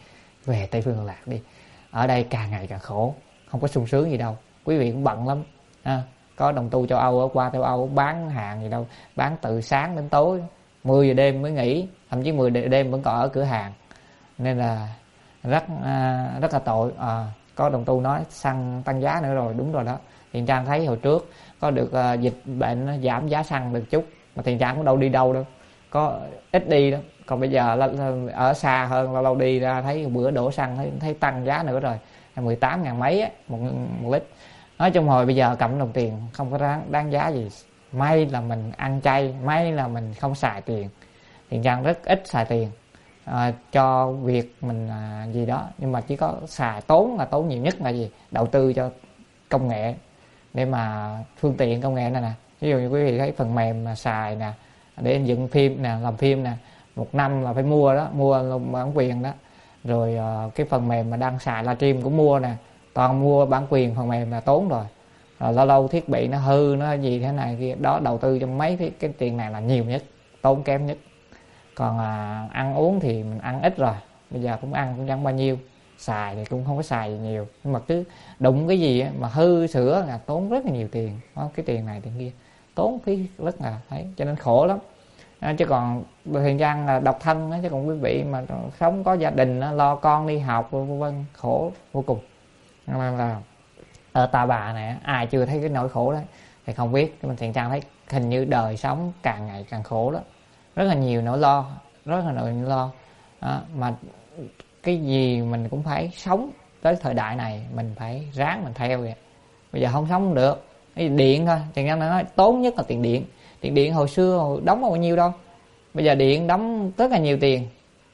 về Tây Phương Cực Lạc đi. Ở đây càng ngày càng khổ, không có sung sướng gì đâu. Quý vị cũng bận lắm à, có đồng tu châu Âu ở qua châu Âu bán hàng gì đâu, bán từ sáng đến tối, mười giờ đêm mới nghỉ, thậm chí mười giờ đêm vẫn còn ở cửa hàng. Nên là rất à, rất là tội. à, Có đồng tu nói xăng tăng giá nữa rồi. Đúng rồi đó. Thiện Trang thấy hồi trước có được uh, dịch bệnh nó giảm giá xăng được chút, mà Thiện Trang cũng đâu đi đâu đâu, có ít đi đó. Còn bây giờ ở xa hơn, lâu lâu đi ra thấy bữa đổ xăng thấy, thấy tăng giá nữa rồi, mười tám ngàn mấy á, một, một lít. Nói chung hồi bây giờ cầm đồng tiền không có đáng, đáng giá gì. May là mình ăn chay, may là mình không xài tiền. Thiện Trang rất ít xài tiền à, cho việc mình à, gì đó. Nhưng mà chỉ có xài tốn là tốn nhiều nhất là gì? Đầu tư cho công nghệ, để mà phương tiện công nghệ này nè. Ví dụ như quý vị thấy phần mềm mà xài nè, để dựng phim nè, làm phim nè, một năm là phải mua đó, mua bản quyền đó. Rồi uh, cái phần mềm mà đang xài livestream cũng mua nè, toàn mua bản quyền phần mềm là tốn rồi. Rồi lâu lâu thiết bị nó hư, nó gì thế này kia đó, đầu tư trong mấy cái, cái tiền này là nhiều nhất, tốn kém nhất. Còn uh, ăn uống thì mình ăn ít rồi, bây giờ cũng ăn cũng chẳng bao nhiêu, xài thì cũng không có xài gì nhiều. Nhưng mà cứ đụng cái gì mà hư sửa là tốn rất là nhiều tiền, cái tiền này tiền kia tốn phí rất là thấy, cho nên khổ lắm. À, chứ còn Thiện Trang là độc thân đó, chứ còn quý vị mà sống có gia đình đó, lo con đi học vân vân, khổ vô cùng. Nên là ở Ta Bà này ai chưa thấy cái nỗi khổ đấy thì không biết. Nhưng mà Thiện Trang thấy hình như đời sống càng ngày càng khổ đó, rất là nhiều nỗi lo, rất là nỗi lo à, mà cái gì mình cũng phải sống. Tới thời đại này mình phải ráng mình theo vậy. Bây giờ không sống được. Cái điện thôi, Thiện Trang nói tốn nhất là tiền điện. Tiền điện hồi xưa hồi đóng bao nhiêu đâu, bây giờ điện đóng rất là nhiều tiền.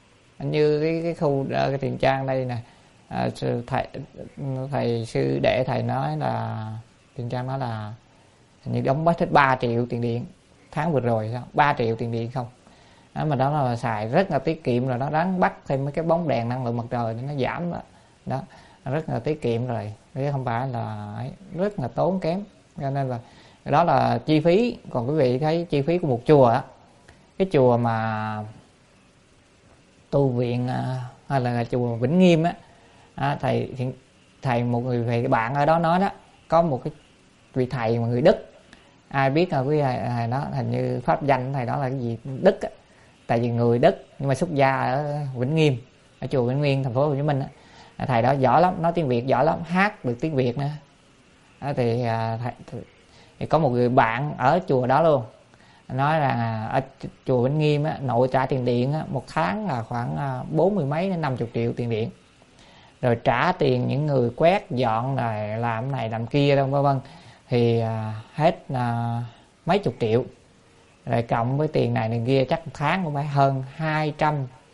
Như cái, cái khu cái Thiện Trang đây nè, à, thầy thầy sư đệ thầy nói là Thiện Trang nói là hình như đóng hết ba triệu tiền điện tháng vừa rồi, sao ba triệu tiền điện không đó, mà đó là xài rất là tiết kiệm rồi. Nó đáng bắt thêm mấy cái bóng đèn năng lượng mặt trời để nó giảm đó, đó rất là tiết kiệm rồi, chứ không phải là ấy, rất là tốn kém. Cho nên là đó là chi phí. Còn quý vị thấy chi phí của một chùa á, cái chùa mà tu viện hay là chùa Vĩnh Nghiêm á, à, thầy thầy một người thầy bạn ở đó nói đó, có một cái vị thầy mà người Đức, ai biết là quý thầy đó hình như pháp danh thầy đó là cái gì Đức á, tại vì người Đức nhưng mà xuất gia ở Vĩnh Nghiêm, ở chùa Vĩnh Nghiêm thành phố Hồ Chí Minh á. Thầy đó giỏi lắm, nói tiếng Việt giỏi lắm, hát được tiếng Việt nữa. Đó thì, thầy, thì có một người bạn ở chùa đó luôn nói là ở chùa Vĩnh Nghiêm á, nội trả tiền điện á, một tháng là khoảng bốn mươi mấy đến năm chục triệu tiền điện, rồi trả tiền những người quét dọn này làm này làm kia đâu vân vân thì à, hết à, mấy chục triệu, rồi cộng với tiền này tiền kia chắc một tháng cũng phải hơn hai trăm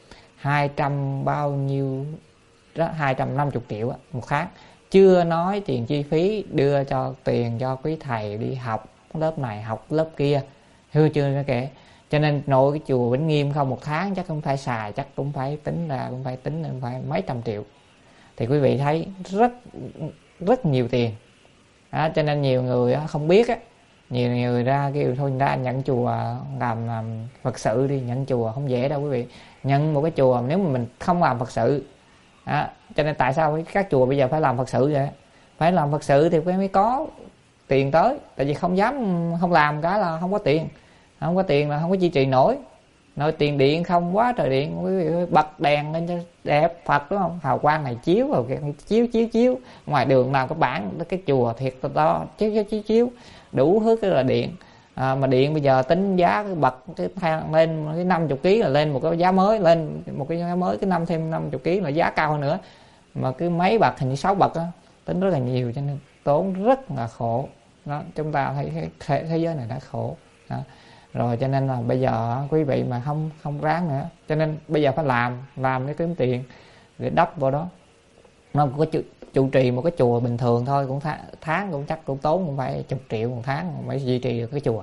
hai trăm bao nhiêu đó, hai trăm năm mươi triệu á, một tháng. Chưa nói tiền chi phí đưa cho tiền cho quý thầy đi học lớp này học lớp kia, chưa chưa nó kể. Cho nên nội cái chùa Vĩnh Nghiêm không một tháng chắc cũng phải xài, chắc cũng phải tính ra cũng phải tính cũng phải mấy trăm triệu. Thì quý vị thấy rất rất nhiều tiền đó, cho nên nhiều người không biết á, nhiều người ra kêu thôi ra nhận chùa làm, làm Phật sự đi. Nhận chùa không dễ đâu quý vị. Nhận một cái chùa nếu mà mình không làm Phật sự đó, cho nên tại sao các chùa bây giờ phải làm Phật sự vậy? Phải làm Phật sự thì mới có tiền tới, tại vì không dám không làm cái là không có tiền, không có tiền là không có duy trì nổi. Nói tiền điện không quá trời điện, quý vị bật đèn lên cho đẹp Phật đúng không, hào quang này chiếu rồi chiếu chiếu chiếu ngoài đường làm cái bảng cái chùa thiệt to chiếu chiếu chiếu chiếu đủ thứ cái là điện. À, mà điện bây giờ tính giá cái bật cái thang lên cái năm mươi ký là lên một cái giá mới, lên một cái giá mới cái năm thêm năm mươi ký là giá cao hơn nữa. Mà cái mấy bậc hình như sáu bậc á, tính rất là nhiều, cho nên tốn rất là khổ đó. Chúng ta thấy thế, thế giới này đã khổ đó. Rồi cho nên là bây giờ quý vị mà không không ráng nữa, cho nên bây giờ phải làm làm để kiếm tiền để đắp vào đó. Nó có trụ, trụ trì một cái chùa bình thường thôi cũng tháng, tháng cũng chắc cũng tốn cũng phải chục triệu một tháng mới duy trì được cái chùa,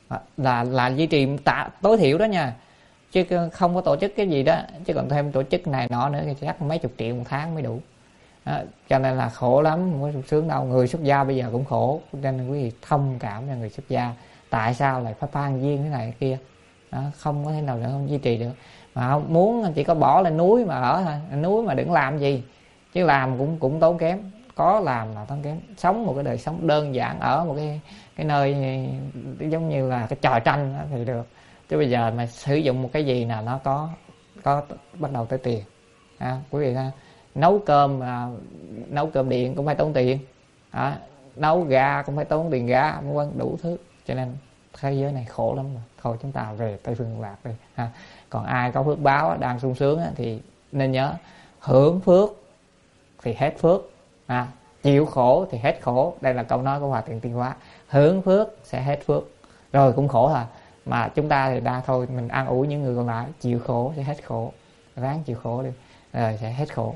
là là duy trì tạ, tối thiểu đó nha, chứ không có tổ chức cái gì đó, chứ còn thêm tổ chức này nọ nữa thì chắc mấy chục triệu một tháng mới đủ đó. Cho nên là khổ lắm, không có sung sướng đâu. Người xuất gia bây giờ cũng khổ, cho nên quý vị thông cảm cho người xuất gia tại sao lại phải phan duyên thế này kia đó, không có thể nào nữa không duy trì được. mà không muốn chỉ có bỏ lên núi mà ở thôi, núi mà đừng làm gì, chứ làm cũng cũng tốn kém, có làm là tốn kém. Sống một cái đời sống đơn giản ở một cái cái nơi giống như là cái trò tranh thì được, chứ bây giờ mà sử dụng một cái gì nào nó có có bắt đầu tới tiền. À, quý vị ha, nấu cơm à, nấu cơm điện cũng phải tốn tiền, à, nấu ga cũng phải tốn tiền ga, vân vân đủ thứ. Cho nên thế giới này khổ lắm rồi. Thôi chúng ta về Tây Phương Lạc đi ha. Còn ai có phước báo đang sung sướng thì nên nhớ hưởng phước thì hết phước, à, chịu khổ thì hết khổ. Đây là câu nói của Hòa Thượng Tiên Hóa. Hưởng phước sẽ hết phước, rồi cũng khổ à, mà chúng ta thì đa thôi mình an ủi những người còn lại, chịu khổ sẽ hết khổ, ráng chịu khổ đi rồi sẽ hết khổ.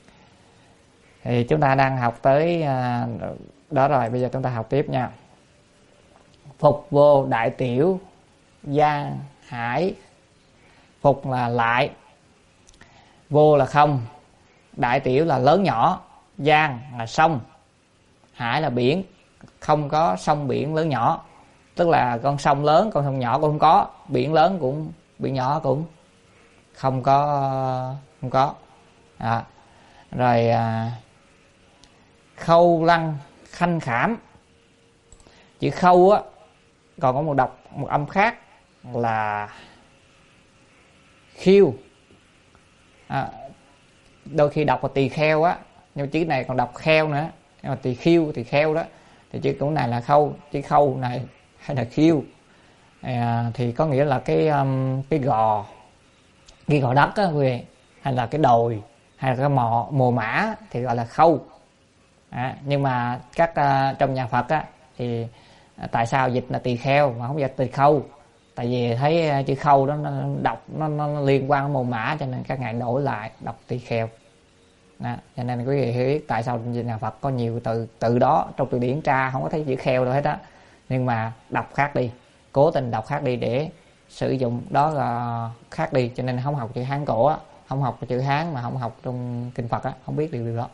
Thì chúng ta đang học tới à, đó rồi, bây giờ chúng ta học tiếp nha. Phục vô đại tiểu giang hải. Phục là lại, vô là không, đại tiểu là lớn nhỏ, giang là sông, hải là biển. Không có sông biển lớn nhỏ, tức là con sông lớn con sông nhỏ cũng không có, biển lớn cũng biển nhỏ cũng không có không có à. Rồi à, khâu lăng khanh khảm. Chữ khâu á còn có một đọc một âm khác là khiêu, à, đôi khi đọc là tỳ kheo á, nhưng chữ này còn đọc kheo nữa, nhưng mà tỳ khiêu tỳ kheo đó thì chữ cũng này là khâu, chữ khâu này hay là khiêu à, thì có nghĩa là cái um, cái gò cái gò đất á quý vị, hay là cái đồi, hay là cái mò mồ mã thì gọi là khâu à, nhưng mà các uh, trong nhà Phật á thì uh, tại sao dịch là tỳ kheo mà không dịch tỳ khâu? Tại vì thấy uh, chữ khâu đó nó đọc nó, nó, nó liên quan đến mồ mã, cho nên các ngài đổi lại đọc tỳ kheo. Đó, cho nên quý vị hiểu biết tại sao trong nhà Phật có nhiều từ từ đó, trong từ điển tra không có thấy chữ kheo đâu hết á, nhưng mà đọc khác đi, cố tình đọc khác đi để sử dụng đó là khác đi. Cho nên không học chữ Hán cổ á, không học chữ Hán mà không học trong kinh Phật á, không biết điều đó.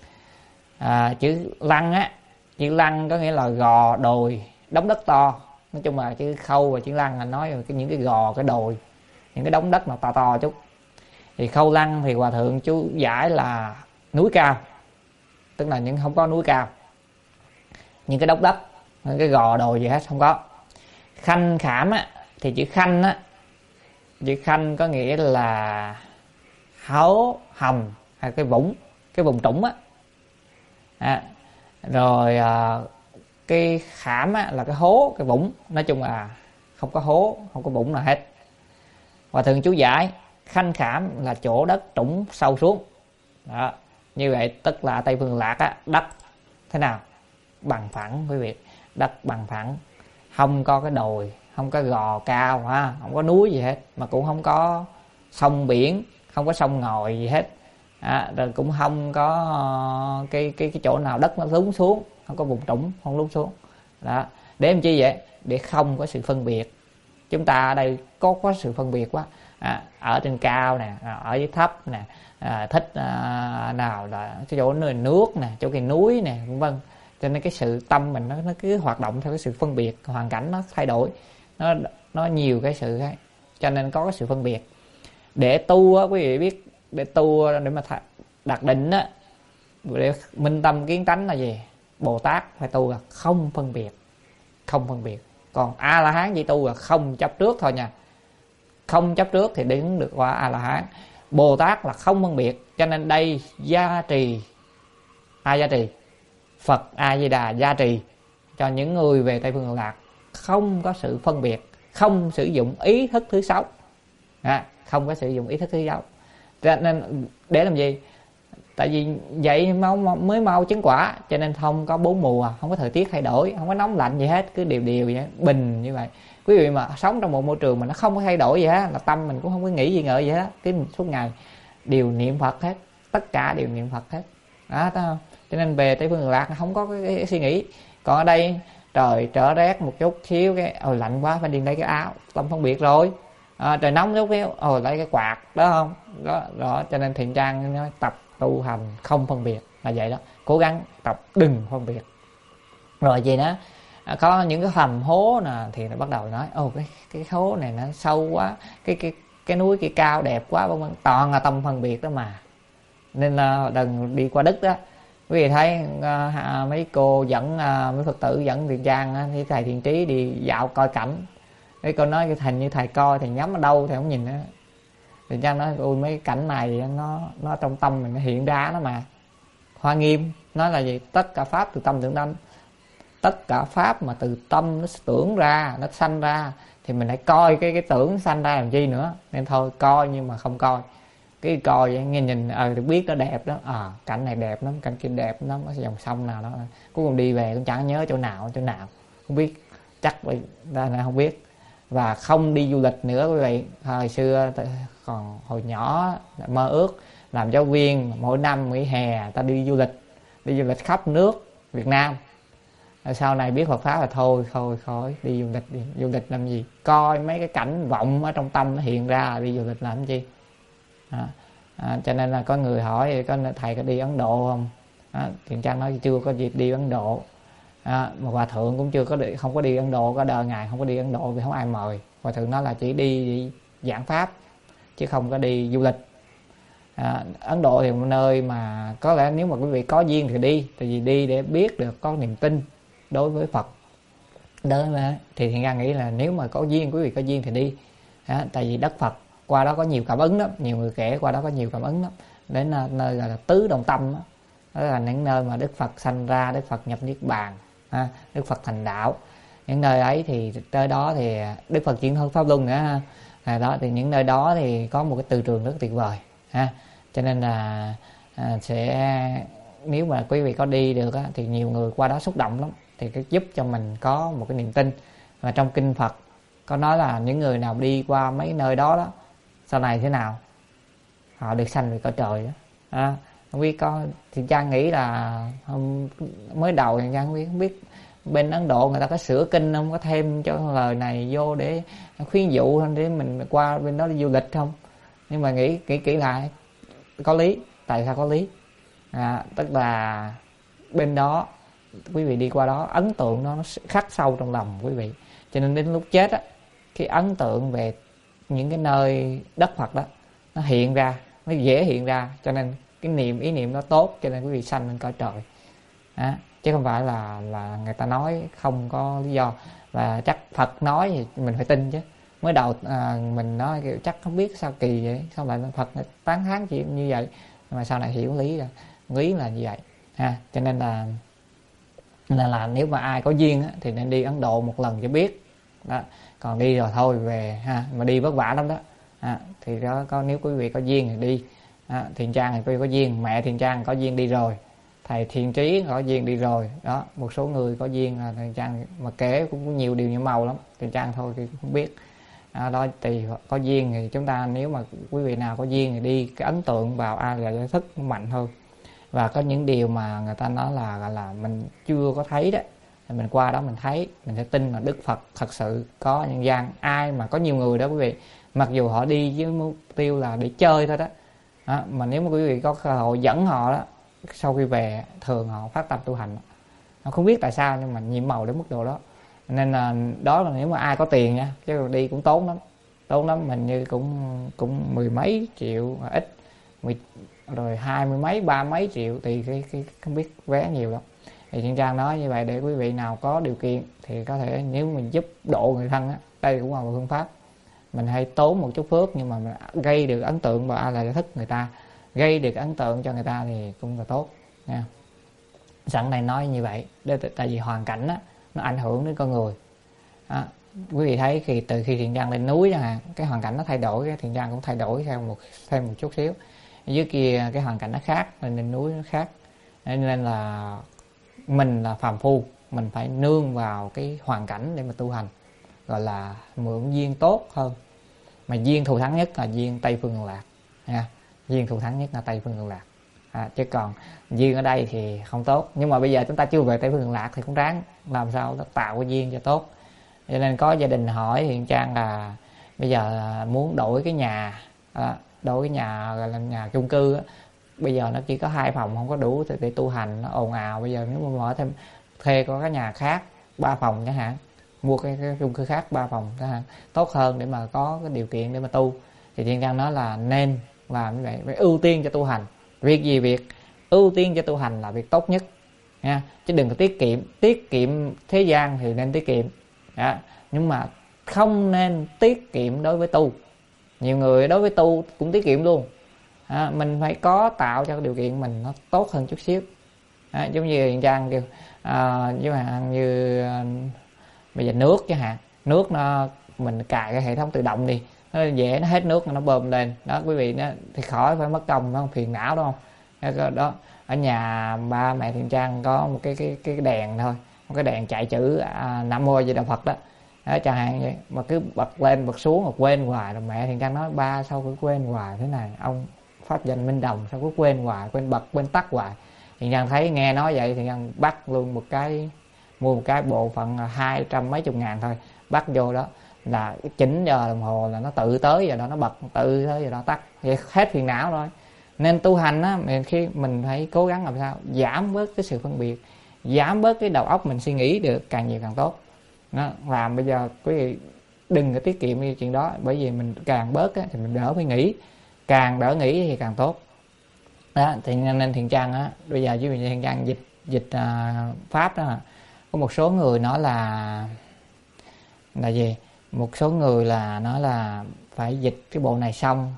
À, chữ lăng á, chữ lăng có nghĩa là gò đồi đống đất to. Nói chung là chữ khâu và chữ lăng là nói về những cái gò cái đồi, những cái đống đất mà to to chút. Thì khâu lăng thì Hòa Thượng chú giải là núi cao, tức là những không có núi cao, những cái đống đất, những cái gò đồi gì hết không có. Khanh khảm á, thì chữ khanh á, chữ khanh có nghĩa là hố hầm hay cái vũng, cái vùng trũng á. À, rồi à, cái khảm á, là cái hố, cái vũng. Nói chung là không có hố, không có vũng nào hết. Hòa Thượng chú giải khanh khảm là chỗ đất trũng sâu xuống. Đó, như vậy tức là Tây Phương Lạc á, đất thế nào? Bằng phẳng quý vị, đất bằng phẳng, không có cái đồi, không có gò cao ha, không có núi gì hết, mà cũng không có sông biển, không có sông ngòi gì hết. À, rồi cũng không có cái cái cái chỗ nào đất nó lún xuống, không có vùng trũng, không lún xuống. Đó, để làm chi vậy? Để không có sự phân biệt. Chúng ta ở đây có có sự phân biệt quá. À, ở trên cao nè, ở dưới thấp nè, à, thích à, nào là cái chỗ nơi nước nè, chỗ cái núi nè, vân vân. Cho nên cái sự tâm mình nó nó cứ hoạt động theo cái sự phân biệt, hoàn cảnh nó thay đổi, nó nó nhiều cái sự ấy. Cho nên có cái sự phân biệt. Để tu á, quý vị biết, để tu để mà đạt định á, để minh tâm kiến tánh là gì? Bồ Tát phải tu là không phân biệt, không phân biệt. Còn A La Hán chỉ tu là không chấp trước thôi nha. Không chấp trước thì đứng được qua A La Hán. Bồ Tát là không phân biệt. Cho nên đây gia trì, ai gia trì? Phật A Di Đà gia trì cho những người về Tây Phương Lạc không có sự phân biệt, không sử dụng ý thức thứ sáu. À, không có sử dụng ý thức thứ sáu. Cho nên để làm gì? Tại vì vậy mau, mới mau chứng quả. Cho nên không có bốn mùa, không có thời tiết thay đổi, không có nóng lạnh gì hết, cứ đều đều vậy, bình như vậy. Quý vị mà sống trong một môi trường mà nó không có thay đổi gì hết, là tâm mình cũng không có nghĩ gì ngợi gì hết, cái suốt ngày đều niệm Phật hết, tất cả đều niệm Phật hết. Đó, thấy không? Cho nên về Tây Phương Lạc không có cái, cái, cái suy nghĩ. Còn ở đây trời trở rét một chút xíu cái ôi lạnh quá phải đi lấy cái áo, tâm phân biệt rồi. À, trời nóng chút xíu ôi lấy cái quạt, đó không? Đó, đó. Cho nên Thiện Trang nói tập tu hành không phân biệt là vậy đó, cố gắng tập đừng phân biệt. Rồi gì nữa? À, có những cái hầm hố nè thì nó bắt đầu nói ồ cái cái hố này nó sâu quá, cái cái cái núi kia cao đẹp quá, toàn là tâm phân biệt đó mà. Nên là đừng đi qua Đức đó. Quý vị thấy uh, mấy cô dẫn uh, mấy Phật tử dẫn Thiện Trang uh, thì thầy Thiện Trí đi dạo coi cảnh. Mấy cô nói cái thành như thầy coi thì nhắm ở đâu thì không nhìn nữa. Thiện Trang nói ui mấy cảnh này nó nó trong tâm mình nó hiện ra đó mà. Hoa Nghiêm nói là gì? Tất cả pháp từ tâm tưởng tánh. Tất cả pháp mà từ tâm nó tưởng ra, nó sanh ra thì mình hãy coi cái cái tưởng sanh ra làm chi nữa. Nên thôi coi nhưng mà không coi. Cái coi vậy nghe nhìn ờ được biết nó đẹp đó, à, cảnh này đẹp lắm, cảnh kia đẹp lắm, có dòng sông nào đó, cuối cùng đi về cũng chẳng nhớ chỗ nào chỗ nào, không biết, chắc ra là không biết. Và không đi du lịch nữa quý vị. Hồi xưa còn hồi nhỏ mơ ước làm giáo viên, mỗi năm nghỉ hè ta đi du lịch, đi du lịch khắp nước Việt Nam. Rồi sau này biết Phật pháp là thôi thôi khỏi đi du lịch, đi du lịch làm gì, coi mấy cái cảnh vọng ở trong tâm nó hiện ra, đi du lịch làm chi. À, à, cho nên là có người hỏi có thầy có đi Ấn Độ không? À, Thiện Trang nói chưa có dịp đi Ấn Độ. À, mà Hòa Thượng cũng chưa có đi, không có đi Ấn Độ, có đời ngài không có đi Ấn Độ vì không ai mời. Hòa Thượng nói là chỉ đi, đi giảng pháp chứ không có đi du lịch. À, Ấn Độ thì một nơi mà có lẽ nếu mà quý vị có duyên thì đi, tại vì đi để biết được, có niềm tin đối với Phật. Đó mà thì Thiện Trang nghĩ là nếu mà có duyên, quý vị có duyên thì đi. À, tại vì đất Phật qua đó có nhiều cảm ứng lắm, nhiều người kể qua đó có nhiều cảm ứng lắm. Đến nơi gọi là tứ đồng tâm đó. Đó là những nơi mà Đức Phật sanh ra, Đức Phật nhập niết bàn, ha, Đức Phật thành đạo. Những nơi ấy thì tới đó thì Đức Phật chuyển hơn pháp luân nữa ha. À, đó thì những nơi đó thì có một cái từ trường rất tuyệt vời ha. Cho nên là à, sẽ nếu mà quý vị có đi được á, thì nhiều người qua đó xúc động lắm, thì cái giúp cho mình có một cái niềm tin. Và trong kinh Phật có nói là những người nào đi qua mấy nơi đó đó sau này thế nào, họ được sanh về cõi trời đó. À, không biết có thì Trang nghĩ là hôm mới đầu thì Trang không biết, không biết bên Ấn Độ người ta có sửa kinh không, có thêm cho lời này vô để khuyến dụ để mình qua bên đó đi du lịch không. Nhưng mà nghĩ kỹ kỹ lại có lý. Tại sao có lý? À, tức là bên đó quý vị đi qua đó ấn tượng nó, nó khắc sâu trong lòng quý vị, cho nên đến lúc chết á, cái ấn tượng về những cái nơi đất Phật đó nó hiện ra, nó dễ hiện ra, cho nên cái niệm ý niệm nó tốt, cho nên quý vị sanh lên cõi trời. À, chứ không phải là là người ta nói không có lý do. Và chắc Phật nói thì mình phải tin chứ. Mới đầu à, mình nói kiểu chắc không biết sao kỳ vậy, sao lại Phật tán thán chuyện như vậy, nhưng mà sau này hiểu lý là lý là như vậy ha. Cho nên là nên là nếu mà ai có duyên á, thì nên đi Ấn Độ một lần cho biết đó. Còn đi rồi thôi về ha, mà đi vất vả lắm đó. À, thì đó có nếu quý vị có duyên thì đi. À, Thiện Trang thì quý vị có duyên, mẹ Thiện Trang có duyên đi rồi, thầy Thiện Trí có duyên đi rồi đó. Một số người có duyên là Thiện Trang mà kể cũng có nhiều điều nhiệm màu lắm. Thiện Trang thôi thì không biết. À, đó tùy có duyên thì chúng ta, nếu mà quý vị nào có duyên thì đi, cái ấn tượng vào A Lại Gia Thức mạnh hơn. Và có những điều mà người ta nói là gọi là mình chưa có thấy đó, thì mình qua đó mình thấy, mình sẽ tin là Đức Phật thật sự có nhân gian. Ai mà có nhiều người đó quý vị, mặc dù họ đi với mục tiêu là để chơi thôi đó, đó mà nếu mà quý vị có cơ hội dẫn họ đó, sau khi về thường họ phát tâm tu hành. Họ không biết tại sao nhưng mà nhiệm màu đến mức độ đó. Nên là đó là nếu mà ai có tiền nha, chứ đi cũng tốn lắm, tốn lắm. Mình như cũng cũng mười mấy triệu ít, mười, rồi hai mươi mấy, ba mấy triệu thì cái, cái không biết vé nhiều lắm. Thì Thiện Trang nói như vậy để quý vị nào có điều kiện thì có thể, nếu mình giúp độ người thân á, đây cũng là một phương pháp. Mình hay tốn một chút phước nhưng mà mình gây được ấn tượng và là thức người ta, gây được ấn tượng cho người ta thì cũng là tốt nha. Sẵn này nói như vậy để, tại vì hoàn cảnh á, nó ảnh hưởng đến con người. À, quý vị thấy khi từ khi Thiện Trang lên núi chẳng hạn, cái hoàn cảnh nó thay đổi, cái Thiện Trang cũng thay đổi theo một thêm một chút xíu. Dưới kia cái hoàn cảnh nó khác, lên lên núi nó khác, nên là mình là phàm phu, mình phải nương vào cái hoàn cảnh để mà tu hành, gọi là mượn duyên tốt hơn. Mà duyên thù thắng nhất là duyên Tây Phương Cực Lạc nha. Duyên thù thắng nhất là Tây Phương Cực Lạc. À, chứ còn duyên ở đây thì không tốt. Nhưng mà bây giờ chúng ta chưa về Tây Phương Cực Lạc thì cũng ráng làm sao nó tạo cái duyên cho tốt. Cho nên có gia đình hỏi Thiện Trang là bây giờ muốn đổi cái nhà, à, đổi cái nhà gọi là nhà chung cư á, bây giờ nó chỉ có hai phòng không có đủ để, để tu hành, nó ồn ào. Bây giờ nếu mà mở thêm thuê có cái nhà khác ba phòng chẳng hạn, mua cái, cái chung cư khác ba phòng chẳng hạn, tốt hơn để mà có cái điều kiện để mà tu. Thì Thiện Trang nói là nên làm như vậy, phải ưu tiên cho tu hành. Việc gì việc, ưu tiên cho tu hành là việc tốt nhất nha. Chứ đừng có tiết kiệm. Tiết kiệm thế gian thì nên tiết kiệm đó. Nhưng mà không nên tiết kiệm đối với tu. Nhiều người đối với tu cũng tiết kiệm luôn à, mình phải có tạo cho điều kiện mình nó tốt hơn chút xíu à, giống như Thiện Trang kêu à, giống như à, bây giờ nước chẳng hạn, nước nó mình cài cái hệ thống tự động đi, nó dễ, nó hết nước nó bơm lên đó quý vị, nó thì khỏi phải mất công, nó không phiền não đúng không đó, đó. Ở nhà ba mẹ Thiện Trang có một cái cái cái đèn thôi, một cái đèn chạy chữ à, Nam Mô Di Đà Phật đó, đó chẳng hạn vậy, mà cứ bật lên bật xuống mà quên hoài. Rồi mẹ Thiện Trang nói ba sao cứ quên hoài thế này, ông pháp danh Minh Đồng sao cứ quên hoài, quên bật quên tắt hoài. Thiện Trang thấy nghe nói vậy thì Trang bắt luôn một cái, mua một cái bộ phận hai trăm mấy chục ngàn thôi, bắt vô đó là chín giờ đồng hồ là nó tự tới giờ đó nó bật, tự tới giờ đó tắt, thì hết phiền não rồi. Nên tu hành á, mình khi mình phải cố gắng làm sao giảm bớt cái sự phân biệt, giảm bớt cái đầu óc mình suy nghĩ được càng nhiều càng tốt. Nó làm bây giờ quý vị đừng có tiết kiệm như chuyện đó, bởi vì mình càng bớt á, thì mình đỡ phải nghĩ, càng đỡ nghĩ thì càng tốt đó. Thì nên Thiện Trang á, bây giờ với Thiện Trang dịch dịch à, pháp đó, có một số người nói là là gì, một số người là nói là phải dịch cái bộ này xong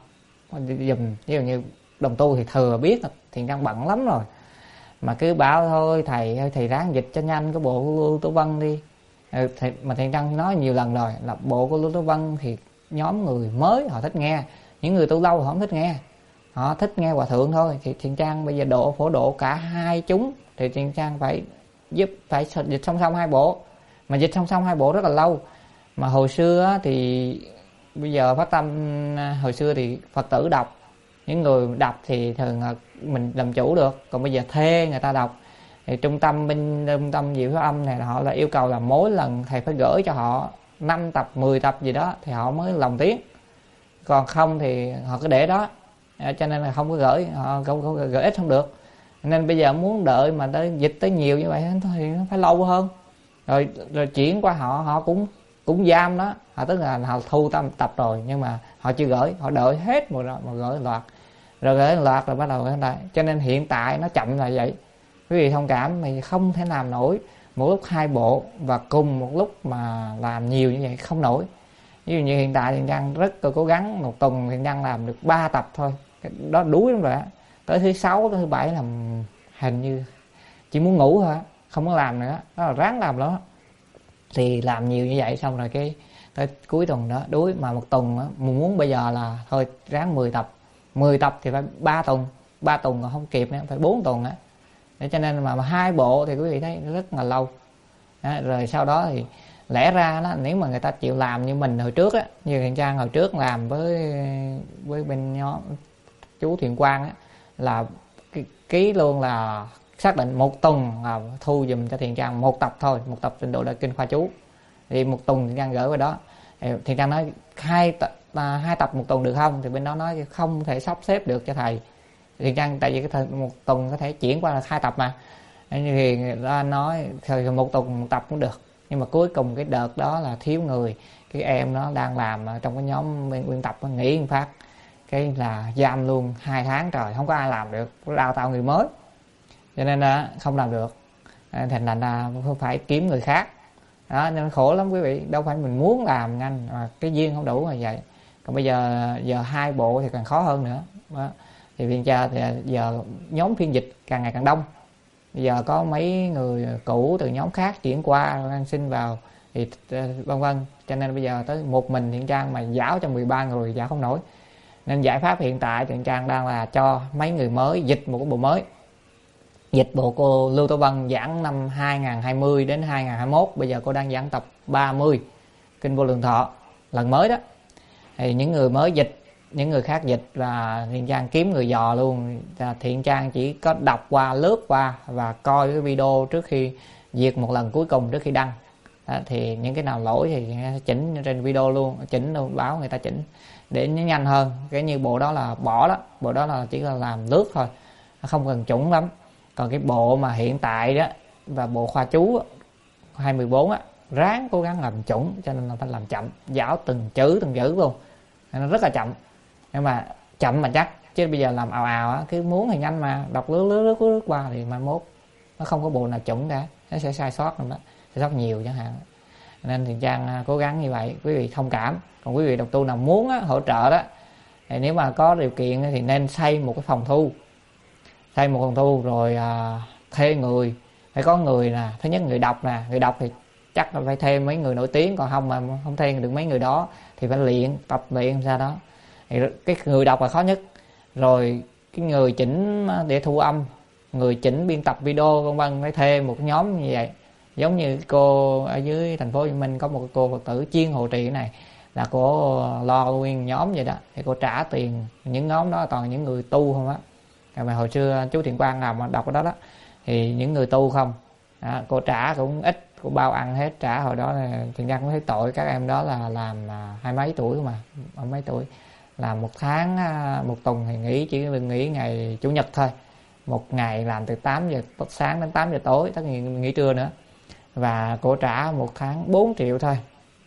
dùm, ví dụ như đồng tu thì thừa biết Thiện Trang bận lắm rồi, mà cứ bảo thôi thầy ơi thầy ráng dịch cho nhanh cái bộ của Lưu Tử Vân đi. Ừ, thì, mà Thiện Trang nói nhiều lần rồi là bộ của Lưu Tử Vân thì nhóm người mới họ thích nghe, những người tu lâu họ không thích nghe, họ thích nghe hòa thượng thôi. Thì Thiện Trang bây giờ độ phổ độ cả hai chúng, thì Thiện Trang phải giúp phải dịch song song hai bộ, mà dịch song song hai bộ rất là lâu. Mà hồi xưa thì bây giờ phát tâm hồi xưa thì Phật tử đọc, những người đọc thì thường mình làm chủ được, còn bây giờ thuê người ta đọc. Thì trung tâm bên trung tâm Diệu Pháp Âm này họ là yêu cầu là mỗi lần thầy phải gửi cho họ năm tập mười tập gì đó thì họ mới lòng tiếng, còn không thì họ cứ để đó, cho nên là không có gửi, họ không, không gửi ít không được. Nên bây giờ muốn đợi mà tới dịch tới nhiều như vậy thì nó phải lâu hơn, rồi rồi chuyển qua họ họ cũng cũng giam đó, họ tức là họ thu tâm tập rồi nhưng mà họ chưa gửi, họ đợi hết một mà gửi loạt, rồi gửi loạt rồi bắt đầu gửi lại. Cho nên hiện tại nó chậm là vậy. Quý vị thông cảm, thì không thể làm nổi một lúc hai bộ và cùng một lúc mà làm nhiều như vậy không nổi. Ví dụ như hiện tại Thiện Trang rất là cố gắng, một tuần Thiện Trang làm được ba tập thôi, đó đuối lắm rồi á. Tới thứ sáu tới thứ bảy là hình như chỉ muốn ngủ thôi, không có làm nữa, đó là ráng làm đó. Thì làm nhiều như vậy xong rồi cái tới cuối tuần đó đuối, mà một tuần á, muốn bây giờ là thôi ráng mười tập, mười tập thì phải ba tuần, ba tuần còn không kịp nữa, phải bốn tuần á. Để cho nên mà, mà hai bộ thì quý vị thấy rất là lâu đó. Rồi sau đó thì lẽ ra đó, nếu mà người ta chịu làm như mình hồi trước á, như Thiện Trang hồi trước làm với với bên nhóm chú Thiện Quang á, là ký luôn là xác định một tuần là thu dùm cho Thiện Trang một tập thôi, một tập trình độ đại kinh khoa chú, thì một tuần Thiện Trang gửi vào đó. Thiện Trang nói hai tập à, hai tập một tuần được không, thì bên đó nói không thể sắp xếp được cho thầy. Thiện Trang tại vì cái thời một tuần có thể chuyển qua là hai tập mà, thì người ta nói thời một tuần một tập cũng được. Nhưng mà cuối cùng cái đợt đó là thiếu người, cái em nó đang làm trong cái nhóm biên tập nó nghỉ một phát, cái là giam luôn hai tháng trời, không có ai làm được, đào tạo người mới, cho nên là không làm được, thành thành là phải kiếm người khác đó. Nên khổ lắm quý vị, đâu phải mình muốn làm nhanh mà cái duyên không đủ là vậy. Còn bây giờ giờ hai bộ thì càng khó hơn nữa đó. Thì Thiện Trang thì giờ nhóm phiên dịch càng ngày càng đông, bây giờ có mấy người cũ từ nhóm khác chuyển qua đang xin vào thì vân vân, cho nên bây giờ tới một mình Thiện Trang mà giáo cho mười ba người giáo không nổi. Nên giải pháp hiện tại Thiện Trang đang là cho mấy người mới dịch một cái bộ mới, dịch bộ cô Lưu Tử Vân giảng năm hai không hai không đến hai không hai mốt, bây giờ cô đang giảng tập ba mươi Kinh Vô Lượng Thọ lần mới đó. Thì những người mới dịch, những người khác dịch là Thiện Trang kiếm người dò luôn. Thiện Trang chỉ có đọc qua, lướt qua và coi cái video trước khi duyệt một lần cuối cùng trước khi đăng đó. Thì những cái nào lỗi thì chỉnh trên video luôn, chỉnh luôn, báo người ta chỉnh để nó nhanh hơn. Cái như bộ đó là bỏ đó, bộ đó là chỉ là làm lướt thôi, không cần chuẩn lắm. Còn cái bộ mà hiện tại đó và bộ khoa chú hai mười bốn á, ráng cố gắng làm chuẩn, cho nên là phải làm chậm, giáo từng chữ từng chữ luôn, nó rất là chậm. nhưng mà chậm mà chắc, chứ bây giờ làm ào ào á, cứ muốn thì nhanh mà đọc lướt lướt lướt lướt qua thì mai mốt nó không có bộ nào chuẩn cả, nó sẽ sai sót nữa đó, sai sót nhiều chẳng hạn. Nên Thiện Trang cố gắng như vậy, quý vị thông cảm. Còn quý vị độc tu nào muốn á, hỗ trợ đó, thì nếu mà có điều kiện thì nên xây một cái phòng thu, xây một phòng thu rồi à, thuê người, phải có người nè, thứ nhất người đọc nè, người đọc thì chắc là phải thêm mấy người nổi tiếng, còn không mà không thêm được mấy người đó thì phải luyện, tập luyện sao đó. Thì cái người đọc là khó nhất, rồi cái người chỉnh để thu âm, người chỉnh biên tập video vân vân, phải thêm một nhóm như vậy. Giống như cô ở dưới thành phố Hồ Chí Minh có một cô Phật tử chuyên hộ trì cái này, là cô lo nguyên nhóm vậy đó, thì cô trả tiền, những nhóm đó toàn những người tu không á. Mà hồi xưa chú Thiện Quang làm đọc cái đó đó thì những người tu không đó, cô trả cũng ít, cô bao ăn hết. Trả hồi đó là Thiện Quang cũng thấy tội các em đó, là làm là hai mấy tuổi mà, mấy tuổi, làm một tháng một tuần thì nghỉ chỉ được nghỉ ngày chủ nhật thôi, một ngày làm từ tám giờ sáng đến tám giờ tối, tất nhiên nghỉ trưa nữa. Và cô trả một tháng bốn triệu thôi,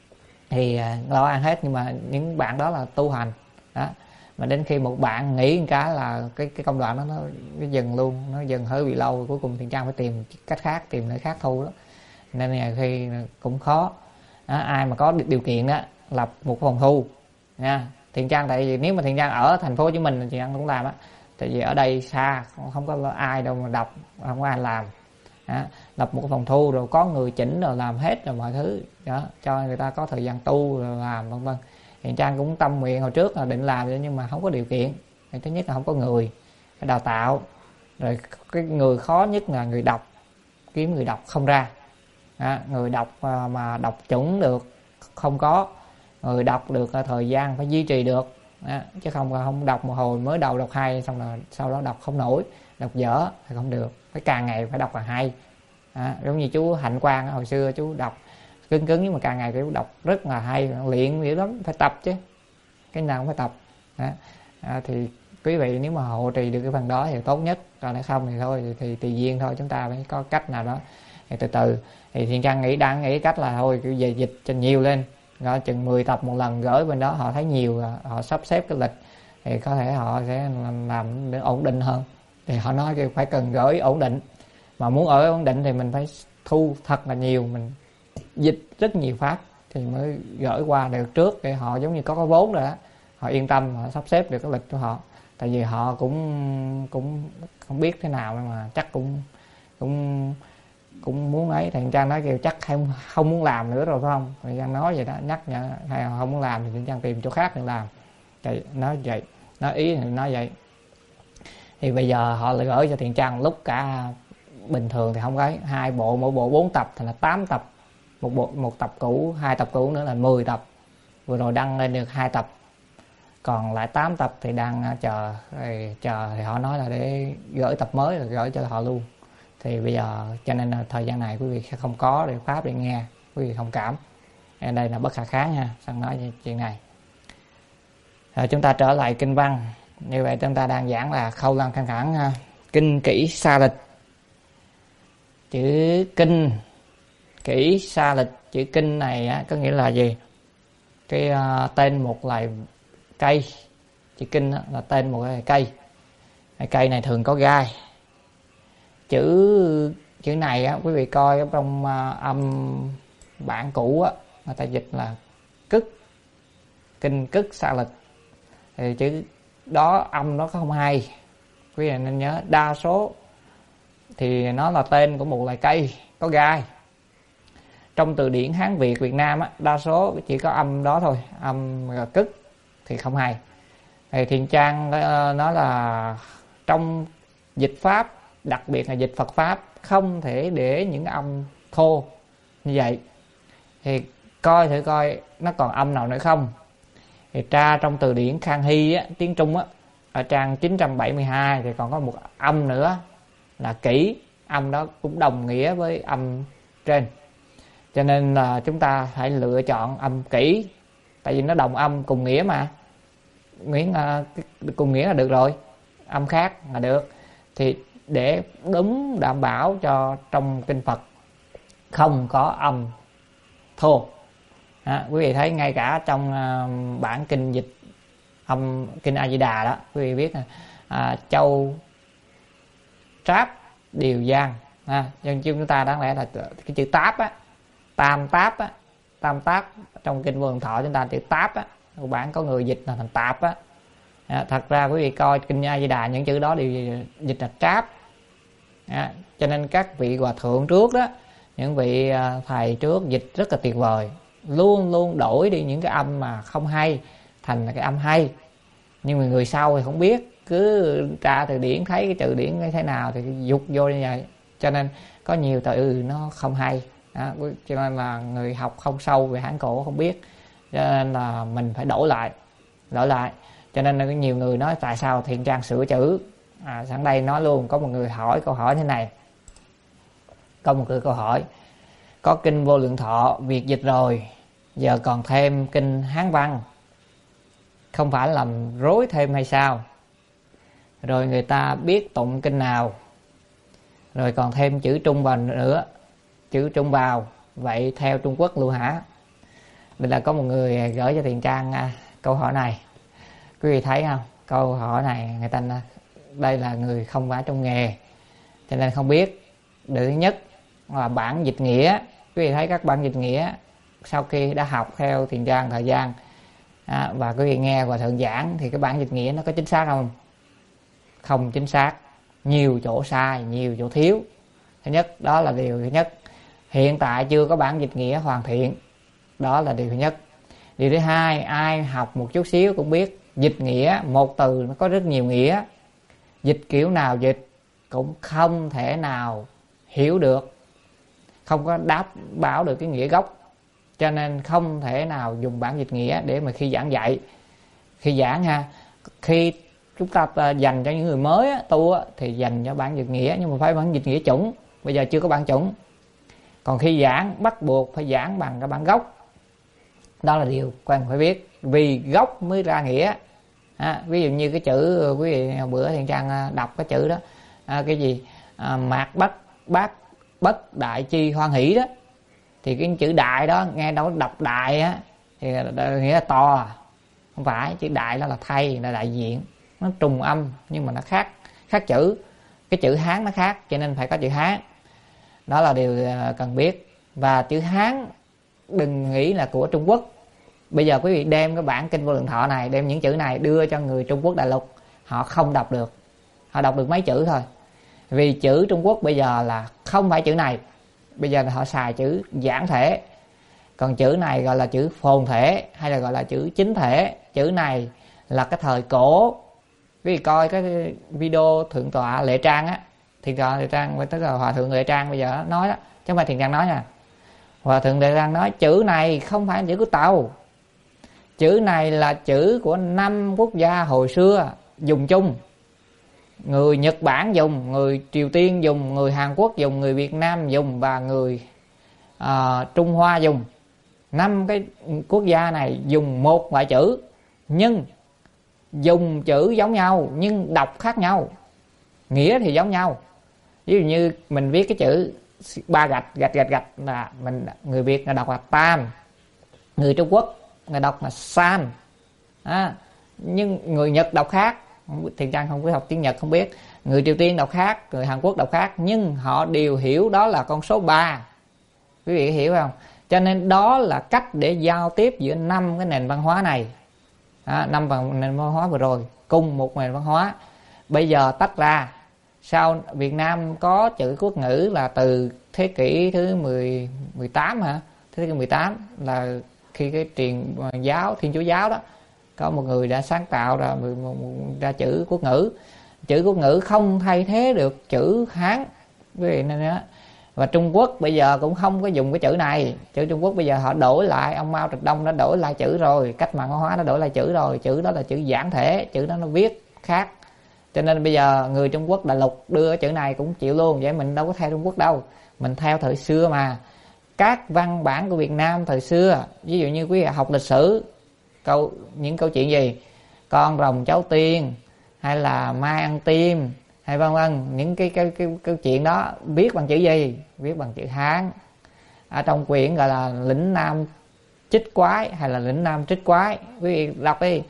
thì lo ăn hết. Nhưng mà những bạn đó là tu hành đó, mà đến khi một bạn nghỉ một cái là cái cái công đoạn đó nó, nó dừng luôn, nó dừng hơi bị lâu. Cuối cùng Thiện Trang phải tìm cách khác, tìm nơi khác thu đó, nên là khi cũng khó đó. Ai mà có điều kiện đó lập một phòng thu nha Thiện Trang. Tại vì nếu mà Thiện Trang ở thành phố Hồ Chí Minh thì Thiện Trang cũng làm á, tại vì ở đây xa, không có ai đâu mà đọc, không có ai làm đó. Lập một cái phòng thu rồi có người chỉnh rồi làm hết rồi mọi thứ đó, cho người ta có thời gian tu rồi làm vân vân. Thiện Trang cũng tâm nguyện hồi trước là định làm, nhưng mà không có điều kiện. Thì thứ nhất là không có người, phải đào tạo, rồi cái người khó nhất là người đọc, kiếm người đọc không ra đó. Người đọc mà đọc chuẩn được không có, người đọc được thời gian phải duy trì được đó. Chứ không không đọc một hồi mới đầu đọc hay, xong rồi sau đó đọc không nổi, đọc dở thì không được, phải càng ngày phải đọc là hay đó. Giống như chú Hạnh Quang hồi xưa chú đọc cứng cứng, nhưng mà càng ngày chú đọc rất là hay, luyện dữ lắm, phải tập chứ, cái nào cũng phải tập đó. À, thì quý vị nếu mà hộ trì được cái phần đó thì tốt nhất, còn nếu không thì thôi thì, thì tùy duyên thôi, chúng ta phải có cách nào đó thì từ từ. Thì Thiện Trang nghĩ đang nghĩ cách là thôi cứ về dịch cho nhiều lên, rồi chừng mười tập một lần gửi bên đó, họ thấy nhiều, họ sắp xếp cái lịch thì có thể họ sẽ làm, làm để ổn định hơn. Thì họ nói kêu phải cần gửi ổn định, mà muốn ở ổn định thì mình phải thu thật là nhiều, mình dịch rất nhiều pháp thì mới gửi qua được trước, để họ giống như có cái vốn rồi đó, họ yên tâm, họ sắp xếp được cái lịch của họ. Tại vì họ cũng cũng không biết thế nào, mà chắc cũng cũng cũng muốn ấy. Thằng Trang nói kêu chắc không không muốn làm nữa rồi phải không? Thằng Trang nói vậy đó, nhắc nhở hay không muốn làm thì Thằng Trang tìm chỗ khác để làm. Thì nói vậy, nói ý thì nói vậy. Thì bây giờ họ lại gửi cho Thiện Trang lúc cả bình thường thì không có hai bộ, mỗi bộ bốn tập thì là tám tập, một bộ một tập cũ, hai tập cũ nữa là mười tập. Vừa rồi đăng lên được hai tập, còn lại tám tập thì đang chờ thì chờ thì họ nói là để gửi tập mới rồi gửi cho họ luôn. Thì bây giờ cho nên là thời gian này quý vị sẽ không có để pháp để nghe, quý vị thông cảm. Đây là bất khả kháng nha, sang nói chuyện này. Rồi chúng ta trở lại kinh văn. Như vậy chúng ta đang giảng là Khâu Lăng Khang Khẳng kinh kỹ sa lịch. Chữ kinh kỹ sa lịch, chữ kinh này á, có nghĩa là gì? Cái uh, tên một loài cây. Chữ kinh á, là tên một loài cây. Cái cây này thường có gai. Chữ chữ này á, quý vị coi ở trong uh, âm bản cũ á, người ta dịch là cức, kinh cức sa lịch. Thì chữ đó âm nó không hay, quý vị nên nhớ. Đa số thì nó là tên của một loài cây có gai. Trong từ điển Hán Việt Việt Nam á, đa số chỉ có âm đó thôi, âm cức thì không hay. Thì Thiện Trang nói là trong dịch pháp, đặc biệt là dịch Phật pháp, không thể để những âm thô như vậy. Thì coi thử coi nó còn âm nào nữa không. Thì tra trong từ điển Khang Hy á, tiếng Trung á, ở trang chín trăm bảy mươi hai thì còn có một âm nữa là kỹ. Âm đó cũng đồng nghĩa với âm trên, cho nên là chúng ta phải lựa chọn âm kỹ, tại vì nó đồng âm cùng nghĩa mà, nghĩa là cùng nghĩa là được rồi, âm khác là được. Thì để đúng đảm bảo cho trong kinh Phật không có âm thô. À, quý vị thấy ngay cả trong uh, bản kinh dịch âm kinh A Di Đà đó, quý vị biết nè, à, châu tráp điều giang, à, dân chúng ta đáng lẽ là cái chữ táp á, tam táp á, tam táp trong kinh Vô Lượng Thọ chúng ta chữ táp á, các bạn có người dịch là thành tạp á. À, thật ra quý vị coi kinh A Di Đà những chữ đó đều dịch là tráp. À, cho nên các vị hòa thượng trước đó, những vị thầy trước dịch rất là tuyệt vời, luôn luôn đổi đi những cái âm mà không hay thành là cái âm hay. Nhưng mà người sau thì không biết, cứ tra từ điển thấy cái từ điển như thế nào thì dục vô như vậy, cho nên có nhiều từ nó không hay. Đó, cho nên là người học không sâu về Hán cổ không biết, cho nên là mình phải đổi lại đổi lại cho nên là nhiều người nói tại sao Thiện Trang sửa chữ. À, sẵn đây nói luôn, có một người hỏi câu hỏi thế này, có một người câu hỏi: có kinh Vô Lượng Thọ Việt dịch rồi, giờ còn thêm kinh Hán văn, không phải làm rối thêm hay sao? Rồi người ta biết tụng kinh nào, rồi còn thêm chữ Trung vào nữa, chữ Trung vào, vậy theo Trung Quốc luôn hả? Đây là có một người gửi cho Thiện Trang à, câu hỏi này. Quý vị thấy không, câu hỏi này người ta, đây là người không phải trong nghề cho nên không biết. Điều thứ nhất là bản dịch nghĩa. Quý vị thấy các bản dịch nghĩa sau khi đã học theo Thiện Trang thời gian à, và quý vị nghe Hòa Thượng giảng thì cái bản dịch nghĩa nó có chính xác không? Không chính xác, nhiều chỗ sai, nhiều chỗ thiếu. Thứ nhất, đó là điều thứ nhất. Hiện tại chưa có bản dịch nghĩa hoàn thiện, đó là điều thứ nhất. Điều thứ hai, ai học một chút xíu cũng biết dịch nghĩa một từ nó có rất nhiều nghĩa, dịch kiểu nào dịch cũng không thể nào hiểu được, không có đáp bảo được cái nghĩa gốc, cho nên không thể nào dùng bản dịch nghĩa để mà khi giảng dạy. Khi giảng ha, khi chúng ta dành cho những người mới á, tu á, thì dành cho bản dịch nghĩa, nhưng mà phải bản dịch nghĩa chủng, bây giờ chưa có bản chủng. Còn khi giảng bắt buộc phải giảng bằng cái bản gốc, đó là điều quan phải biết, vì gốc mới ra nghĩa. À, ví dụ như cái chữ quý vị hồi bữa Thiện Trang đọc cái chữ đó à, cái gì à, mạc bất bát bất đại chi hoan hỷ đó, thì cái chữ đại đó nghe đâu đọc đại á thì nghĩa là to, không phải. Chữ đại đó là thay, là đại diện, nó trùng âm nhưng mà nó khác khác chữ. Cái chữ Hán nó khác cho nên phải có chữ Hán, đó là điều cần biết. Và chữ Hán đừng nghĩ là của Trung Quốc. Bây giờ quý vị đem cái bản kinh Vô Lượng Thọ này, đem những chữ này đưa cho người Trung Quốc đại lục, họ không đọc được, họ đọc được mấy chữ thôi. Vì chữ Trung Quốc bây giờ là không phải chữ này, bây giờ họ xài chữ giản thể, còn chữ này gọi là chữ phồn thể hay là gọi là chữ chính thể. Chữ này là cái thời cổ. Quý vị coi cái video Thượng tọa Lệ Trang á, Thiền tọa Lệ Trang, tức là Hòa Thượng Lệ Trang bây giờ nói đó, chứ không phải Thiền Trang nói nha. Hòa Thượng Lệ Trang nói chữ này không phải chữ của Tàu, chữ này là chữ của năm quốc gia hồi xưa dùng chung. Người Nhật Bản dùng, người Triều Tiên dùng, người Hàn Quốc dùng, người Việt Nam dùng và người à, Trung Hoa dùng. Năm cái quốc gia này dùng một loại chữ, nhưng dùng chữ giống nhau nhưng đọc khác nhau, nghĩa thì giống nhau. Ví dụ như mình viết cái chữ ba gạch gạch gạch gạch là mình, người Việt là đọc là tam, người Trung Quốc người đọc là san à, nhưng người Nhật đọc khác. Thiền Trang không có học tiếng Nhật không biết. Người Triều Tiên đọc khác, người Hàn Quốc đọc khác, nhưng họ đều hiểu đó là con số ba. Quý vị hiểu không? Cho nên đó là cách để giao tiếp giữa năm cái nền văn hóa này à, năm nền văn hóa vừa rồi cùng một nền văn hóa. Bây giờ tách ra, sau Việt Nam có chữ quốc ngữ là từ thế kỷ thứ mười, mười tám hả? Thế kỷ mười tám là khi cái truyền giáo Thiên Chúa giáo đó, có một người đã sáng tạo ra ra chữ quốc ngữ. Chữ quốc ngữ không thay thế được chữ Hán, quý vị nên đó. Và Trung Quốc bây giờ cũng không có dùng cái chữ này. Chữ Trung Quốc bây giờ họ đổi lại, ông Mao Trạch Đông đã đổi lại chữ rồi, cách mạng văn hóa nó đổi lại chữ rồi. Chữ đó là chữ giản thể, chữ đó nó viết khác. Cho nên bây giờ người Trung Quốc đại lục đưa cái chữ này cũng chịu luôn. Vậy mình đâu có theo Trung Quốc đâu, mình theo thời xưa mà. Các văn bản của Việt Nam thời xưa, ví dụ như quý vị học lịch sử, câu những câu chuyện gì con rồng cháu tiên hay là mai ăn tim hay vân vân, những cái cái cái câu chuyện đó viết bằng chữ gì? Viết bằng chữ Hán. Ở trong quyển gọi là Lĩnh Nam Trích Quái hay là Lĩnh Nam Trích Quái, quý vị đọc đi,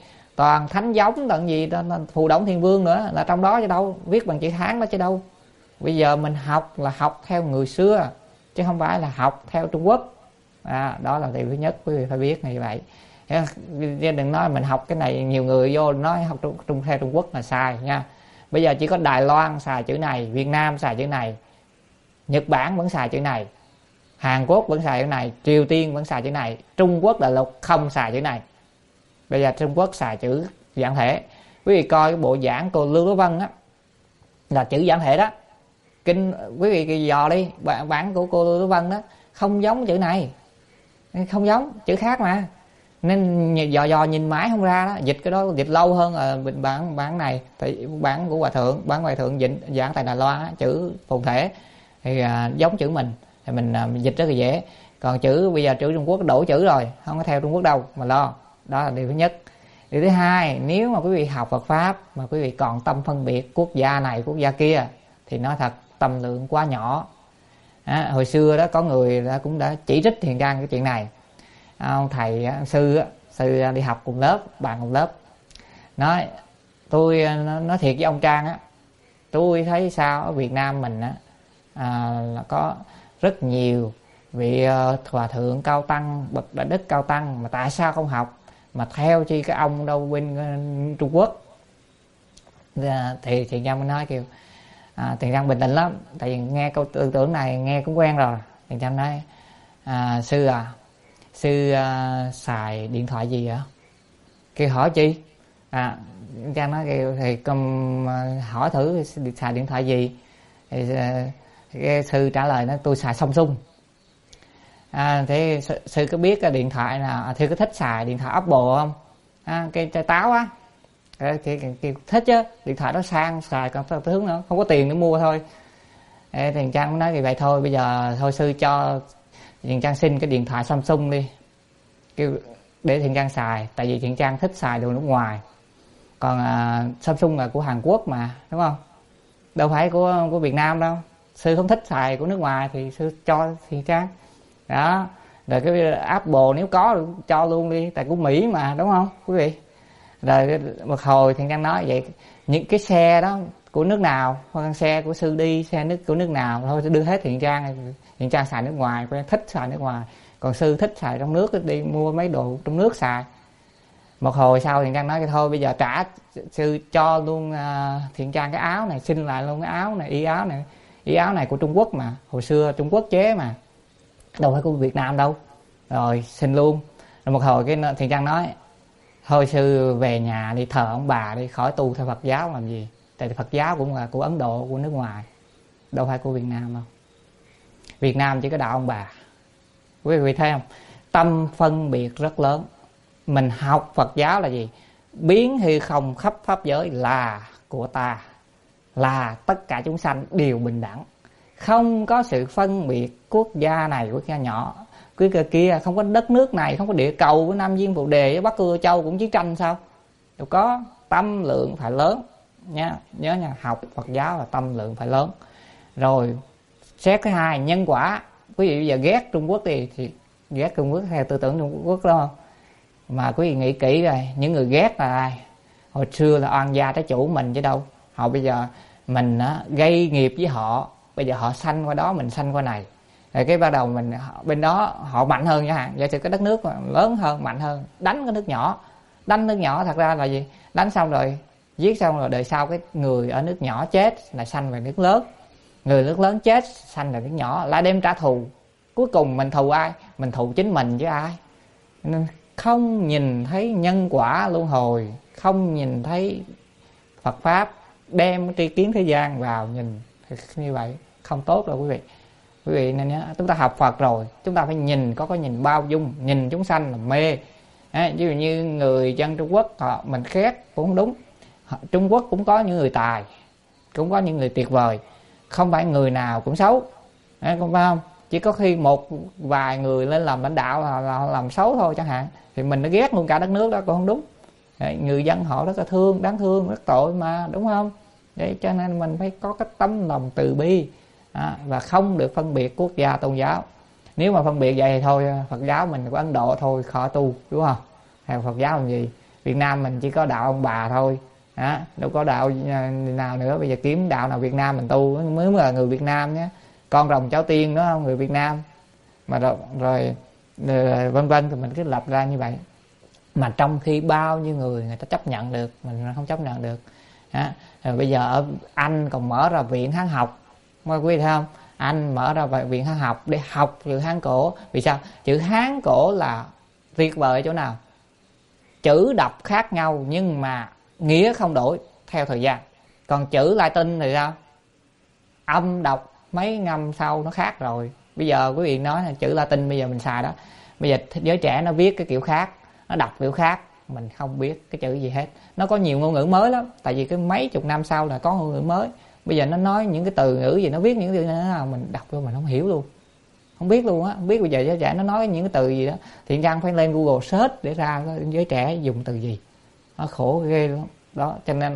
toàn thánh giống tận gì đó, Phù Đổng Thiên Vương nữa là trong đó chứ đâu, viết bằng chữ Hán đó chứ đâu. Bây giờ mình học là học theo người xưa chứ không phải là học theo Trung Quốc. À, đó là điều thứ nhất quý vị phải biết như vậy. Đừng nói mình học cái này, nhiều người vô nói học trung, trung theo Trung Quốc là sai nha. Bây giờ chỉ có Đài Loan xài chữ này, Việt Nam xài chữ này, Nhật Bản vẫn xài chữ này, Hàn Quốc vẫn xài chữ này, Triều Tiên vẫn xài chữ này, Trung Quốc đại lục không xài chữ này. Bây giờ Trung Quốc xài chữ giản thể. Quý vị coi cái bộ giảng cô Lưu Đức Vân á là chữ giản thể đó. Kinh quý vị dò đi, bản, bản của cô Lưu Đức Vân đó không giống chữ này, không giống, chữ khác mà. Nên dò dò nhìn mãi không ra đó, dịch cái đó dịch lâu hơn là bản bản này. Thì bản của Hòa Thượng, bản Hòa Thượng dịch giảng tại Đài Loan chữ phồn thể thì à, giống chữ mình thì mình, à, mình dịch rất là dễ. Còn chữ bây giờ chữ Trung Quốc đổi chữ rồi, không có theo Trung Quốc đâu mà lo. Đó là điều thứ nhất. Điều thứ hai, nếu mà quý vị học Phật pháp mà quý vị còn tâm phân biệt quốc gia này quốc gia kia thì nói thật tâm lượng quá nhỏ. À, hồi xưa đó có người đã cũng đã chỉ trích Thiện Trang cái chuyện này. À, ông thầy sư sư đi học cùng lớp, bạn cùng lớp nói tôi nói thiệt với ông Trang á, tôi thấy sao ở Việt Nam mình á à, là có rất nhiều vị hòa thượng cao tăng, bậc đại đức cao tăng mà tại sao không học mà theo chi cái ông đâu bên Trung Quốc. Thì Thiện Trang mới nói kêu à, Thiện Trang bình tĩnh lắm, tại vì nghe câu tư tưởng này nghe cũng quen rồi. Thiện Trang nói à, sư à sư uh, xài điện thoại gì vậy? Kêu hỏi chi? À, Trang nói kêu thì um, hỏi thử xài điện thoại gì? Thì uh, cái sư trả lời nó tôi xài Samsung. À, thế sư, sư có biết cái điện thoại nào thì có thích xài điện thoại Apple không? À, cái trái táo á. Cái, cái, cái, cái thích chứ, điện thoại nó sang xài còn hướng nữa, không có tiền để mua thôi. Ê, thì Trang nói thì vậy thôi, bây giờ thôi sư cho Thiện Trang xin cái điện thoại Samsung đi, kêu để Thiện Trang xài, tại vì Thiện Trang thích xài đồ nước ngoài. Còn à, Samsung là của Hàn Quốc mà, đúng không? Đâu phải của của Việt Nam đâu. Sư không thích xài của nước ngoài thì sư cho Thiện Trang. Đó, rồi cái Apple nếu có cho luôn đi, tại của Mỹ mà, đúng không quý vị? Rồi một hồi Thiện Trang nói vậy những cái xe đó của nước nào, hoặc xe của sư đi xe nước của nước nào thôi đưa hết Thiện Trang. Thiện Trang xài nước ngoài, thích xài nước ngoài, còn sư thích xài trong nước, đi mua mấy đồ trong nước xài. Một hồi sau Thiện Trang nói thôi bây giờ trả sư cho luôn uh, Thiện Trang cái áo này, xin lại luôn cái áo này, y áo này, y áo này của Trung Quốc mà, hồi xưa Trung Quốc chế mà, đâu phải của Việt Nam đâu. Rồi xin luôn. Rồi một hồi cái Thiện Trang nói thôi sư về nhà đi thờ ông bà đi, khỏi tu theo Phật giáo làm gì, tại Phật giáo cũng là của Ấn Độ, của nước ngoài, đâu phải của Việt Nam đâu. Việt Nam chỉ có đạo ông bà. Quý vị thấy không? Tâm phân biệt rất lớn. Mình học Phật giáo là gì? Biến hư không khắp pháp giới là của ta, là tất cả chúng sanh đều bình đẳng, không có sự phân biệt quốc gia này quốc gia nhỏ, quốc gia kia, không có đất nước này, không có địa cầu của Nam Diên Phù Đề, Bắc Cưa Châu cũng chiến tranh sao? Đâu có. Tâm lượng phải lớn nha, nhớ nha, học Phật giáo là tâm lượng phải lớn. Rồi xét thứ hai, nhân quả. Quý vị bây giờ ghét Trung Quốc thì, thì ghét Trung Quốc theo tư tưởng Trung Quốc đúng không? Mà quý vị nghĩ kỹ rồi, những người ghét là ai? Hồi xưa là oan gia trái chủ mình chứ đâu. Họ bây giờ mình á, gây nghiệp với họ, bây giờ họ sanh qua đó, mình sanh qua này. Rồi cái bắt đầu mình bên đó họ mạnh hơn chẳng hạn, giả sử cái đất nước lớn hơn, mạnh hơn, đánh cái nước nhỏ. Đánh nước nhỏ thật ra là gì? Đánh xong rồi, giết xong rồi đời sau cái người ở nước nhỏ chết là sanh về nước lớn. Người nước lớn chết sanh là nước nhỏ, lại đem trả thù. Cuối cùng mình thù ai? Mình thù chính mình chứ ai. Nên không nhìn thấy nhân quả luân hồi, không nhìn thấy Phật pháp, đem tri kiến thế gian vào nhìn như vậy không tốt đâu quý vị. Quý vị nên nhớ, chúng ta học Phật rồi, chúng ta phải nhìn, có có nhìn bao dung, nhìn chúng sanh là mê. À, ví dụ như người dân Trung Quốc họ mình ghét cũng không đúng. Trung Quốc cũng có những người tài, cũng có những người tuyệt vời, không phải người nào cũng xấu, à, không phải không? Chỉ có khi một vài người lên làm lãnh đạo là, là làm xấu thôi chẳng hạn, thì mình nó ghét luôn cả đất nước đó cũng không đúng. Đấy, người dân họ rất là thương, đáng thương, rất tội mà, đúng không? Vậy cho nên mình phải có cái tấm lòng từ bi, à, và không được phân biệt quốc gia tôn giáo. Nếu mà phân biệt vậy thì thôi, Phật giáo mình của Ấn Độ thôi khỏi tu, đúng không? Theo Phật giáo làm gì? Việt Nam mình chỉ có đạo ông bà thôi, đó, đâu có đạo nào nữa. Bây giờ kiếm đạo nào Việt Nam mình tu mới là người Việt Nam nhé, con rồng cháu tiên đó không, người Việt Nam mà rồi, rồi, rồi vân vân, thì mình cứ lập ra như vậy. Mà trong khi bao nhiêu người người ta chấp nhận được, mình không chấp nhận được. Đó. Rồi bây giờ ở Anh còn mở ra viện Hán học, mọi quý vị thấy không? Anh mở ra viện Hán học để học chữ Hán cổ. Vì sao? Chữ Hán cổ là tuyệt vời ở chỗ nào? Chữ đọc khác nhau nhưng mà nghĩa không đổi theo thời gian. Còn chữ Latin thì sao? Âm đọc mấy năm sau nó khác rồi. Bây giờ quý vị nói là chữ Latin bây giờ mình xài đó, bây giờ giới trẻ nó viết cái kiểu khác, nó đọc kiểu khác, mình không biết cái chữ gì hết. Nó có nhiều ngôn ngữ mới lắm, tại vì cái mấy chục năm sau là có ngôn ngữ mới. Bây giờ nó nói những cái từ ngữ gì, nó viết những cái từ nào mình đọc vô mình không hiểu luôn, không biết luôn á, không biết bây giờ giới trẻ nó nói những cái từ gì đó. Thiện Trang phải lên Google search để ra giới trẻ dùng từ gì, nó khổ ghê lắm đó. Cho nên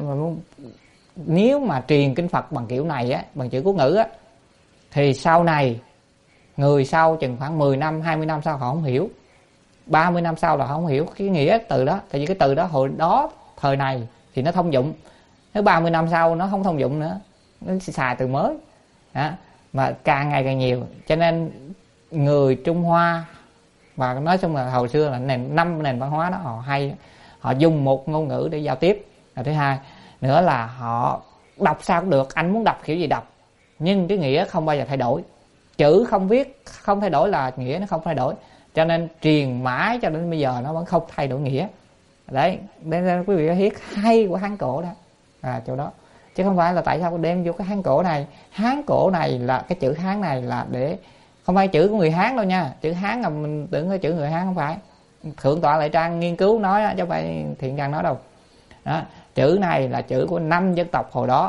nếu mà truyền kinh Phật bằng kiểu này á, bằng chữ quốc ngữ á, thì sau này người sau chừng khoảng mười năm, hai mươi năm sau họ không hiểu, ba mươi năm sau là họ không hiểu cái nghĩa từ đó. Tại vì cái từ đó hồi đó thời này thì nó thông dụng, nếu ba mươi năm sau nó không thông dụng nữa, nó xài từ mới đó. Mà càng ngày càng nhiều, cho nên người Trung Hoa, và nói chung là hồi xưa là nền năm nền văn hóa đó họ hay, họ dùng một ngôn ngữ để giao tiếp. Và thứ hai nữa là họ đọc sao cũng được, anh muốn đọc kiểu gì đọc, nhưng cái nghĩa không bao giờ thay đổi. Chữ không viết không thay đổi là nghĩa nó không thay đổi, cho nên truyền mãi cho đến bây giờ nó vẫn không thay đổi nghĩa. Đấy, nên quý vị biết hay của Hán cổ đó à, chỗ đó. Chứ không phải là tại sao đem vô cái Hán cổ này. Hán cổ này là cái chữ Hán này là để không phải chữ của người Hán đâu nha. Chữ Hán là mình tưởng cái chữ người Hán, không phải. Thượng tọa Lại Trang nghiên cứu nói chứ không phải Thiện Trang nói đâu đó. Chữ này là chữ của năm dân tộc hồi đó,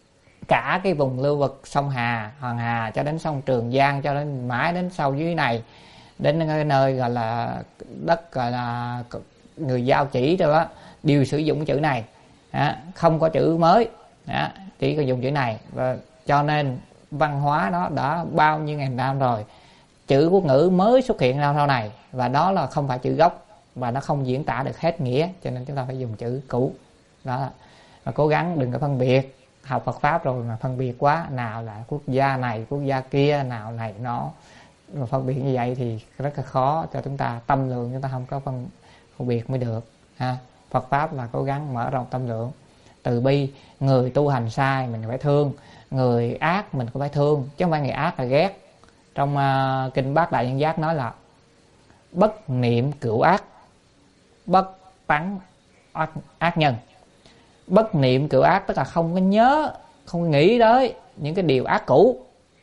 cả cái vùng lưu vực sông Hà, Hoàng Hà cho đến sông Trường Giang, cho đến mãi đến sau dưới này, đến cái nơi gọi là đất gọi là người Giao Chỉ rồi đó, đều sử dụng chữ này đó, không có chữ mới đó, chỉ có dùng chữ này. Và cho nên văn hóa đó đã bao nhiêu ngàn năm rồi, chữ quốc ngữ mới xuất hiện ra sau này, và đó là không phải chữ gốc, và nó không diễn tả được hết nghĩa, cho nên chúng ta phải dùng chữ cũ đó. Và cố gắng đừng có phân biệt, học Phật pháp rồi mà phân biệt quá, nào là quốc gia này quốc gia kia, nào này nó, mà phân biệt như vậy thì rất là khó cho chúng ta, tâm lượng chúng ta không có phân, phân biệt mới được ha. Phật pháp là cố gắng mở rộng tâm lượng, từ bi. Người tu hành sai mình phải thương, người ác mình cũng phải thương, chứ không phải người ác là ghét. Trong uh, kinh Bát Đại Nhân Giác nói là bất niệm cửu ác, bất tắng ác, ác nhân. Bất niệm cửu ác tức là không có nhớ, không nghĩ tới những cái điều ác cũ,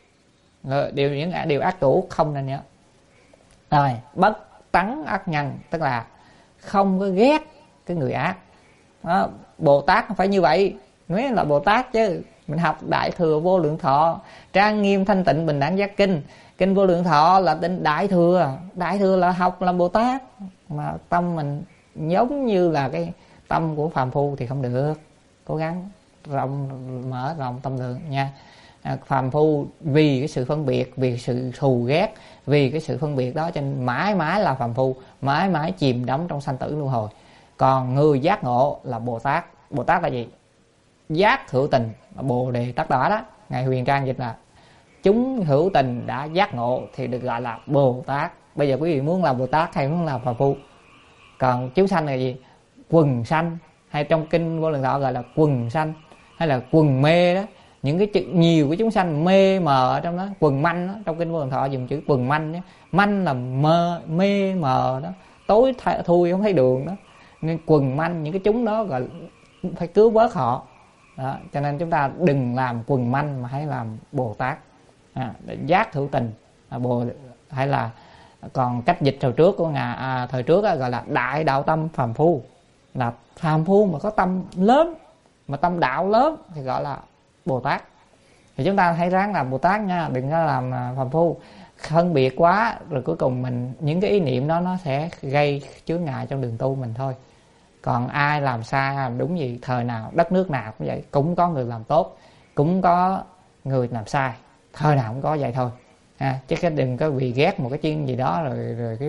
điều những điều ác cũ không nên nhớ. Rồi bất tắng ác nhân tức là không có ghét cái người ác đó. Bồ Tát không phải như vậy, mới là Bồ Tát chứ. Mình học Đại Thừa Vô Lượng Thọ, Trang Nghiêm Thanh Tịnh Bình Đẳng Giác Kinh, kinh Vô Lượng Thọ là tên Đại Thừa. Đại Thừa là học làm Bồ Tát, mà tâm mình giống như là cái tâm của phàm phu thì không được. Cố gắng rộng mở rộng tâm lượng nha. À, phàm phu vì cái sự phân biệt, vì sự thù ghét, vì cái sự phân biệt đó cho nên mãi mãi là phàm phu, mãi mãi chìm đắm trong sanh tử luân hồi. Còn người giác ngộ là Bồ Tát. Bồ Tát là gì? Giác hữu tình, Bồ Đề Tát Đỏ đó. Ngài Huyền Trang dịch là chúng hữu tình đã giác ngộ thì được gọi là Bồ Tát. Bây giờ quý vị muốn là Bồ Tát hay muốn là phàm phu? Còn chúng sanh là gì? Quần sanh, hay trong kinh Vô Lượng Thọ gọi là quần sanh, hay là quần mê đó. Những cái chữ, nhiều cái chúng sanh mê mờ ở trong đó, quần manh đó. Trong kinh Vô Lượng Thọ dùng chữ quần manh đó. Manh là mơ, mê mờ đó, tối thui không thấy đường đó, nên quần manh, những cái chúng đó gọi phải cứu vớt họ đó. Cho nên chúng ta đừng làm quần manh mà hãy làm Bồ Tát à, giác hữu tình à, bồ hay là còn cách dịch thời trước của ngài à, thời trước á, gọi là đại đạo tâm phàm phu, là phàm phu mà có tâm lớn, mà tâm đạo lớn thì gọi là Bồ Tát. Thì chúng ta hãy ráng làm Bồ Tát nha, đừng có làm phàm phu phân biệt quá, rồi cuối cùng mình những cái ý niệm đó nó sẽ gây chướng ngại trong đường tu mình thôi. Còn ai làm sai làm đúng gì, thời nào đất nước nào cũng vậy, cũng có người làm tốt, cũng có người làm sai, thời nào cũng có vậy thôi à, chứ cái đừng có vì ghét một cái chuyện gì đó rồi rồi cái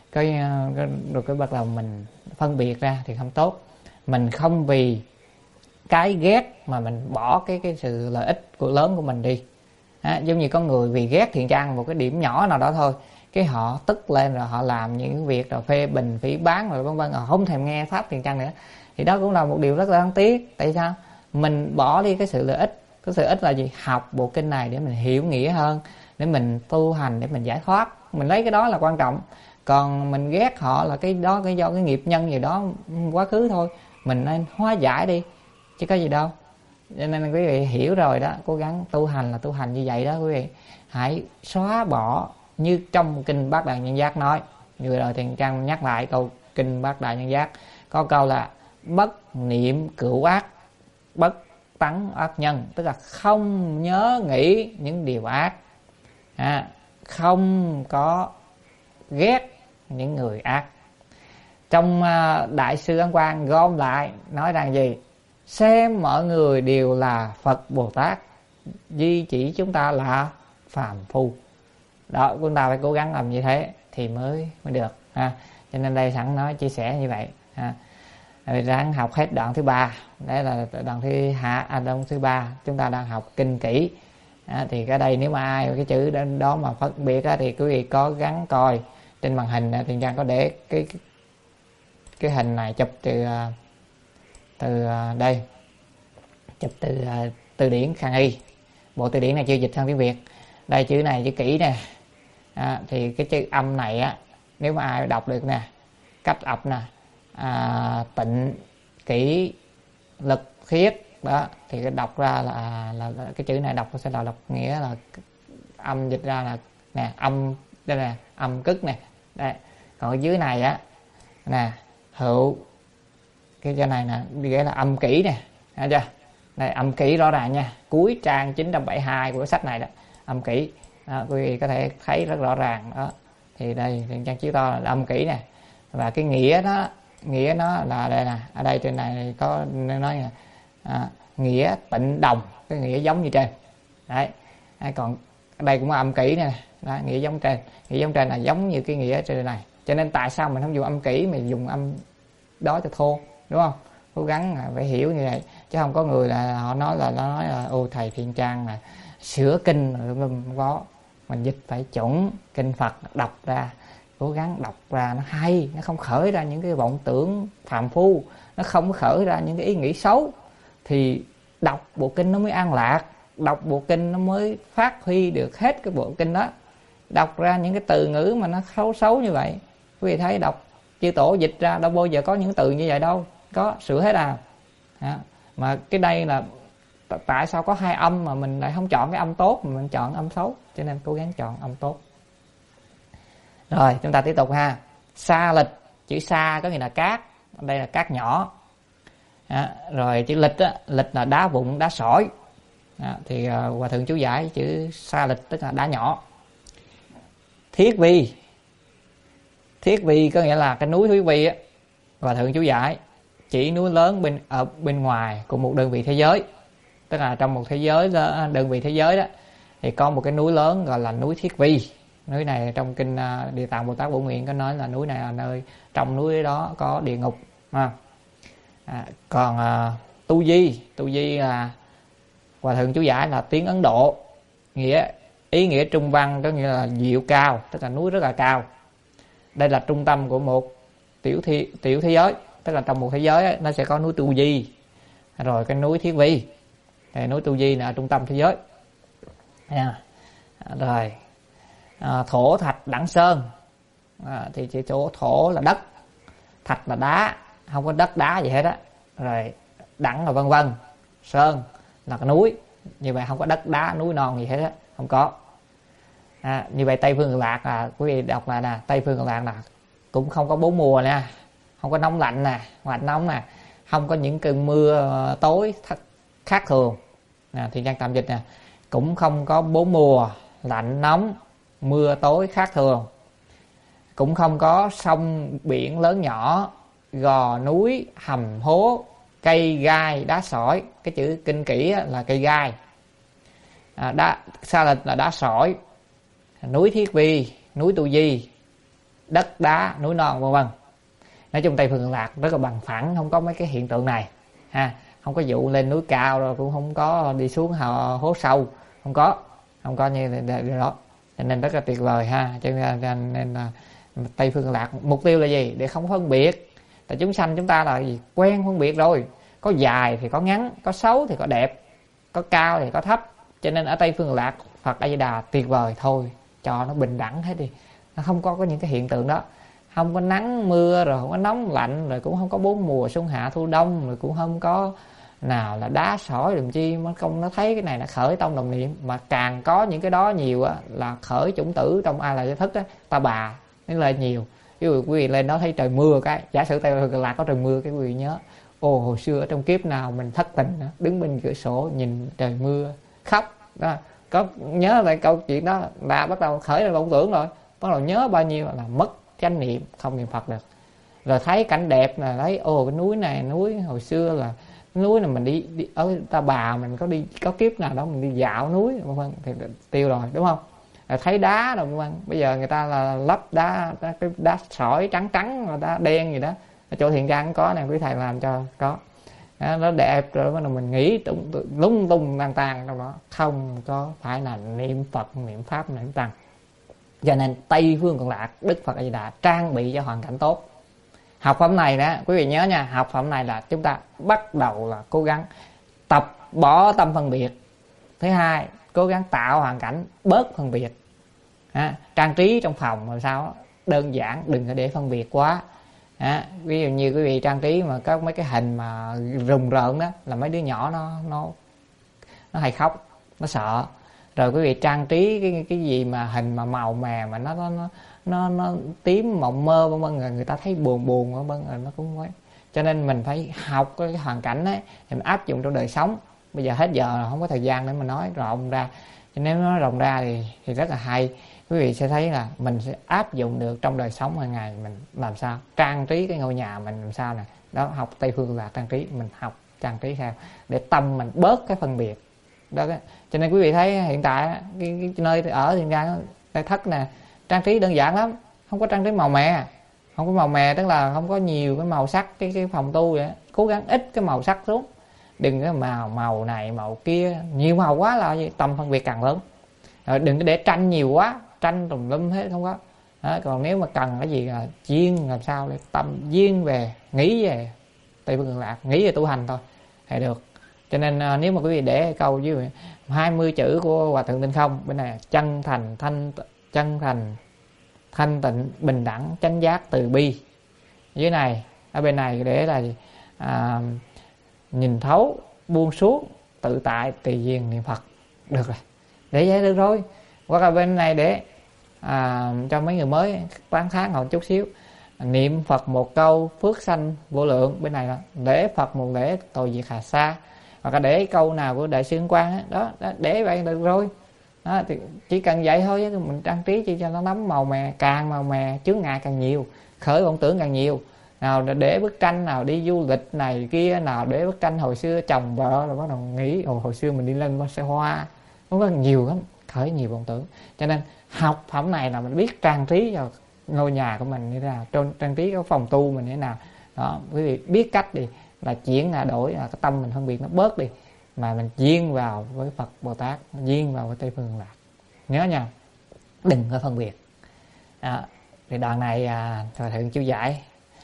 cái rồi cái bắt đầu mình phân biệt ra thì không tốt. Mình không vì cái ghét mà mình bỏ cái cái sự lợi ích của lớn của mình đi. À, giống như có người vì ghét Thiện Trang một cái điểm nhỏ nào đó thôi, cái họ tức lên rồi họ làm những việc rồi phê bình phỉ báng rồi vân vân, họ không thèm nghe pháp Thiện Trang nữa. Thì đó cũng là một điều rất là đáng tiếc. Tại sao? Mình bỏ đi cái sự lợi ích. Cái sự lợi ích là gì? Học bộ kinh này để mình hiểu nghĩa hơn, để mình tu hành, để mình giải thoát. Mình lấy cái đó là quan trọng. Còn mình ghét họ là cái đó cái do cái nghiệp nhân gì đó quá khứ thôi. Mình nên hóa giải đi chứ có gì đâu. Cho nên quý vị hiểu rồi đó, cố gắng tu hành là tu hành như vậy đó quý vị. Hãy xóa bỏ như trong kinh Bát Đại Nhân Giác nói. Như rồi Thiện Trang nhắc lại câu kinh Bát Đại Nhân Giác có câu là bất niệm cửu ác, bất tấn ác nhân, tức là không nhớ nghĩ những điều ác, à, không có ghét những người ác. Trong uh, Đại sư Ấn Quang gom lại nói rằng gì? Xem mọi người đều là Phật Bồ Tát, duy chỉ chúng ta là phàm phu. Đó, chúng ta phải cố gắng làm như thế thì mới mới được ha. Cho nên đây sẵn nói chia sẻ như vậy ha. Ráng học hết đoạn thứ ba. Đấy là đoạn thứ hạ à, đoạn thứ ba chúng ta đang học kinh kỹ. À, thì cái đây nếu mà ai cái chữ đó mà phân biệt á, thì quý vị có gắng coi trên màn hình. Thiện Trang có để cái cái, cái hình này chụp từ từ đây, chụp từ từ điển Khang Y. Bộ từ điển này chưa dịch sang tiếng Việt. Đây chữ này chữ kỹ nè. À, thì cái chữ âm này á, nếu mà ai đọc được nè, cách đọc nè, à, tịnh kỹ lực khiết đó, thì cái đọc ra là, là, là cái chữ này đọc sẽ là đọc nghĩa là âm, dịch ra là nè âm, đây nè âm cức nè. Đây, còn ở dưới này á nè hữu, cái chỗ này nè nghĩa là âm kỹ nè, thấy chưa? Này âm kỹ rõ ràng nha, cuối trang chín trăm bảy mươi hai của sách này đó, âm kỹ đó, quý vị có thể thấy rất rõ ràng đó. Thì đây Thiện Trang chiếu to là âm kỹ nè, và cái nghĩa đó, nghĩa nó là đây nè, ở đây trên này có nói nè, à, nghĩa tịnh đồng, cái nghĩa giống như trên đấy. Còn ở đây cũng có âm kỹ nè, đó, nghĩa giống trên, nghĩa giống trên là giống như cái nghĩa trên này. Cho nên tại sao mình không dùng âm kỹ, mình dùng âm đó cho thô, đúng không? Cố gắng phải hiểu như vậy, chứ không có người là họ nói là nó nói là ô thầy Thiện Trang là sửa kinh không có. Mình dịch phải chuẩn kinh Phật đọc ra, cố gắng đọc ra nó hay, nó không khởi ra những cái vọng tưởng phàm phu, nó không khởi ra những cái ý nghĩ xấu, thì đọc bộ kinh nó mới an lạc, đọc bộ kinh nó mới phát huy được hết cái bộ kinh đó. Đọc ra những cái từ ngữ mà nó xấu xấu như vậy, quý vị thấy đọc chư tổ dịch ra đâu bao giờ có những từ như vậy đâu, có sửa hết à. À mà cái đây là tại sao có hai âm mà mình lại không chọn cái âm tốt mà mình chọn âm xấu, cho nên cố gắng chọn âm tốt. Rồi chúng ta tiếp tục ha. Sa lịch, chữ sa có nghĩa là cát, đây là cát nhỏ. À, rồi chữ lịch á, lịch là đá vụn, đá sỏi. À, thì uh, Hòa Thượng chú giải chữ sa lịch tức là đá nhỏ. Thiết vi, thiết vi có nghĩa là cái núi Thúy Vi á, Hòa Thượng chú giải chỉ núi lớn bên ở bên ngoài của một đơn vị thế giới, tức là trong một thế giới đó, đơn vị thế giới đó, thì có một cái núi lớn gọi là núi Thiết Vi. Núi này trong kinh uh, Địa Tạng Bồ Tát Bổ Nguyện có nói là núi này là nơi, trong núi đó có địa ngục. À, à, còn uh, Tu Di, Tu Di là Hòa Thượng chú giải là tiếng Ấn Độ, nghĩa ý nghĩa trung văn có nghĩa là diệu cao, tức là núi rất là cao. Đây là trung tâm của một tiểu thi, tiểu thế giới, tức là trong một thế giới ấy, nó sẽ có núi Tu Di, rồi cái núi Thiết Vi. Thì núi Tu Di là trung tâm thế giới. À, rồi à, thổ thạch đẳng sơn, à, thì chỉ chỗ thổ là đất, thạch là đá, không có đất đá gì hết á. Rồi đẳng là vân vân, sơn là cái núi, như vậy không có đất đá núi non gì hết á, không có. À, như vậy Tây Phương Cực Lạc là quý vị đọc là nè, Tây Phương Cực Lạc là cũng không có bốn mùa nè, không có nóng lạnh nè, hoặc nóng nè, không có những cơn mưa tối khác thường. À, thì Trang tạm dịch nè, cũng không có bốn mùa lạnh nóng mưa tối khác thường, cũng không có sông biển lớn nhỏ, gò núi hầm hố, cây gai đá sỏi. Cái chữ kinh kỹ là cây gai, à, đá sa lịch là đá sỏi, núi Thiết Vi, núi Tu Di, đất đá, núi non vân vân. Nói chung Tây Phương Cực Lạc rất là bằng phẳng, không có mấy cái hiện tượng này ha, không có vụ lên núi cao rồi cũng không có đi xuống hố sâu, không có không có như đó, cho nên rất là tuyệt vời ha. Cho nên, cho nên là Tây Phương Cực Lạc mục tiêu là gì? Để không phân biệt. Tại chúng sanh chúng ta là gì? Quen phân biệt rồi, có dài thì có ngắn, có xấu thì có đẹp, có cao thì có thấp. Cho nên ở Tây Phương Cực Lạc Phật A Di Đà tuyệt vời thôi, cho nó bình đẳng hết đi, nó không có, có những cái hiện tượng đó, không có nắng mưa, rồi không có nóng lạnh, rồi cũng không có bốn mùa xuân hạ thu đông, rồi cũng không có nào là đá sỏi làm chi mà không. Nó thấy cái này là khởi tông đồng niệm, mà càng có những cái đó nhiều á là khởi chủng tử trong A La Gia Thức á, ta bà nó lên nhiều. Ví dụ quý vị lên đó thấy trời mưa, cái giả sử Tây Phương Cực Lạc có trời mưa, cái quý vị nhớ ồ hồi xưa ở trong kiếp nào mình thất tình đó, đứng bên cửa sổ nhìn trời mưa khóc đó. Có nhớ lại câu chuyện đó là bắt đầu khởi ra vọng tưởng rồi, bắt đầu nhớ bao nhiêu là mất chánh niệm, không niệm Phật được. Rồi thấy cảnh đẹp là thấy ồ cái núi này, núi hồi xưa là cái núi này mình đi, đi ở Ta Bà mình có đi, có kiếp nào đó mình đi dạo núi vân thì tiêu rồi, đúng không? Rồi thấy đá rồi vân, bây giờ người ta là lắp đá, đá cái đá sỏi trắng trắng, đá đen gì đó ở chỗ Thiện Trang có nè, quý thầy làm cho có đó, nó đẹp rồi bắt đầu mình nghĩ tung, lung tung lang tan trong đó, không có phải là niệm Phật, niệm Pháp, niệm Tăng. Cho nên Tây Phương Cực Lạc Đức Phật A Di Đà trang bị cho hoàn cảnh tốt. Học phẩm này đó quý vị nhớ nha, học phẩm này là chúng ta bắt đầu là cố gắng tập bỏ tâm phân biệt. Thứ hai, cố gắng tạo hoàn cảnh bớt phân biệt. À, trang trí trong phòng làm sao đơn giản, đừng có để phân biệt quá. À, ví dụ như quý vị trang trí mà có mấy cái hình mà rùng rợn đó là mấy đứa nhỏ nó nó nó hay khóc, nó sợ. Rồi quý vị trang trí cái cái gì mà hình mà màu mè mà nó nó nó nó, nó tím mộng mơ vân vân, người ta thấy buồn buồn vân vân, nó cũng quái. Cho nên mình phải học cái hoàn cảnh ấy thì mình áp dụng trong đời sống. Bây giờ hết giờ không có thời gian để mà nói rộng ra, cho nên nói rộng ra thì thì rất là hay. Quý vị sẽ thấy là mình sẽ áp dụng được trong đời sống hàng ngày. Mình làm sao trang trí cái ngôi nhà mình làm sao nè, đó học Tây Phương là trang trí, mình học trang trí theo để tâm mình bớt cái phân biệt đó. Cho nên quý vị thấy hiện tại cái, cái nơi ở Thiện Trang Đại Thất nè, trang trí đơn giản lắm, không có trang trí màu mè. Không có màu mè tức là không có nhiều cái màu sắc. Cái, cái phòng tu vậy, cố gắng ít cái màu sắc xuống, đừng cái màu màu này màu kia, nhiều màu quá là gì? Tâm phân biệt càng lớn. Rồi đừng có để tranh nhiều quá, tranh tùm lum hết không có đó. Còn nếu mà cần cái gì là chuyên làm sao để tâm duyên về, nghĩ về Tây Phương Cực Lạc, nghĩ về tu hành thôi thì được. Cho nên à, nếu mà quý vị để câu với hai mươi chữ của Hòa Thượng Tinh Không bên này, chân thành thanh chân thành thanh tịnh bình đẳng chánh giác từ bi, dưới này ở bên này để là à, nhìn thấu buông xuống tự tại tùy duyên niệm Phật, được rồi, để vậy được rồi. Hoặc là bên này để à, cho mấy người mới bán tháng một chút xíu, niệm Phật một câu phước sanh vô lượng, bên này là để Phật một lễ tội diệt hà sa. Hoặc là để câu nào của Đại sư Quang đó, đó, để vậy được rồi đó. Thì chỉ cần vậy thôi, mình trang trí chỉ cho nó lắm màu mè, càng màu mè chướng ngại càng nhiều, khởi vọng tưởng càng nhiều. Nào để bức tranh nào đi du lịch này kia, nào để bức tranh hồi xưa chồng vợ rồi bắt đầu nghĩ Ồ, hồi xưa mình đi lên xe hoa, nó có nhiều lắm, khởi nhiều vọng tưởng. Cho nên học phẩm này là mình biết trang trí cho ngôi nhà của mình như thế nào, trang trí cái phòng tu mình như thế nào đó. Quý vị biết cách đi là chuyển là đổi là cái tâm mình phân biệt nó bớt đi, mà mình duyên vào với Phật Bồ Tát, duyên vào với Tây Phương Cực Lạc. Nhớ nha, đừng có phân biệt đó. Thì đoạn này à, Hòa Thượng chú giải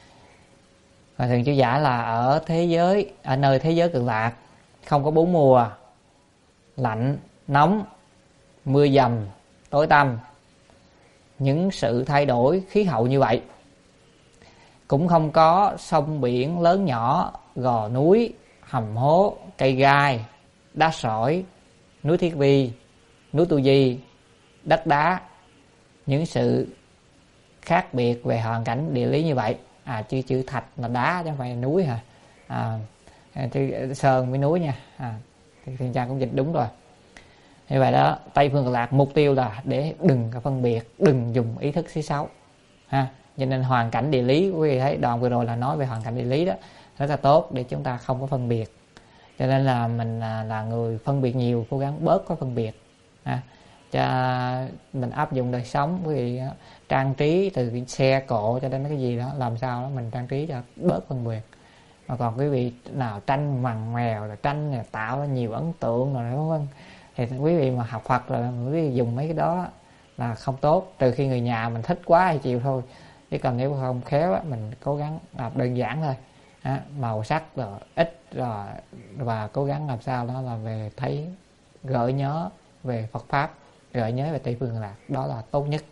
Hòa Thượng chú giải là ở thế giới, ở nơi thế giới Cực Lạc không có bốn mùa, lạnh, nóng, mưa dầm, tối tăm, những sự thay đổi khí hậu như vậy. Cũng không có sông biển lớn nhỏ, gò núi, hầm hố, cây gai, đá sỏi, núi Thiết Vi, núi Tu Di, đất đá, những sự khác biệt về hoàn cảnh địa lý như vậy. À, chữ chữ thạch là đá chứ không phải là núi hả? À, chữ sơn với núi nha. À, thì Thiện Trang cũng dịch đúng rồi. Như vậy đó, Tây Phương Cực Lạc mục tiêu là để đừng có phân biệt, đừng dùng ý thức xí xấu ha. Cho nên hoàn cảnh địa lý, quý vị thấy đoạn vừa rồi là nói về hoàn cảnh địa lý đó, rất là tốt để chúng ta không có phân biệt. Cho nên là mình là, là người phân biệt nhiều, cố gắng bớt có phân biệt ha. cho mình áp dụng đời sống. Quý vị trang trí từ cái xe cộ cho đến cái gì đó, làm sao đó mình trang trí cho bớt phân biệt. Mà còn quý vị nào tranh mằn mèo là tranh là tạo ra nhiều ấn tượng rồi vân vân, thì quý vị mà học Phật rồi quý vị dùng mấy cái đó là không tốt, trừ khi người nhà mình thích quá thì chịu thôi, chứ còn nếu không khéo mình cố gắng làm đơn giản thôi, à, màu sắc rồi ít rồi, và cố gắng làm sao đó là về thấy gợi nhớ về Phật pháp, gợi nhớ về Tây Phương Lạc, đó là tốt nhất.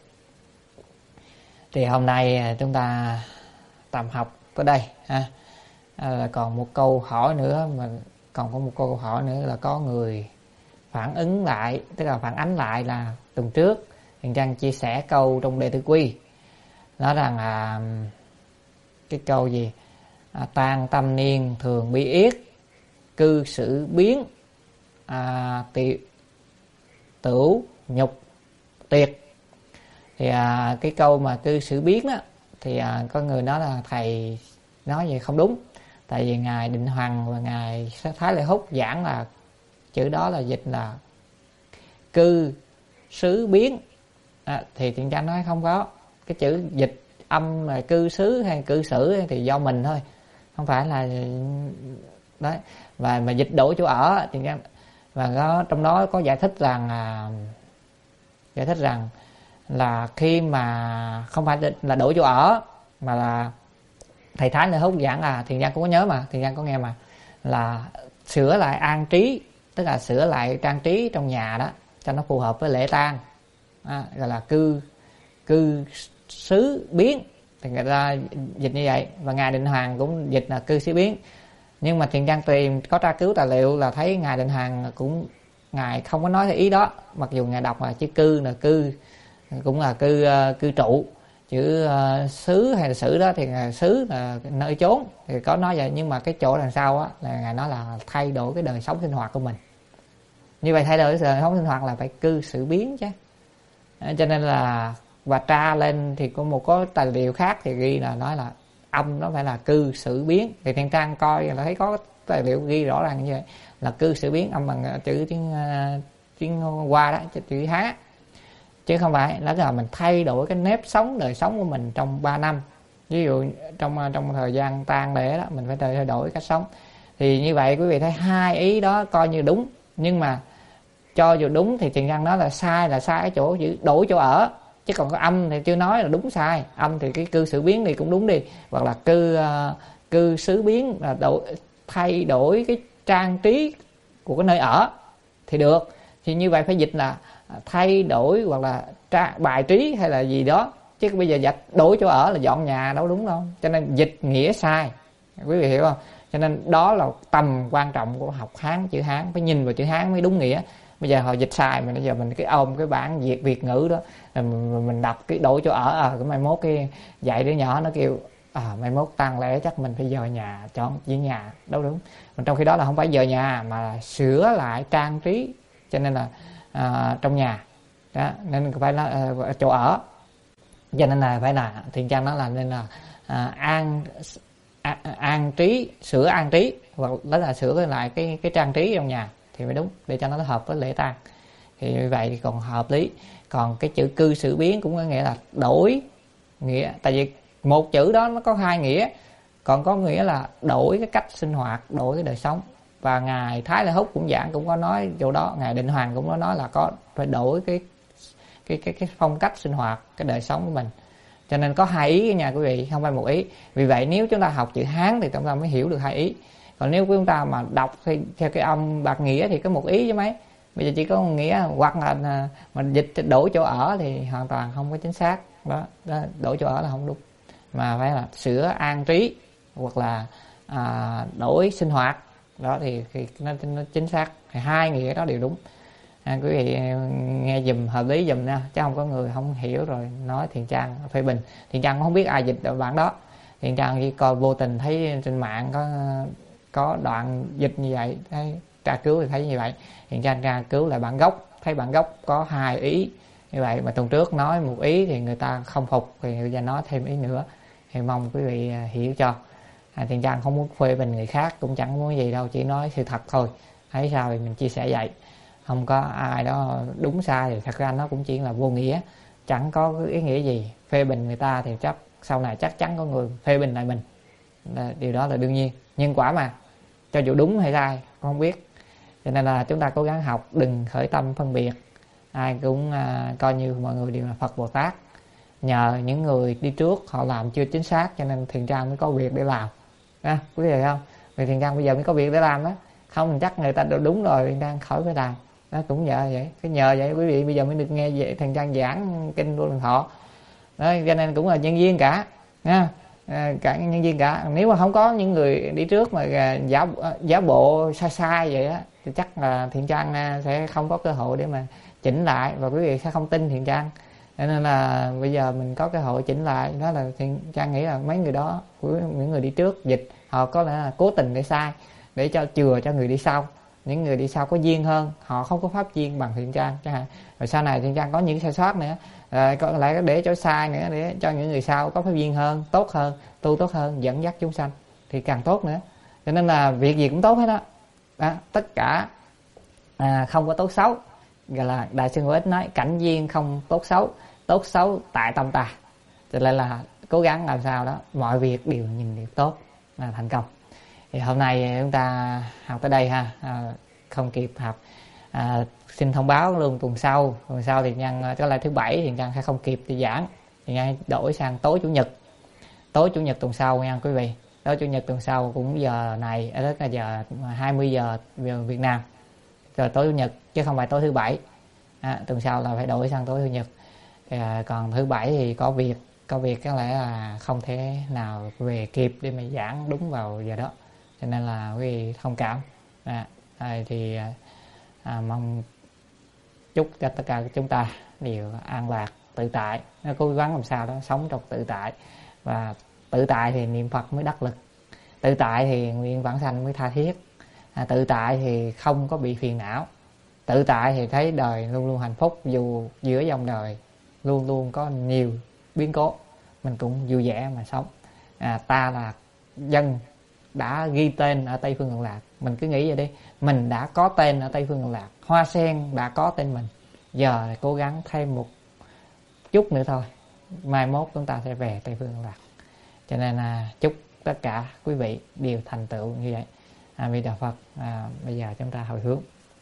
Thì hôm nay chúng ta tạm học tới đây ha. À, còn một câu hỏi nữa, mà còn có một câu hỏi nữa là có người phản ứng lại, tức là phản ánh lại là tuần trước Thiện Trang chia sẻ câu trong Đệ Tử Quy, nói rằng à, cái câu gì à, tan tâm niên thường bi yết, cư xử biến à, tiệu tửu nhục tiệt. Thì à, cái câu mà cư xử biến đó thì à, có người nói là thầy nói vậy không đúng, tại vì ngài Định Hoằng và ngài Thái Lợi Húc giảng là chữ đó là dịch là cư xứ biến, à, thì Thiện Trang nói không có, cái chữ dịch âm là cư xứ hay cư xử thì do mình thôi, không phải là đấy. Và mà dịch đổi chỗ ở thì và nó trong đó có giải thích rằng à, giải thích rằng là khi mà không phải là đổi chỗ ở, mà là thầy Thái Lợi Húc giảng là Thiện Trang cũng có nhớ mà, Thiện Trang có nghe mà, là sửa lại an trí, tức là sửa lại trang trí trong nhà đó cho nó phù hợp với lễ tang, à, gọi là cư cư xứ biến, thì người ta dịch như vậy. Và ngài Định Hoằng cũng dịch là cư xứ biến, nhưng mà Thiện Trang tìm có tra cứu tài liệu là thấy ngài Định Hoằng cũng ngài không có nói cái ý đó, mặc dù ngài đọc là chữ cư là cư cũng là cư uh, cư trụ, chữ uh, xứ hay là xứ đó thì xứ là nơi chốn, thì có nói vậy. Nhưng mà cái chỗ đằng sau á là ngài nói là thay đổi cái đời sống sinh hoạt của mình, như vậy thay đổi đời sống sinh hoạt là phải cư xử biến chứ, à, cho nên là và tra lên thì có một có tài liệu khác thì ghi là nói là âm nó phải là cư xử biến. Thì Thiện Trang coi là thấy có tài liệu ghi rõ ràng như vậy là cư xử biến âm bằng chữ tiếng uh, tiếng Hoa đó, chữ Hán, chứ không phải là, là mình thay đổi cái nếp sống đời sống của mình trong ba năm. Ví dụ trong trong thời gian tang lễ đó mình phải thay đổi cách sống. Thì như vậy quý vị thấy hai ý đó coi như đúng, nhưng mà cho dù đúng thì Thiện Trang nói là sai là sai ở chỗ chữ đổi chỗ ở, chứ còn có âm thì chưa nói là đúng sai. Âm thì cái cư xử biến thì cũng đúng đi, hoặc là cư uh, cư xứ biến là đổi, thay đổi cái trang trí của cái nơi ở thì được. Thì như vậy phải dịch là thay đổi hoặc là tra, bài trí hay là gì đó, chứ bây giờ dịch đổi chỗ ở là dọn nhà đâu đúng đâu, cho nên dịch nghĩa sai, quý vị hiểu không? Cho nên đó là tầm quan trọng của học Hán, chữ Hán phải nhìn vào chữ Hán mới đúng nghĩa. Bây giờ họ dịch sai mà bây giờ mình cái ôm cái bản Việt Việt ngữ đó mình, mình đọc cái đổi chỗ ở, à cái mai mốt cái dạy đứa nhỏ nó kêu à mai mốt tang lễ chắc mình phải dời nhà, chọn chữ nhà đâu đúng. Còn trong khi đó là không phải dời nhà mà là sửa lại trang trí, cho nên là à, trong nhà đó, nên phải là à, chỗ ở, cho nên là phải là Thiện Trang nói là nên là à, an à, an trí, sửa an trí, hoặc đó là sửa lại cái cái trang trí trong nhà thì mới đúng, để cho nó hợp với lễ tang. Thì như vậy thì còn hợp lý. Còn cái chữ cư xử biến cũng có nghĩa là đổi nghĩa, tại vì một chữ đó nó có hai nghĩa, còn có nghĩa là đổi cái cách sinh hoạt, đổi cái đời sống. Và ngài Thái Lợi Húc cũng giảng cũng có nói chỗ đó, ngài Định Hoằng cũng có nói là có phải đổi cái cái cái cái phong cách sinh hoạt, cái đời sống của mình. Cho nên có hai ý nha quý vị, không phải một ý. Vì vậy nếu chúng ta học chữ Hán thì chúng ta mới hiểu được hai ý. Còn nếu chúng ta mà đọc thì theo cái âm bạc nghĩa thì có một ý chứ mấy. Bây giờ chỉ có một nghĩa, hoặc là mình dịch đổi chỗ ở thì hoàn toàn không có chính xác. Đó, đó đổi chỗ ở là không đúng, mà phải là sửa an trí hoặc là à, đổi sinh hoạt. Đó thì, thì nó, nó chính xác, thì hai nghĩa đó đều đúng. À, quý vị nghe dùm hợp lý dùm nha, chứ không có người không hiểu rồi nói Thiện Trang phê bình. Thiện Trang cũng không biết ai dịch được bản đó, Thiện Trang chỉ coi vô tình thấy trên mạng có có đoạn dịch như vậy, thấy tra cứu thì thấy như vậy. Thiện Trang tra cứu lại bản gốc, thấy bản gốc có hai ý như vậy, mà tuần trước nói một ý thì người ta không phục thì người ta nói thêm ý nữa, thì mong quý vị hiểu cho. À, Thiện Trang không muốn phê bình người khác, cũng chẳng muốn gì đâu, chỉ nói sự thật thôi, thấy sao thì mình chia sẻ vậy. không có ai đó đúng sai, thì thật ra nó cũng chỉ là vô nghĩa, chẳng có cái ý nghĩa gì. Phê bình người ta thì chắc sau này chắc chắn có người phê bình lại mình, điều đó là đương nhiên, nhân quả mà, cho dù đúng hay sai con không biết. Cho nên là chúng ta cố gắng học, đừng khởi tâm phân biệt, ai cũng à, coi như mọi người đều là Phật Bồ Tát. Nhờ những người đi trước họ làm chưa chính xác cho nên Thiện Trang mới có việc để làm, à, quý vị không? Vì Thiện Trang bây giờ mới có việc để làm đó, không chắc người ta đúng rồi Thiện Trang khỏi phải làm. Đó cũng nhờ vậy, cái nhờ vậy quý vị bây giờ mới được nghe vậy Thiện Trang giảng kinh Vô Lượng Thọ đó, cho nên cũng là nhân duyên cả nha. À, cả nhân viên cả. Nếu mà không có những người đi trước mà giả giả bộ sai sai vậy á thì chắc là Thiện Trang sẽ không có cơ hội để mà chỉnh lại, và quý vị sẽ không tin Thiện Trang. Cho nên là bây giờ mình có cơ hội chỉnh lại, đó là Thiện Trang nghĩ là mấy người đó của những người đi trước dịch họ có lẽ là cố tình để sai, để cho chừa cho người đi sau. Những người đi sau có duyên hơn, họ không có pháp duyên bằng Thiện Trang chẳng hạn, rồi sau này Thiện Trang có những sai sót nữa, rồi có lại để cho sai nữa, để cho những người sau có pháp duyên hơn, tốt hơn, tu tốt hơn, dẫn dắt chúng sanh thì càng tốt nữa. Cho nên là việc gì cũng tốt hết đó, đó tất cả à, không có tốt xấu. Gọi là Đại sư Ngũ Ích nói cảnh duyên không tốt xấu, tốt xấu tại tâm ta. Cho nên là cố gắng làm sao đó mọi việc đều nhìn được tốt là thành công. Thì hôm nay chúng ta học tới đây ha, à, không kịp học, à, xin thông báo luôn tuần sau, tuần sau thì nhân có lại thứ bảy thì nhân sẽ không kịp thì giảng, thì nhân đổi sang tối chủ nhật, tối chủ nhật tuần sau nha quý vị. Tối chủ nhật tuần sau cũng giờ này, đó là giờ hai mươi giờ giờ Việt Nam, rồi tối chủ nhật chứ không phải tối thứ bảy. À, tuần sau là phải đổi sang tối chủ nhật. Thì, à, còn thứ bảy thì có việc, có việc có lẽ là không thể nào về kịp để mà giảng đúng vào giờ đó, cho nên là quý vị thông cảm. À, à, thì à, mong chúc cho tất cả chúng ta đều an lạc tự tại, cố gắng làm sao đó sống trong tự tại, và tự tại thì niệm Phật mới đắc lực, tự tại thì nguyện vãng sanh mới tha thiết, à, tự tại thì không có bị phiền não, tự tại thì thấy đời luôn luôn hạnh phúc, dù giữa dòng đời luôn luôn có nhiều biến cố mình cũng vui vẻ mà sống. À, ta là dân đã ghi tên ở Tây Phương Cực Lạc, mình cứ nghĩ vậy đi, mình đã có tên ở Tây Phương Cực Lạc, hoa sen đã có tên mình, giờ cố gắng thêm một chút nữa thôi, mai mốt chúng ta sẽ về Tây Phương Cực Lạc. Cho nên là chúc tất cả quý vị đều thành tựu như vậy. A Di Đà Phật. À, bây giờ chúng ta hồi hướng.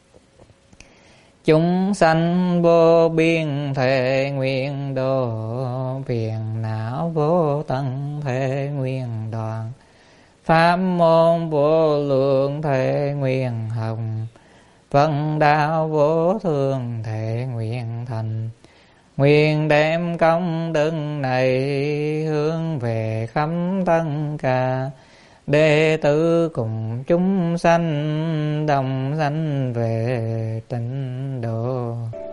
Chúng sanh vô biên thể nguyện độ, phiền não vô tận thể nguyện đoạn, pháp môn vô lượng thể nguyện hồng, Phật đạo vô thường thể nguyện thành. Nguyện đem công đức này hướng về khắp tất cả đệ tử cùng chúng sanh đồng sanh về tịnh độ.